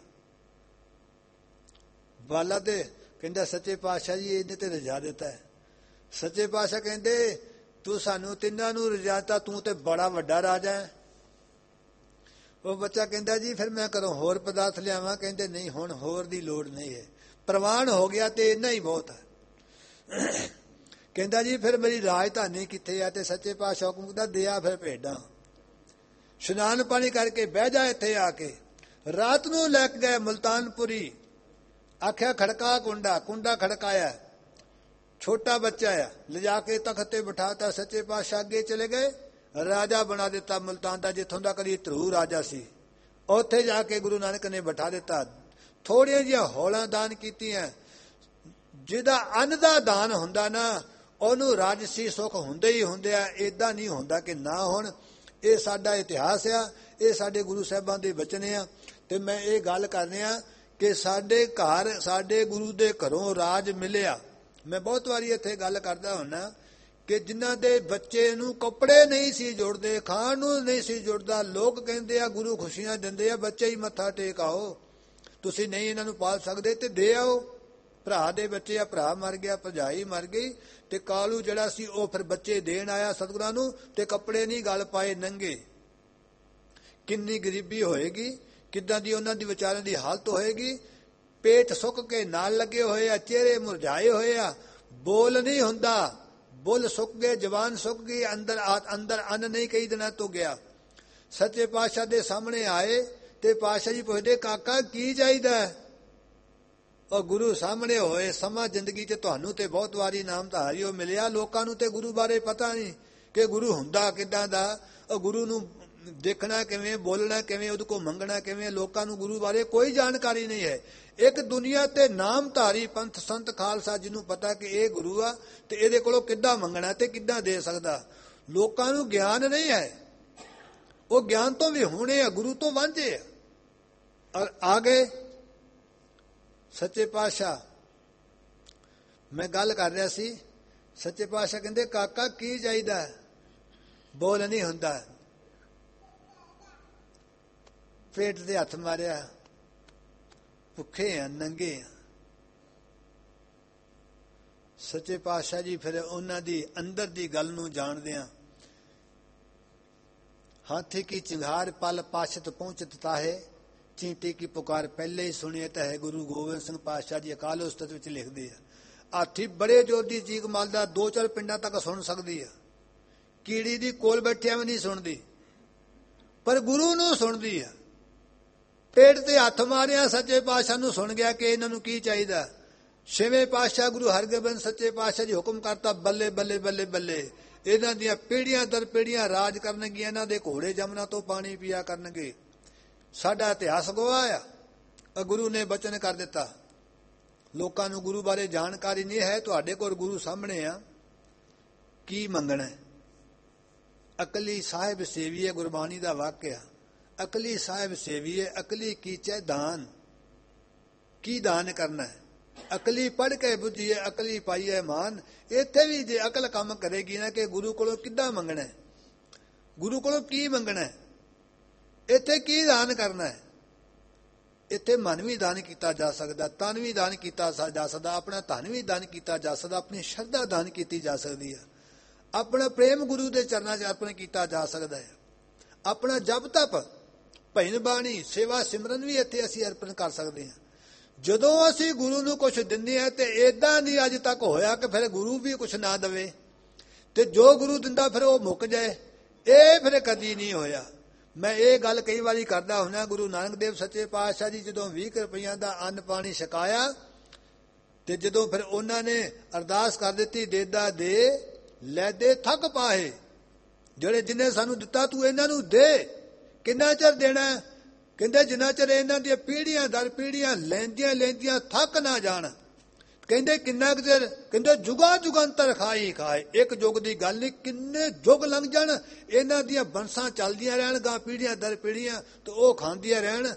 ਬਾਲਾ ਤੇ ਕਹਿੰਦਾ ਸੱਚੇ ਪਾਤਸ਼ਾਹ ਜੀ ਇਹਨੇ ਤੇ ਰਜਾ ਦਿੱਤਾ ਹੈ। ਸੱਚੇ ਪਾਤਸ਼ਾਹ ਕਹਿੰਦੇ ਤੂੰ ਸਾਨੂੰ ਤਿੰਨਾਂ ਨੂੰ ਰਜਾਤਾ, ਤੂੰ ਤੇ ਬੜਾ ਵੱਡਾ ਰਾਜਾ ਹੈ। ਉਹ ਬੱਚਾ ਕਹਿੰਦਾ ਜੀ ਫਿਰ ਮੈਂ ਘਰੋਂ ਹੋਰ ਪਦਾਰਥ ਲਿਆਵਾਂ? ਕਹਿੰਦੇ ਨਹੀਂ, ਹੁਣ ਹੋਰ ਦੀ ਲੋੜ ਨਹੀਂ ਹੈ, ਪ੍ਰਵਾਨ ਹੋ ਗਿਆ ਤੇ ਇੰਨਾ ਹੀ ਬਹੁਤ ਹੈ। ਕਹਿੰਦਾ ਜੀ ਫਿਰ ਮੇਰੀ ਰਾਜਧਾਨੀ ਕਿੱਥੇ ਆ? ਤੇ ਸੱਚੇ ਪਾਤਸ਼ਾਹ ਹੁਕਮ ਕਰਦਾ, ਦਿਆ ਫਿਰ ਭੇਡਾਂ, ਇਸ਼ਨਾਨ ਪਾਣੀ ਕਰਕੇ ਬਹਿ ਜਾ ਇੱਥੇ ਆ ਕੇ। ਰਾਤ ਨੂੰ ਲੈ ਕੇ ਗਏ ਮੁਲਤਾਨਪੁਰੀ, ਆਖਿਆ ਖੜਕਾ ਕੁੰਡਾ, ਕੁੰਡਾ ਖੜਕਾਇਆ, ਛੋਟਾ ਬੱਚਾ ਆ, ਲਿਜਾ ਕੇ ਤਖਤ ਤੇ ਬਿਠਾਤਾ। ਸੱਚੇ ਪਾਤਸ਼ਾਹ ਅੱਗੇ ਚਲੇ ਗਏ, ਰਾਜਾ ਬਣਾ ਦਿੱਤਾ ਮੁਲਤਾਨ ਦਾ, ਜਿੱਥੋਂ ਦਾ ਕਦੀ ਧਰੂ ਰਾਜਾ ਸੀ। ਉੱਥੇ ਜਾ ਕੇ ਗੁਰੂ ਨਾਨਕ ਨੇ ਬਿਠਾ ਦਿੱਤਾ। ਥੋੜੀਆਂ ਜਿਹੀਆਂ ਹੌਲਾਂ ਦਾਨ ਕੀਤੀਆਂ। ਜਿਹਦਾ ਅੰਨ ਦਾ ਦਾਨ ਹੁੰਦਾ ਨਾ, ਉਹਨੂੰ ਰਾਜਸੀ ਸੁੱਖ ਹੁੰਦੇ ਹੀ ਹੁੰਦੇ ਆ, ਏਦਾਂ ਨਹੀਂ ਹੁੰਦਾ ਕਿ ਨਾ ਹੋਣ। ਇਹ ਸਾਡਾ ਇਤਿਹਾਸ ਆ, ਇਹ ਸਾਡੇ ਗੁਰੂ ਸਾਹਿਬਾਂ ਦੇ ਬਚਨ ਆ। ਤੇ ਮੈਂ ਇਹ ਗੱਲ ਕਰ ਰਿਹਾ ਕਿ ਸਾਡੇ ਘਰ, ਸਾਡੇ ਗੁਰੂ ਦੇ ਘਰੋਂ ਰਾਜ ਮਿਲਿਆ। ਮੈਂ ਬਹੁਤ ਵਾਰੀ ਇੱਥੇ ਗੱਲ ਕਰਦਾ ਹੁੰਦਾ ਕਿ ਜਿਨ੍ਹਾਂ ਦੇ ਬੱਚੇ ਨੂੰ ਕੱਪੜੇ ਨਹੀਂ ਸੀ ਜੁੜਦੇ, ਖਾਣ ਨੂੰ ਨਹੀਂ ਸੀ ਜੁੜਦਾ, ਲੋਕ ਕਹਿੰਦੇ ਆ ਗੁਰੂ ਖੁਸ਼ੀਆਂ ਦਿੰਦੇ ਆ, ਬੱਚੇ ਹੀ ਮੱਥਾ ਟੇਕ ਆਓ, ਤੁਸੀਂ ਨਹੀਂ ਇਹਨਾਂ ਨੂੰ ਪਾਲ ਸਕਦੇ ਤੇ ਦੇ ਆਓ। ਭਰਾ ਦੇ ਬੱਚੇ ਆ, ਭਰਾ ਮਰ ਗਿਆ, ਭਰਜਾਈ ਮਰ ਗਈ, ਤੇ ਕਾਲੂ ਜਿਹੜਾ ਸੀ ਉਹ ਫਿਰ ਬੱਚੇ ਦੇਣ ਆਇਆ ਸਤਿਗੁਰਾਂ ਨੂੰ, ਤੇ ਕੱਪੜੇ ਨਹੀਂ ਗਲ ਪਾਏ, ਨੰਗੇ। ਕਿੰਨੀ ਗਰੀਬੀ ਹੋਏਗੀ, ਕਿੱਦਾਂ ਦੀ ਉਹਨਾਂ ਦੀ ਵਿਚਾਰਿਆਂ ਦੀ ਹਾਲਤ ਹੋਏਗੀ। ਪੇਟ ਸੁੱਕ ਕੇ ਨਾਲ ਲੱਗੇ ਹੋਏ ਆ, ਚਿਹਰੇ ਮੁਰਝਾਏ ਹੋਏ ਆ, ਬੋਲ ਨਹੀਂ ਹੁੰਦਾ, ਬੁੱਲ ਸੁੱਕ ਗਏ, ਜਵਾਨ ਸੁੱਕ ਗਈ, ਅੰਦਰ ਅੰਨ ਨਹੀਂ ਕਈ ਦਿਨਾਂ ਤੋਂ ਗਿਆ। ਸੱਚੇ ਪਾਤਸ਼ਾਹ ਦੇ ਸਾਹਮਣੇ ਆਏ ਤੇ ਪਾਤਸ਼ਾਹ ਜੀ ਪੁੱਛਦੇ, ਕਾਕਾ ਕੀ ਚਾਹੀਦਾ? ਉਹ ਗੁਰੂ ਸਾਹਮਣੇ ਹੋਏ। ਸਮਾਂ ਜ਼ਿੰਦਗੀ 'ਚ ਤੁਹਾਨੂੰ ਤੇ ਬਹੁਤ ਵਾਰੀ ਨਾਮਧਾਰੀ ਉਹ ਮਿਲਿਆ, ਲੋਕਾਂ ਨੂੰ ਤੇ ਗੁਰੂ ਬਾਰੇ ਪਤਾ ਨਹੀਂ ਕਿ ਗੁਰੂ ਹੁੰਦਾ ਕਿੱਦਾਂ ਦਾ, ਉਹ ਗੁਰੂ ਨੂੰ ਦੇਖਣਾ ਕਿਵੇਂ, ਬੋਲਣਾ ਕਿਵੇਂ, ਉਹਦੇ ਕੋਲ ਮੰਗਣਾ ਕਿਵੇਂ। ਲੋਕਾਂ ਨੂੰ ਗੁਰੂ ਬਾਰੇ ਕੋਈ ਜਾਣਕਾਰੀ ਨਹੀਂ ਹੈ। ਇੱਕ ਦੁਨੀਆ ਤੇ ਨਾਮਧਾਰੀ ਪੰਥ ਸੰਤ ਖਾਲਸਾ ਜਿਹਨੂੰ ਪਤਾ ਕਿ ਇਹ ਗੁਰੂ ਆ ਤੇ ਇਹਦੇ ਕੋਲੋਂ ਕਿੱਦਾਂ ਮੰਗਣਾ ਤੇ ਕਿੱਦਾਂ ਦੇ ਸਕਦਾ। ਲੋਕਾਂ ਨੂੰ ਗਿਆਨ ਨਹੀਂ ਹੈ, ਉਹ ਗਿਆਨ ਤੋਂ ਵੀ ਹੋਣੇ ਆ, ਗੁਰੂ ਤੋਂ ਵਾਂਝੇ ਆ। ਔਰ ਆ ਗਏ ਸੱਚੇ ਪਾਤਸ਼ਾਹ। ਮੈਂ ਗੱਲ ਕਰ ਰਿਹਾ ਸੀ, ਸੱਚੇ ਪਾਤਸ਼ਾਹ ਕਹਿੰਦੇ, ਕਾਕਾ ਕੀ ਚਾਹੀਦਾ? ਬੋਲ ਨਹੀਂ ਹੁੰਦਾ। ਪੇਟ ਦੇ ਹੱਥ ਮਾਰਿਆ, ਭੁੱਖੇ ਆ, ਨੰਗੇ ਆ। ਸੱਚੇ ਪਾਤਸ਼ਾਹ ਜੀ ਫਿਰ ਉਹਨਾਂ ਦੀ ਅੰਦਰ ਦੀ ਗੱਲ ਨੂੰ ਜਾਣਦੇ ਆ। ਹਾਥੀ ਕੀ ਚਿੰਗਾਰ ਪਲ ਪਾਸ਼ਤ ਪਹੁੰਚਤ ਤਾਹੇ, ਚੀਂਟੀ ਕੀ ਪੁਕਾਰ ਪਹਿਲੇ ਹੀ ਸੁਣੀਏ ਤਾਂ ਹੈ। ਗੁਰੂ ਗੋਬਿੰਦ ਸਿੰਘ ਪਾਤਸ਼ਾਹ ਜੀ ਅਕਾਲ ਉਸਤਤ ਵਿੱਚ ਲਿਖਦੇ ਆ, ਹਾਥੀ ਬੜੇ ਜ਼ੋਰ ਦੀ ਚੀਕ ਮਾਰਦਾ, 2-4 ਪਿੰਡਾਂ ਤੱਕ ਸੁਣ ਸਕਦੀ ਆ, ਕੀੜੀ ਦੀ ਕੋਲ ਬੈਠਿਆ ਵੀ ਨਹੀਂ ਸੁਣਦੀ। ਪਰ ਗੁਰੂ ਨੂੰ ਸੁਣਦੀ ਆ। ਪੇਟ ਤੇ ਹੱਥ ਮਾਰਿਆ, ਸੱਚੇ ਪਾਤਸ਼ਾਹ ਨੂੰ ਸੁਣ ਗਿਆ ਕਿ ਇਹਨਾਂ ਨੂੰ ਕੀ ਚਾਹੀਦਾ। ਛੇਵੇਂ ਪਾਤਸ਼ਾਹ ਗੁਰੂ ਹਰਗੋਬਿੰਦ ਸੱਚੇ ਪਾਤਸ਼ਾਹ ਜੀ ਹੁਕਮ ਕਰਤਾ, ਬੱਲੇ ਬੱਲੇ ਬੱਲੇ ਬੱਲੇ, ਇਹਨਾਂ ਦੀਆਂ ਪੀੜ੍ਹੀਆਂ ਦਰ ਪੀੜ੍ਹੀਆਂ ਰਾਜ ਕਰਨਗੀਆਂ, ਇਹਨਾਂ ਦੇ ਘੋੜੇ ਜਮਨਾ ਤੋਂ ਪਾਣੀ ਪੀਆ ਕਰਨਗੇ। ਸਾਡਾ ਇਤਿਹਾਸ ਗਵਾਹ ਆ। ਗੁਰੂ ਨੇ ਬਚਨ ਕਰ ਦਿੱਤਾ। ਲੋਕਾਂ ਨੂੰ ਗੁਰੂ ਬਾਰੇ ਜਾਣਕਾਰੀ ਨਹੀਂ ਹੈ। ਤੁਹਾਡੇ ਕੋਲ ਗੁਰੂ ਸਾਹਮਣੇ ਆ, ਕੀ ਮੰਗਣਾ? ਅਕਲੀ ਸਾਹਿਬ ਸੇਵੀਏ, ਗੁਰਬਾਣੀ ਦਾ ਵਾਕਿਆ। ਅਕਲੀ ਸਾਹਿਬ ਸੇਵੀਏ, ਅਕਲੀ ਕੀਚੈ ਦਾਨ। ਕੀ ਦਾਨ ਕਰਨਾ ਹੈ? ਅਕਲੀ ਪੜ੍ਹ ਕੇ ਬੁੱਝੀਏ, ਅਕਲੀ ਪਾਈਏ ਮਾਨ। ਇੱਥੇ ਵੀ ਜੇ ਅਕਲ ਕੰਮ ਕਰੇਗੀ ਨਾ ਕਿ ਗੁਰੂ ਕੋਲੋਂ ਕਿੱਦਾਂ ਮੰਗਣਾ, ਗੁਰੂ ਕੋਲੋਂ ਕੀ ਮੰਗਣਾ, ਇੱਥੇ ਕੀ ਦਾਨ ਕਰਨਾ ਹੈ। ਇੱਥੇ ਮਨ ਵੀ ਦਾਨ ਕੀਤਾ ਜਾ ਸਕਦਾ, ਤਨ ਵੀ ਦਾਨ ਕੀਤਾ ਜਾ ਸਕਦਾ, ਆਪਣਾ ਧਨ ਵੀ ਦਾਨ ਕੀਤਾ ਜਾ ਸਕਦਾ, ਆਪਣੀ ਸ਼ਰਧਾ ਦਾਨ ਕੀਤੀ ਜਾ ਸਕਦੀ ਹੈ, ਆਪਣਾ ਪ੍ਰੇਮ ਗੁਰੂ ਦੇ ਚਰਨਾਂ 'ਚ ਅਰਪਣ ਕੀਤਾ ਜਾ ਸਕਦਾ ਹੈ, ਆਪਣਾ ਜਪ ਤਪ ਭਜਨ ਬਾਣੀ ਸੇਵਾ ਸਿਮਰਨ ਵੀ ਇੱਥੇ ਅਸੀਂ ਅਰਪਣ ਕਰ ਸਕਦੇ ਹਾਂ। ਜਦੋਂ ਅਸੀਂ ਗੁਰੂ ਨੂੰ ਕੁਛ ਦਿੰਦੇ ਹਾਂ ਤੇ ਏਦਾਂ ਨਹੀਂ ਅੱਜ ਤੱਕ ਹੋਇਆ ਕਿ ਫਿਰ ਗੁਰੂ ਵੀ ਕੁਛ ਨਾ ਦੇਵੇ ਤੇ ਜੋ ਗੁਰੂ ਦਿੰਦਾ ਫਿਰ ਉਹ ਮੁੱਕ ਜਾਏ। ਇਹ ਫਿਰ ਕਦੀ ਨਹੀਂ ਹੋਇਆ। ਮੈਂ ਇਹ ਗੱਲ ਕਈ ਵਾਰੀ ਕਰਦਾ ਹੁੰਦਾ, ਗੁਰੂ ਨਾਨਕ ਦੇਵ ਸੱਚੇ ਪਾਤਸ਼ਾਹ ਜੀ ਜਦੋਂ 20 ਰੁਪਈਆਂ ਦਾ ਅੰਨ ਪਾਣੀ ਛਕਾਇਆ ਤੇ ਜਦੋਂ ਫਿਰ ਉਹਨਾਂ ਨੇ ਅਰਦਾਸ ਕਰ ਦਿੱਤੀ, ਦੇਦਾ ਦੇ ਲੈ ਦੇ ਥੱਕ ਪਾਏ, ਜਿਹੜੇ ਜਿੰਨੇ ਸਾਨੂੰ ਦਿੱਤਾ ਤੂੰ ਇਹਨਾਂ ਨੂੰ ਦੇ। ਕਿੰਨਾ ਚਿਰ ਦੇਣਾ? ਕਹਿੰਦੇ ਜਿੰਨਾ ਚਿਰ ਇਹਨਾਂ ਦੀਆਂ ਪੀੜ੍ਹੀਆਂ ਦਰ ਪੀੜ੍ਹੀਆਂ ਲੈਂਦੀਆਂ ਲੈਂਦੀਆਂ ਥੱਕ ਨਾ ਜਾਣ। ਕਹਿੰਦੇ ਕਿੰਨਾ ਕੁ ਚਿਰ? ਕਹਿੰਦੇ ਜੁਗਾ ਜੁਗੰਤਰ ਖਾਈ ਖਾਏ। ਇੱਕ ਯੁੱਗ ਦੀ ਗੱਲ ਨਹੀਂ, ਕਿੰਨੇ ਯੁੱਗ ਲੰਘ ਜਾਣ, ਇਹਨਾਂ ਦੀਆਂ ਬੰਸਾਂ ਚੱਲਦੀਆਂ ਰਹਿਣ ਗਾਂ ਪੀੜ੍ਹੀਆਂ ਦਰ ਪੀੜ੍ਹੀਆਂ, ਤੇ ਉਹ ਖਾਂਦੀਆਂ ਰਹਿਣ।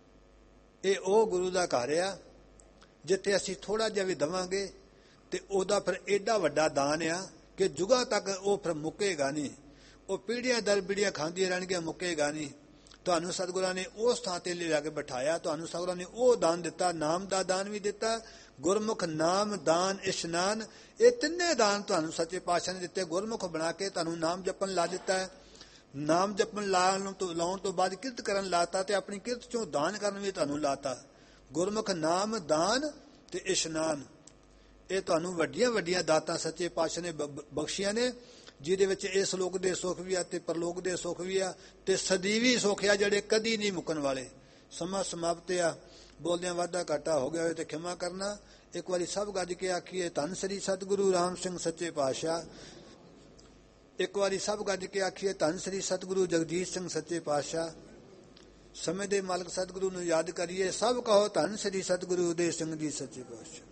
ਇਹ ਉਹ ਗੁਰੂ ਦਾ ਘਰ ਆ ਜਿੱਥੇ ਅਸੀਂ ਥੋੜ੍ਹਾ ਜਿਹਾ ਵੀ ਦੇਵਾਂਗੇ ਤੇ ਉਹਦਾ ਫਿਰ ਏਡਾ ਵੱਡਾ ਦਾਨ ਆ ਕਿ ਜੁਗਾਂ ਤੱਕ ਉਹ ਫਿਰ ਮੁੱਕੇਗਾ ਨਹੀਂ। ਉਹ ਪੀੜ੍ਹੀਆਂ ਦਰ ਪੀੜ੍ਹੀਆਂ ਖਾਂਦੀਆਂ ਰਹਿਣਗੀਆਂ, ਮੁੱਕੇਗਾ ਨਹੀਂ। ਤੁਹਾਨੂੰ ਸਤਿਗੁਰਾਂ ਨੇ ਉਸ ਥਾਂ ਤੇ ਲਿਆ ਕੇ ਬਿਠਾਇਆ, ਤੁਹਾਨੂੰ ਸਤਿਗੁਰਾਂ ਨੇ ਉਹ ਦਾਨ ਦਿੱਤਾ, ਨਾਮ ਦਾ ਦਾਨ ਵੀ ਦਿੱਤਾ, ਗੁਰਮੁਖ ਨਾਮ ਦਾਨ ਇਸ਼ਨਾਨ, ਇਹ ਤਿੰਨੇ ਦਾਨ ਤੁਹਾਨੂੰ ਸੱਚੇ ਪਾਤਸ਼ਾਹ ਨੇ ਦਿੱਤੇ। ਗੁਰਮੁਖ ਬਣਾ ਕੇ ਤੁਹਾਨੂੰ ਨਾਮ ਜਪਣ ਲਾ ਦਿੱਤਾ ਹੈ, ਨਾਮ ਜਪਣ ਲਾਉਣ ਤੋਂ ਬਾਅਦ ਕਿਰਤ ਕਰਨ ਲਾਤਾ ਤੇ ਆਪਣੀ ਕਿਰਤ ਚੋਂ ਦਾਨ ਕਰਨ ਵੀ ਤੁਹਾਨੂੰ ਲਾਤਾ। ਗੁਰਮੁਖ ਨਾਮ ਦਾਨ ਤੇ ਇਸ਼ਨਾਨ, ਇਹ ਤੁਹਾਨੂੰ ਵੱਡੀਆਂ ਵੱਡੀਆਂ ਦਾਤਾਂ ਸੱਚੇ ਪਾਤਸ਼ਾਹ ਨੇ ਬਖਸ਼ੀਆਂ ਨੇ, ਜਿਹਦੇ ਵਿੱਚ ਇਸ ਲੋਕ ਦੇ ਸੁੱਖ ਵੀ ਆ ਤੇ ਪਰਲੋਕ ਦੇ ਸੁੱਖ ਵੀ ਆ ਤੇ ਸਦੀਵੀ ਸੁੱਖ ਆ ਜਿਹੜੇ ਕਦੀ ਨਹੀਂ ਮੁੱਕਣ ਵਾਲੇ। ਸਮਾਂ ਸਮਾਪਤ ਆ, ਬੋਲਦਿਆਂ ਵਾਧਾ ਘਾਟਾ ਹੋ ਗਿਆ ਹੋਵੇ ਤੇ ਖਿਮਾ ਕਰਨਾ। ਇੱਕ ਵਾਰੀ ਸਭ ਗੱਜ ਕੇ ਆਖੀਏ ਧੰਨ ਸ੍ਰੀ ਸਤਿਗੁਰੂ ਰਾਮ ਸਿੰਘ ਸੱਚੇ ਪਾਤਸ਼ਾਹ। ਇੱਕ ਵਾਰੀ ਸਭ ਗੱਜ ਕੇ ਆਖੀਏ ਧੰਨ ਸ੍ਰੀ ਸਤਿਗੁਰੂ ਜਗਜੀਤ ਸਿੰਘ ਸੱਚੇ ਪਾਤਸ਼ਾਹ। ਸਮੇਂ ਦੇ ਮਾਲਕ ਸਤਿਗੁਰੂ ਨੂੰ ਯਾਦ ਕਰੀਏ, ਸਭ ਕਹੋ ਧੰਨ ਸ੍ਰੀ ਸਤਿਗੁਰੂ ਉਦੇ ਸਿੰਘ ਜੀ ਸੱਚੇ ਪਾਤਸ਼ਾਹ।